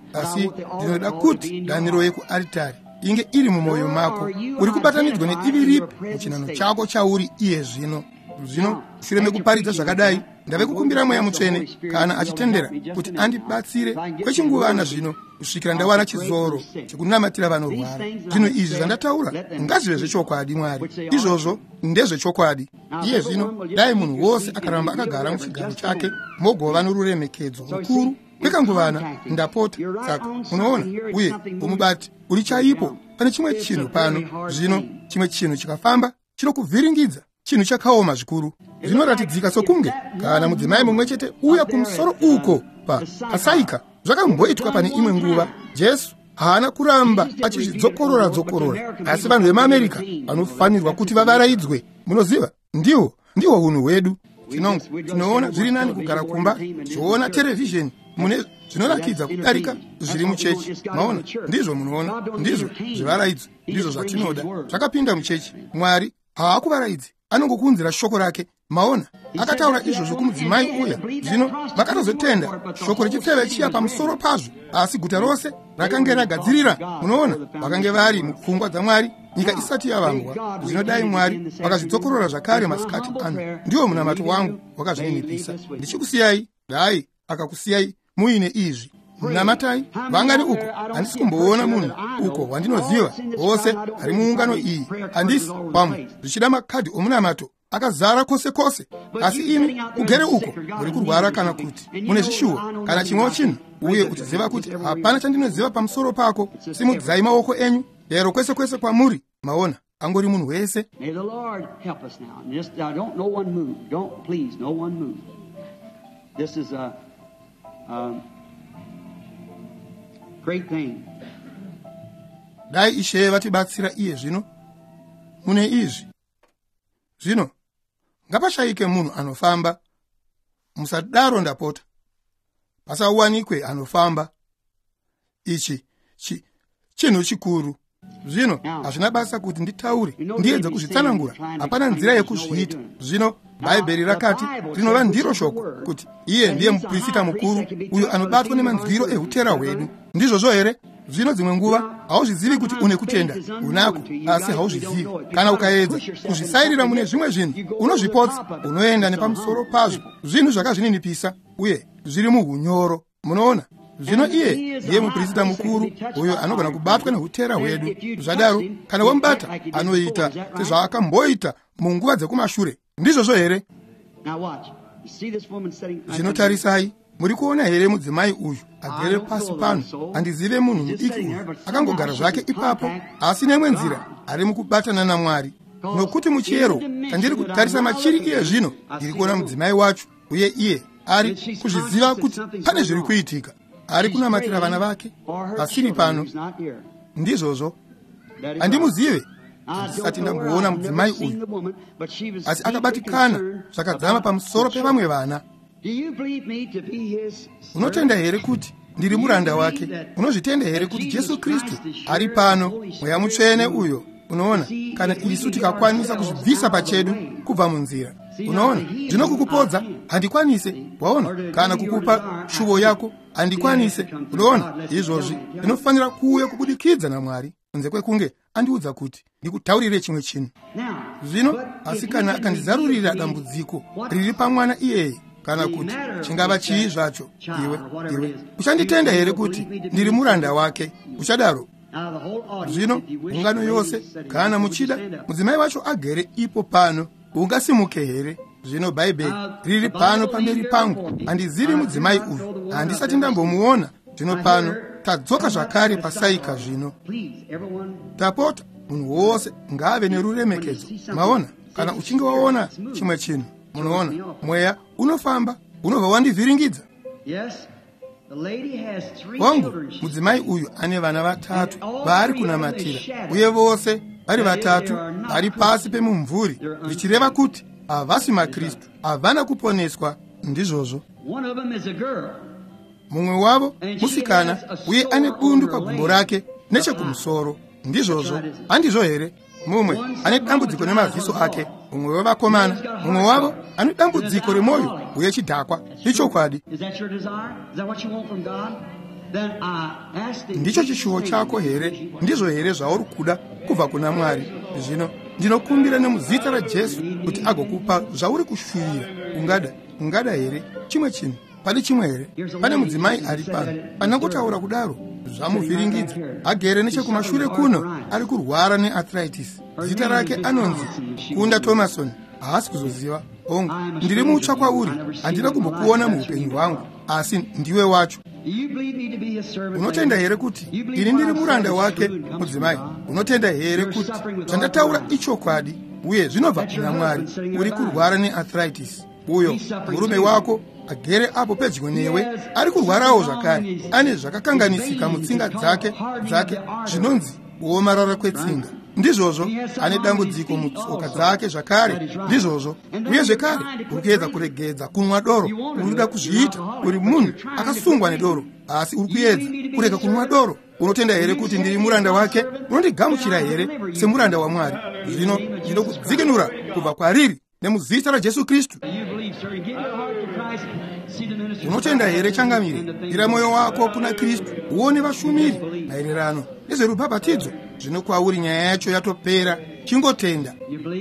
asi ndinoda kuti daniro yekuaritari inge iri mumwoyo mako, uri kubatanidzwa nedivi ripi muchinano chako chauri iye zvino. Shure mekuparidza zvakadai, ndave kukumbira Mweya Mutsvene kana achitendera kuti andibatsire kwechinguvana zvino kusvikira ndawana chizoro chekunamatira vanorwara. Zvinhu izvi zvandataura ngazvive zvechokwadi. Mwari, izvozvo ndezvechokwadi. Iye zvino dai munhu wose akaramba akagara muchigaro chake, mogova noruremekedzo rukuru kwekanguvana. Ndapota saka unoona, uye umubati uri chaipo. Pane chimwe chinhu pano zvino, chimwe chinhu chikafamba chinokuvhiringidza, chinhu chakaoma zvikuru. Zvinoratidzika sokunge kana mudzimai mumwe chete uya kumusoro uko pasaika. Zvakamboitika pane imwe nguva. Jesu haana kuramba achizvidzokorora, asi vanhu vemuAmerika vanofanirwa kuti vavaraidzwe. Munoziva, ndihwo unhu hwedu. Tinoona zviri nani kugara kumba tichiona terevhizheni mune zvinonakidza kudarika zviri muchechi. Maona, ndizvo munoona, ndizvo zvivaraidzo, ndizvo zvatinoda. Zvakapinda muchechi. Mwari haakuvaraidzi, anongokunzira shoko rake. Maona, akataura izvozvo kumudzimai uya. Zvino vakatozotenda shoko rechitseve chiya pamusoro pazvo, asi guta rose rakange ragadzirira. Munoona, vakange vari mupfungwa dzaMwari nyika isati yavambwa. Zvinodai Mwari vakazvidzokorora zvakare masikati ano. Ndiwo munamato wangu wakazvininipisa. Ndichikusiyai, dai akakusiyai muine izvi. Namatai vangani uko. Handisi kumboona munhu uko wandinoziva wose ari muungano iyi. Handisi pamwe zvichida makadhi omunamato akazara kwose. Asi imi kugere uko muri kurwara kana kuti mune zvishuwa kana chimwewo chinhu, uye uchiziva kuti hapana chandinoziva pamusoro pako, simudzai maoko enyu lero kwese kwamuri. Maona, angori munhu wese. May the Lord help us now. Just don't no one move. Don't please no one move. This is a great thing. Dai Ishe vatibatsira iye zvino mune izvi. Zvino ngapashayike munhu anofamba. Musadaro ndapota. Pasawanikwe anofamba. Ichi chinhu chikuru. Zvino hazvina basa kuti nditaure ndiedze kuzvitsanangura. Hapana nzira yekuzviita. Zvino Bhaibheri rakati rinova ndiro shoko kuti iye ndiye muprofita mukuru uyo anobatwa nemanzwiro ehutera hwedu. Ndizvozvo here? Zvino dzimwe nguva hauzvizivi kuti une kutenda unako, asi hauzvizivi. Kana ukaedza kuzvisairira mune zvimwe zvinhu, unozvipotsa, unoenda nepamusoro pazvo. Zvinhu zvakazvininipisa uye zviri muhunyoro. Munoona? Zvino iye ndiye muprofita mukuru uyo anogona kubatwa nehutera hwedu. Zvadaro kana wamubata anoita sezvaakamboita munguva dzekumashure. Ndizvozvo here? Zvinotarisai, muri kuona here mudzimai uyu agere pasi pano? Handizive munhu mudiki uyu akangogara zvake ipapo, asi nemwe nzira ari mukubatana naMwari. Nokuti muchiyero chandiri kutarisa machiri iye zvino, ndiri kuona mudzimai wacho, uye iye ari kuzviziva kuti pane zviri kuitika. Ari kunamatira vana vake, pasiri pano. Ndizvozvo. Handimuzive, handisati ndamboona mudzimai uyu, asi akabatikana zvakadzama pamusoro pevamwe vana. Unotenda here kuti ndiri muranda wake? Unozvitenda here kuti Jesu Kristu ari pano, Mweya Mutsvene uyo? Unoona, kana isu tikakwanisa kuzvibvisa pachedu kubva munzira. Unoona, zvinokukupodza handikwanise. Waona, kana kukupa shuvo yako handikwanise. Unoona, izvozvi ndinofanira kuuya kubudikidza naMwari kunze kwekunge andiudza kuti ndikutaurire chimwe chinhu. Zvino asi kana akandizarurira dambudziko riri pamwana iyeye, kana kuti chingava chii zvacho, iwe uchanditenda here kuti ndiri muranda wake? Uchadaro? Zvino ungano yose kana muchida mudzimai wacho agere ipo pano, ungasimuke here? Zvino Bhaibheri riri pano pamberi pangu. Handizivi mudzimai uyu, handisati ndambomuona. Zvino pano tadzoka zvakare pasaika. Zvino tapota munhu wose ngaave neruremekedzo. Maona, kana uchinge waona chimwe chinhu, munoona mweya unofamba unobva wandivhiringidza. Wangu mudzimai uyu ane vana vatatu vari kunamatira, uye vose vari vatatu vari pasi pemumvuri, zvichireva kuti havasi maKristu, havana kuponeswa. Ndizvozvo. Mumwe wavo musikana, uye ane bundu pagumbo rake nechekumusoro. Ndizvozvo. Handizvo here? Mumwe ane dambudziko nemavhiso ake, mumwe wavakomana, mumwe wavo ane dambudziko remwoyo uye chidhakwa. Ichokwadi. ndicho chishuwo chako here? Ndizvo here zvauri kuda kubva kuna Mwari? Zvino ndinokumbira nemuzita raJesu kuti agokupa zvauri kushuvira. Ungada here chimwe chinhu? Pane chimwe here? Pane mudzimai ari pano. Pana kutaura kudaro zvamuvhiringidza. Agere nechekumashure kuno, ari kurwara nearthritis. Zita rake anonzi Kunda Thomason. Haasi kuzoziva. Hongu, ndiri mutsva kwauri. Handina kumbokuona muupenyu hwangu, asi ndiwe wacho. Unotenda here kuti ini ndiri muranda wake? Mudzimai, unotenda here kuti zvandataura ichokwadi uye zvinobva kuna Mwari? Uri kurwara nearthritis. Uyo murume wako agere apo pedyo newe ari kurwarawo zvakare. Ane zvakakanganisika mutsinga dzake zvinonzi kuomarara kwetsinga. Ndizvozvo ane dambudziko mutsoka dzake zvakare. Ndizvozvo uye zvekare uri kuedza kuregedza kunwa doro. Uri kuda kuzviita uri munhu akasungwa nedoro, asi uri kuedza kurega kunwa doro. Unotenda here kuti ndiri muranda wake? Unondigamuchira here semuranda waMwari? Zvino ndinokudzikinura kubva kwariri nemuzita raJesu Kristu. Unotenda here changamire? Ira mwoyo wako kuna Kristu, uone vashumiri maererano nezverubhabhatidzo. Zvino kwauri nyaya yacho yatopera, chingotenda.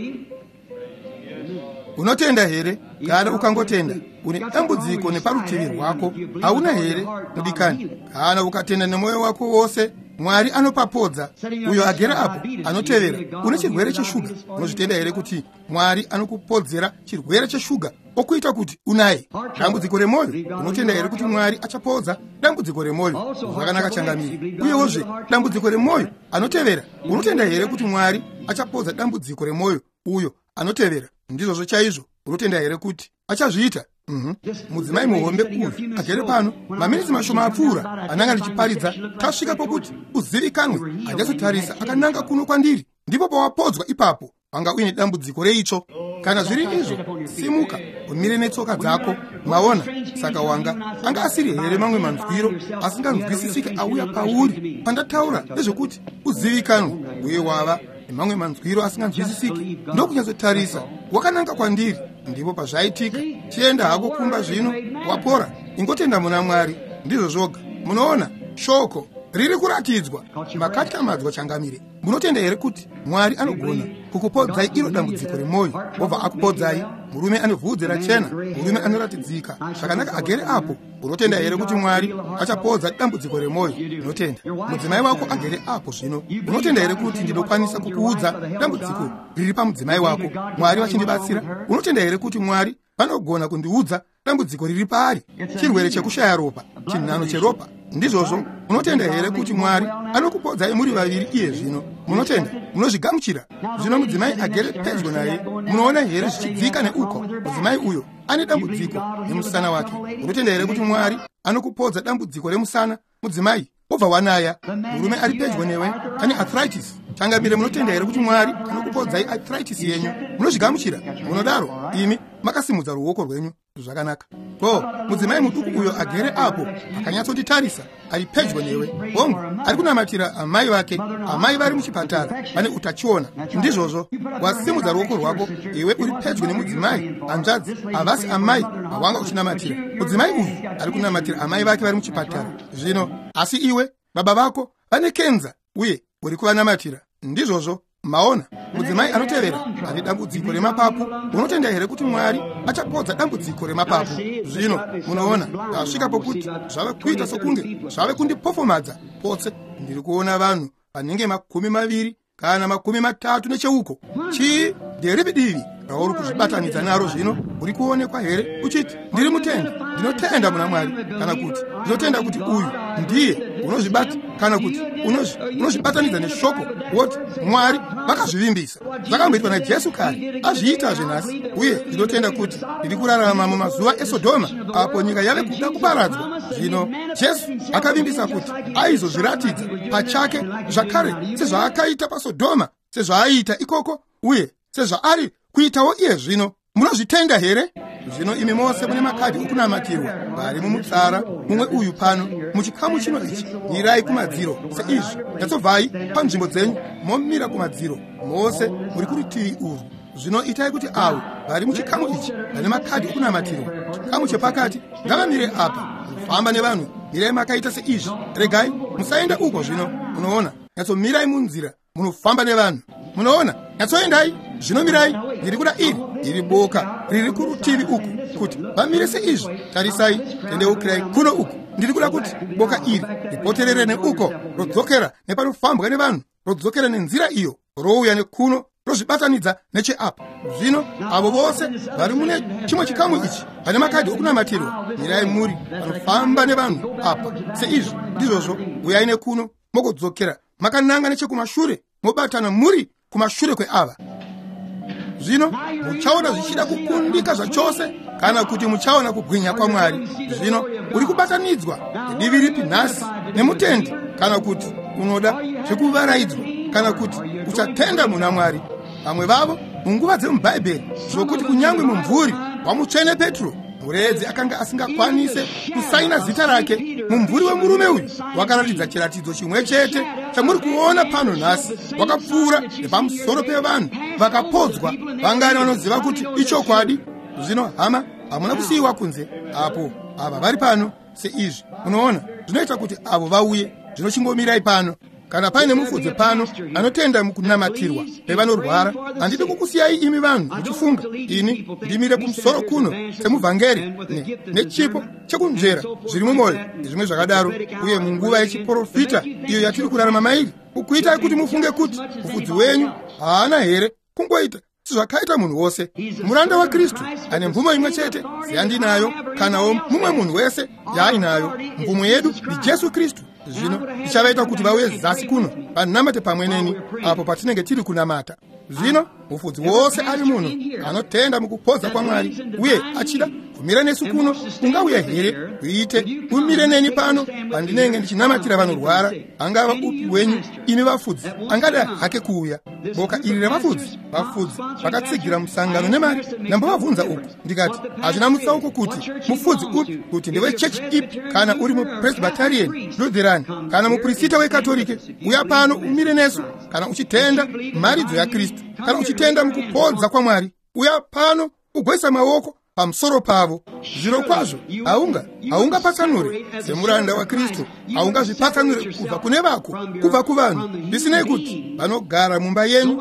Unotenda here? Kana ukangotenda une dambudziko neparutivi rwako, hauna here mudikani? Kana ukatenda nemwoyo wako wose, Mwari anopapodza. Uyo agere apo anotevera. Une chirwere cheshuga, unozvitenda here kuti Mwari anokupodzera chirwere cheshuga okuita kuti unaye? Dambudziko remwoyo, unotenda here kuti Mwari achapodza dambudziko remwoyo? Zvakanaka changamiri. Uyewozve dambudziko remwoyo anotevera, unotenda here kuti Mwari achapodza dambudziko remwoyo uyo anotevera? Ndizvozvo chaizvo. Unotenda here kuti achazviita? Mudzimai muhombe uyu agere pano maminitsi mashoma apfuura ananga ndichiparidza, tasvika pokuti uzivikanwe. Handazotarisa akananga kuno kwandiri, ndipo pawapodzwa ipapo wanga uine dambudziko reitsvo. Kana zviri izvo, simuka umire netsoka dzako. Mwaona? Saka wanga anga asiri here mamwe manzwiro asinganzwisisike auya pauri pandataura nezvekuti uzivikanwe, uye wava nemamwe manzwiro asinganzwisisike? Ndokunyatsotarisa wakananga kwandiri, ndipo pazvaitika chienda hako kumba. Zvino wapora, ingotenda muna Mwari. Ndizvo zvoga. Munoona shoko riri kuratidzwa, makatyamadzwa changamire. Munotenda here kuti Mwari anogona kukupodzai iro dambudziko remwoyo? Obva akupodzai. Murume ane bvudzi rachena, murume anoratidzika zvakanaka agere apo. Unotenda here kuti Mwari achapodza dambudziko remwoyo? Unotenda. Mudzimai wako agere apo. Zvino unotenda here kuti ndinokwanisa kukuudza dambudziko riri pamudzimai wako, Mwari vachindibatsira? Unotenda here kuti Mwari vanogona kundiudza dambudziko riri paari? Chirwere chekushaya ropa, chinhano cheropa. Ndizvozvo. Unotenda here kuti Mwari anokupodzai muri vaviri iye zvino? Munotenda? Munozvigamuchira? Zvino mudzimai agere pedyo naye, munoona here zvichidzika neuko? Mudzimai uyo ane dambudziko nemusana wake. Unotenda here kuti Mwari anokupodza dambudziko remusana? Mudzimai, obva wanaya. Murume ari pedyo newe ane arthritis. Changamire, munotenda here kuti Mwari anokupodzai arthritis yenyu? Munozvigamuchira? Munodaro imi makasimudza ruoko rwenyu. Zvakanaka. Ko, mudzimai muduku uyo agere apo akanyatsotitarisa, ari pedyo newe. Hongu, ari kunamatira amai vake. Amai vari muchipatara, vane utachiona. Ndizvozvo wasimudza ruoko rwako, iwe uri pedyo nemudzimai, hanzvadzi, havasi amai avanga uchinamatira. Mudzimai uyu ari kunamatira amai vake vari muchipatara. Zvino asi iwe baba vako vane kenza uye uri kuvanamatira. Ndizvozvo. Maona, mudzimai anotevera ane dambudziko remapapu. Unotenda here kuti Mwari achapodza dambudziko remapapu? Zvino munoona tasvika pokuti zvave kuita sokunge zvave kundipofomadza potse. Ndiri kuona vanhu vanenge 20 kana 30 necheuko. Chii? Nderipi divi rauri kuzvibatanidza naro? Zvino uri kuonekwa here uchiti ndiri mutenda, ndinotenda muna Mwari, kana kuti ndinotenda kuti uyu ndiye unozvibata, kana kuti unozvibatanidza neshoko woti Mwari vakazvivimbisa. Zvakamboitwa naJesu kare, azviitazve nhasi. Uye ndinotenda kuti ndiri kurarama mumazuva eSodhoma, apo nyika yave kuda kuparadzwa. Zvino Jesu akavimbisa kuti aizozviratidza pachake zvakare sezvaakaita paSodhoma, sezvaaita ikoko, uye sezvaari kuitawo iye zvino. Munozvitenda here? Zvino imi mose mune makadhi okunamatirwa vari mumutsara, mumwe uyu pano muchikamu chino ichi, mirai kumadziro seizvi. Nyatsobvai panzvimbo dzenyu momira kumadziro mose muri kurutivi urwu. Zvino itai kuti avo vari muchikamu ichi vane makadhi okunamatirwa, chikamu chepakati, ngavamire apa kufamba nevanhu mirai makaita seizvi. Regai musaenda uko zvino. Munoona, nyatsomirai munzira munofamba nevanhu. Munoona, nyatsoendai zvino, mirai. Ndiri kuda iri boka riri kurutivi uku kuti vamire seizvi. Tarisai, tendeukirai kuno uku. Ndiri kuda kuti boka iri ripoterere neuko, rodzokera nepanofambwa nevanhu, rodzokera nenzira iyo, rouya nekuno, rozvibatanidza necheapa. Zvino avo vose vari mune chimwe chikamu ichi pane makadhi okunamatirwa, mirai muri panofamba nevanhu apa seizvi. Ndizvozvo uyai nekuno mogodzokera makananga nechekumashure, mobatana muri kumashure kweava. Zvino muchaona zvichida kukundika zvachose kana kuti muchaona kubwinya kwaMwari. Zvino uri kubatanidzwa divi ripi nhasi nemutendi, kana kuti unoda zvekuvaraidzwa, kana kuti uchatenda muna Mwari. Vamwe vavo munguva dzemubhaibheri zvokuti kunyangwe mumvuri wamutsvene Petro, muredzi akanga asingakwanise kusaina zita rake, mumvuri wemurume uyu wakaratidza chiratidzo chimwe chete chamuri kuona pano nhasi. Wakapfuura nepamusoro pevanhu vakapodzwa, vangani vanoziva kuti ichokwadi. Zvino hama, hamuna kusiyiwa kunze apo. Ava vari pano seizvi. Unoona, zvinoita kuti avo vauye. Zvino chingomirai pano. Kana paine mufudze pano anotenda mukunamatirwa pevanorwara, handidi kukusiyai imi vanhu muchifunga ini ndimire kumusoro kuno semuvhangeri nechipo chekunzvera zviri mumwoyo nezvimwe zvakadaro. Uye munguva yechiprofita iyo yatiri kurarama mairi, kukuitai kuti mufunge kuti mufudzi wenyu haana here kungoita zvakaita munhu wose. Muranda waKristu ane mvumo imwe chete seyandinayo, kanawo mumwe munhu wese yaainayo. Mvumo yedu ni Jesu Kristu. Zvino ichavaita kuti vauye zasi kuno vanamate pamwe neni apo patinenge tiri kunamata. Zvino mufudzi wose ari munhu anotenda mukupodza kwaMwari uye achida kumira nesu kuno, ungauya here uite umire neni pano pandinenge ndichinamatira vanorwara, angava upi wenyu imi vafudzi angada hake kuuya. Boka iri revafudzi, vafudzi vakatsigira musangano nemari, ndambovabvunza uku ndikati, hazvina mutsauko kuti mufudzi upi, kuti ndewe chechi ipi, kana uri mupresbyterian, Lutheran, kana muprofita wekatolike, uya pano umire nesu. Kana uchitenda maridzo yaKristu, kana uchitenda mukupodza kwaMwari, uya pano ugoisa maoko pamusoro pavo. Zviro kwazvo haungapatsanure semuranda waKristu, haungazvipatsanure kubva kune vako, kubva kuvanhu, zvisinei kuti vanogara mumba yenyu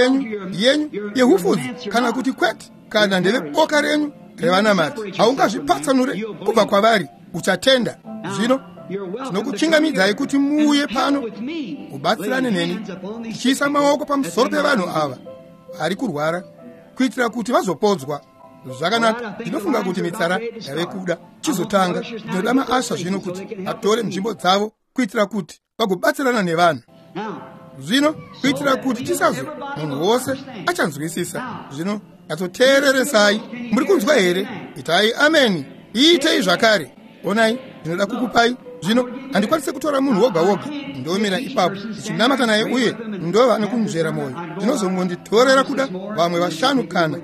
yehufudzi kana kuti kwete, kana ndeve boka renyu revanamati, haungazvipatsanure kubva kwavari, uchatenda. Zvino tinokuchingamidzai kuti muuye pano ubatsirane neni, tichiisa maoko pamusoro pevanhu ava vari kurwara, kuitira kuti vazopodzwa. Zvakanaka, ndinofunga kuti mitsara yave kuda chizotanga. Ndinoda maasha zvino kuti atore nzvimbo dzavo kuitira kuti vagobatsirana nevanhu. Zvino kuitira kuti tisazo munhu wose achanzwisisa. Zvino atsoteereresai. Muri kunzwa here? Itai ameni. Iitei zvakare. Onai, ndinoda kukupai. Zvino handikwanise kutora munhu woga woga ndomira ipapo ndichinamata naye uye ndova nekunzvera mwoyo. Ndinozongonditorera kuda vamwe 5 kana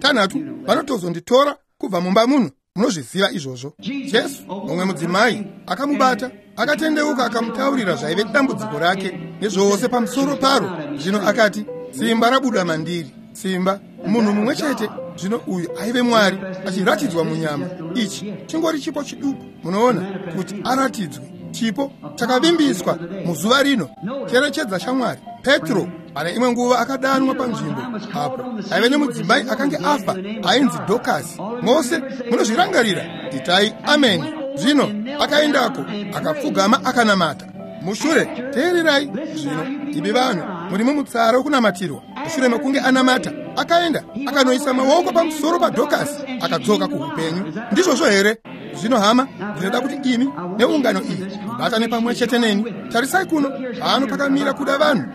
6 vanotozonditora kubva mumba muno. Munozviziva izvozvo. Jesu mumwe mudzimai akamubata, akatendeuka, akamutaurira zvaive dambudziko rake nezvose pamusoro paro. Zvino akati, simba rabuda mandiri, simba. Munhu mumwe chete zvino uyu aive Mwari achiratidzwa munyama. Ichi chingori chipo chiduku, munoona, kuti aratidzwe. Chipo chakavimbiswa muzuva rino, cherechedza chaMwari. Petro pane imwe nguva akadanwa panzvimbo apo aive nemudzimai akange afa ainzi Dhokasi. Mose munozvirangarira? Itai ameni. Zvino akaendako akapfugama akanamata. Mushure teererai zvino, ivi vanhu muri mumutsara wokunamatirwa. Mushure mekunge anamata, akaenda akanoisa maoko pamusoro paDhokasi akadzoka kuupenyu. Ndizvozvo here? Zvino hama, ndinoda kuti imi neungano iyi mubatane pamwe chete neni. Tarisai kuno, pano pakamira kuda vanhu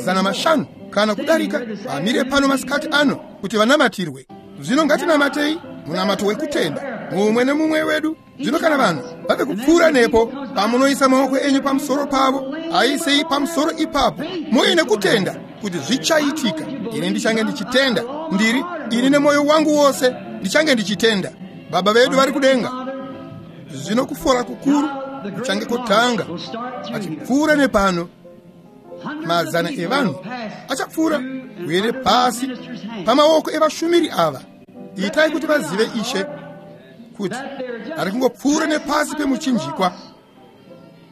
500 kana kudarika vamire pano masikati ano kuti vanamatirwe. Zvino ngatinamatei munamato wekutenda mumwe nemumwe wedu. Zvino kana vanhu vave kupfuura nepo pamunoisa maoko enyu pamusoro pavo, aisei pamusoro ipapo muine kutenda kuti zvichaitika. Ini ndichange ndichitenda, ndiri ini nemwoyo wangu wose ndichange ndichitenda. Baba vedu vari kudenga, zvino kufora kukuru kuchange kutanga achipfuura nepano. 100 evanhu achapfuura kuyere pasi pamaoko evashumiri ava. Itai kuti vazive Ishe kuti ari kungopfuura nepasi pemuchinjikwa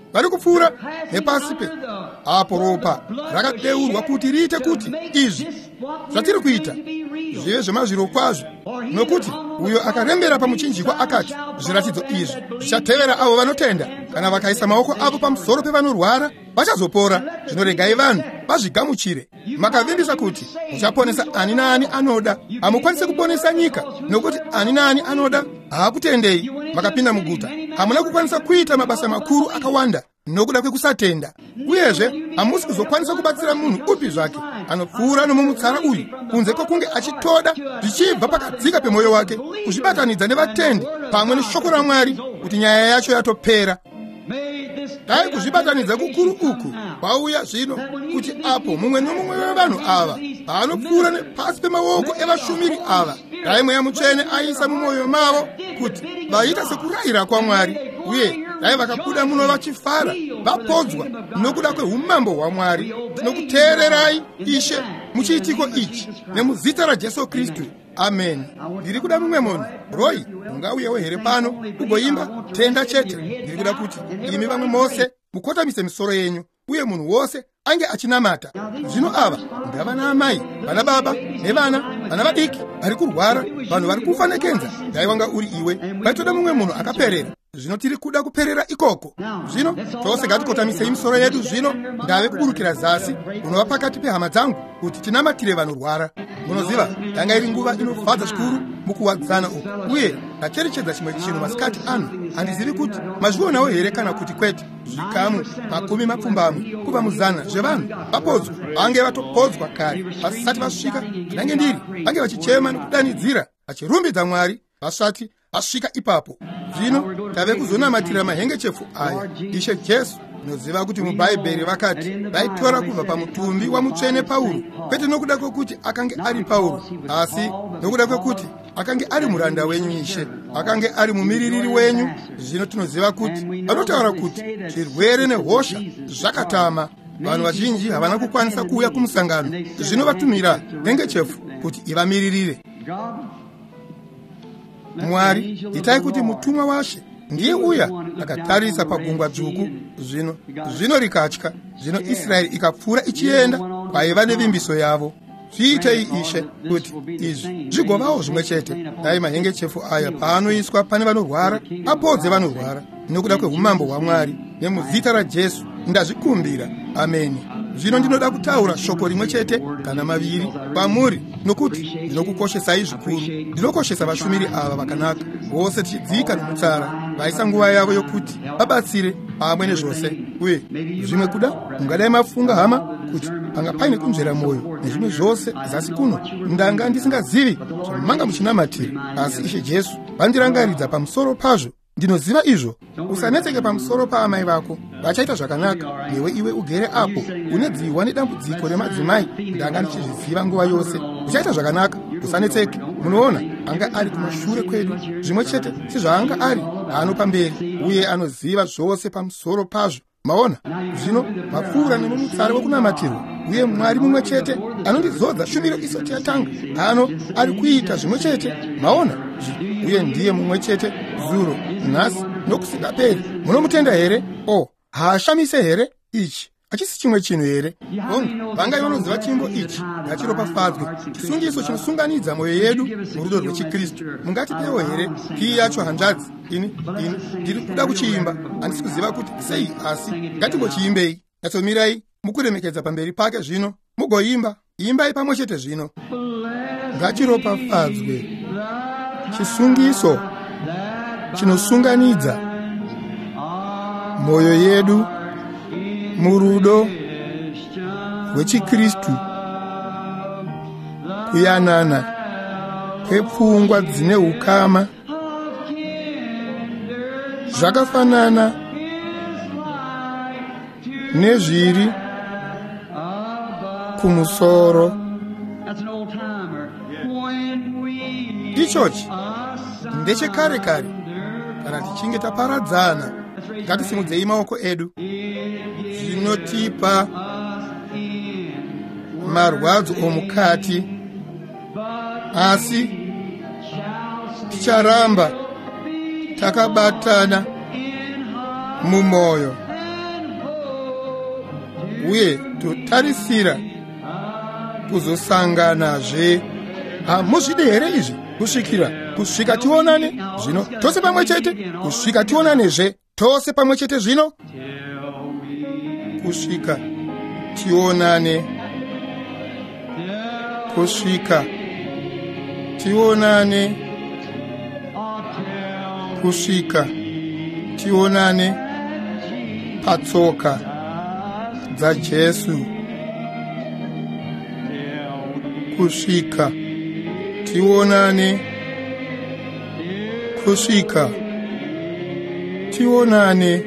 vari kupfuura nepasi pe apo ropa rakadeurwa kuti riite kuti izvi zvatiri kuita zvive zvemazviro kwazvo, nokuti uyo akarembera pamuchinjikwa akati, zviratidzo izvi zvichatevera avo vanotenda, kana vakaisa maoko avo pamusoro pevanorwara vachazopora. Zvino regai vanhu vazvigamuchire. Makavimbisa kuti muchaponesa ani naani anoda. Hamukwanisi kuponesa nyika, nokuti ani naani anoda haakutendei. Makapinda muguta, hamuna kukwanisa kuita mabasa makuru akawanda nokuda kwekusatenda. Uyezve hamusi kuzokwanisa kubatsira munhu upi zvake anopfuura nomumutsara uyu, kunze kwokunge achitoda zvichibva pakadzika pemwoyo wake kuzvibatanidza nevatendi pamwe neshoko raMwari kuti nyaya yacho yatopera. Dai kuzvibatanidza kukuru uku kwauya zvino kuti apo mumwe nomumwe wevanhu ava paanopfuura nepasi pemaoko evashumiri ava, dai Mweya Mutsvene aisa mumwoyo mavo kuti vaita sekurayira kwaMwari, uye dai vakabuda muno vachifara vapodzwa nokuda kweumambo hwaMwari. Tinokuteererai Ishe muchiitiko ichi nemuzita raJesu Kristu, amen. Ndiri kuda mumwe munhu, Roy, ungauyewo here pano ugoimba tenda chete. Ndiri kuda kuti imi vamwe mose mukotamise misoro yenyu, uye munhu wose ange achinamata. Zvino ava ndavana amai, vana baba nevana, vana vadiki vari kurwara, vanhu vari kufa nekenza. Dai wanga uri iwe, vaitoda mumwe munhu akaperera. Zvino tiri kuda kuperera ikoko. Zvino tose ngatikotamise misoro yedu. Zvino ndave kuburukira zasi unova pakati pehama dzangu kuti tinamatire vanorwara. Munoziva, yanga iri nguva inofadza zvikuru mukuwadzana uku, uye ndacherechedza chimwe chinhu masikati ano. Handizivi kuti mazvionawo here kana kuti kwete. Zvikamu makumi mapfumbamwe kubva muzana zvevanhu vapodzwa, vange vatopodzwa kare vasati vasvika. Ndange ndiri vange vachichema nokudanidzira vachirumbidza Mwari vasati vasvika ipapo. Zvino tave kuzonamatira mahengechefu aya. Ishe Jesu, noziva kuti mubhaibheri vakati vaitora kubva pamutumbi wamutsvene Pauro, kwete nokuda kwokuti akange ari Pauro, asi nokuda kwokuti akange ari muranda wenyu Ishe, akange ari mumiririri wenyu. Zvino tinoziva kuti vanotaura kuti zvirwere nehosha zvakatama. Vanhu vazhinji havana kukwanisa kuuya kumusangano. Zvino vatumira hengechefu kuti ivamiririre. Mwari, itai kuti mutumwa waShe ndiye uya akatarisa pagungwa dzvuku zvino rikatya. Zvino Israeri ikapfuura ichienda kwaiva nevimbiso yavo. Zviitei Ishe kuti izvi zvigovawo zvimwe chete. Dai mahengechefu aya paanoiswa pane vanorwara apodze vanorwara nokuda kweumambo hwaMwari, nemuzita raJesu ndazvikumbira, ameni. Zvino ndinoda kutaura shoko rimwe chete kana maviri kwamuri, nokuti ndinokukoshesai zvikuru. Ndinokoshesa vashumiri ava vakanaka, vose tichidzika nomutsara, vaisa nguva yavo yokuti vabatsire pamwe nezvose. Uye zvimwe kuda mungadai mafunga hama kuti panga paine kunzvera mwoyo nezvimwe zvose zasi kuno ndanga ndisingazivi zvamanga muchinamatira. Asi Ishe Jesu vandirangaridza pamusoro pazvo. Ndinoziva izvo. Usanetseke pamusoro paamai vako, vachaita zvakanaka. Newe iwe ugere apo unedziwa nedambudziko remadzimai, ndanga ndichizviziva nguva yose. Uchaita zvakanaka, usanetseke. Munoona, anga ari kumashure kwedu zvimwe chete sezvaanga ari anopamberi, uye anoziva zvose pamusoro pazvo. Maona, zvino mapfuura nemumutsara wokunamatirwa, uye Mwari mumwe chete anondizodza shumiro isati yatanga. Ano ari kuita zvimwe chete. Maona, uye ndiye mumwe chete zuro, nhasi nokusingaperi. Munomutenda here? Haashamise here? Ichi hachisi chimwe chinhu here? Vangai vanoziva chimbo ichi ngachiropafadzwe. Chisungiso chinosunganidza mwoyo yedu murudo rwechikristu. Mungatipewo here kii yacho hanzvadzi? Ini ndiri kuda kuchiimba, handisi kuziva kuti sei, asi ngatingochiimbei. Nyatsomirai mukuremekedza pamberi pake zvino mugoimba. Imbai pamwe chete zvino. Ngachiropafadzwe chisungiso chinosunganidza mwoyo yedu murudo rwechikristu, kuyanana kwepfungwa dzine ukama zvakafanana nezviri kumusoro. Ichochi ndechekare kare. Kana tichinge taparadzana, ngatisimudzei maoko edu. Zvinotipa marwadzo omukati, asi ticharamba takabatana mumwoyo uye totarisira kuzosanganazve. Muzvide here izvi kusvika tionane zvino tose pamwe chete, kusvika tionanezve tose pamwe chete zvino, kusvika tionane, kusvika tionane, kusvika tionane patsoka dzaJesu, kusvika tionane, kusvika tionane.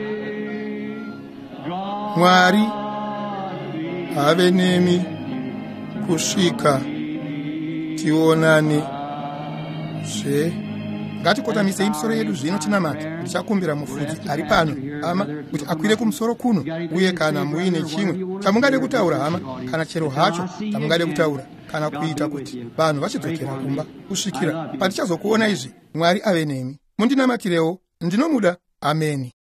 Mwari ave nemi kusvika tionane zve. Ngatikotamise misoro yedu zvino tinamata. Ndichakumbira mufudzi ari pano hama kuti akwire kumusoro kuno, uye kana muine chimwe chamungade kutaura hama, kana chero hacho chamungade kutaura, kana kuita kuti vanhu vachidzokera kumba kusvikira patichazokuona izvi. Mwari ave nemi. Mundinamatirewo. Ndinomuda. Ameni.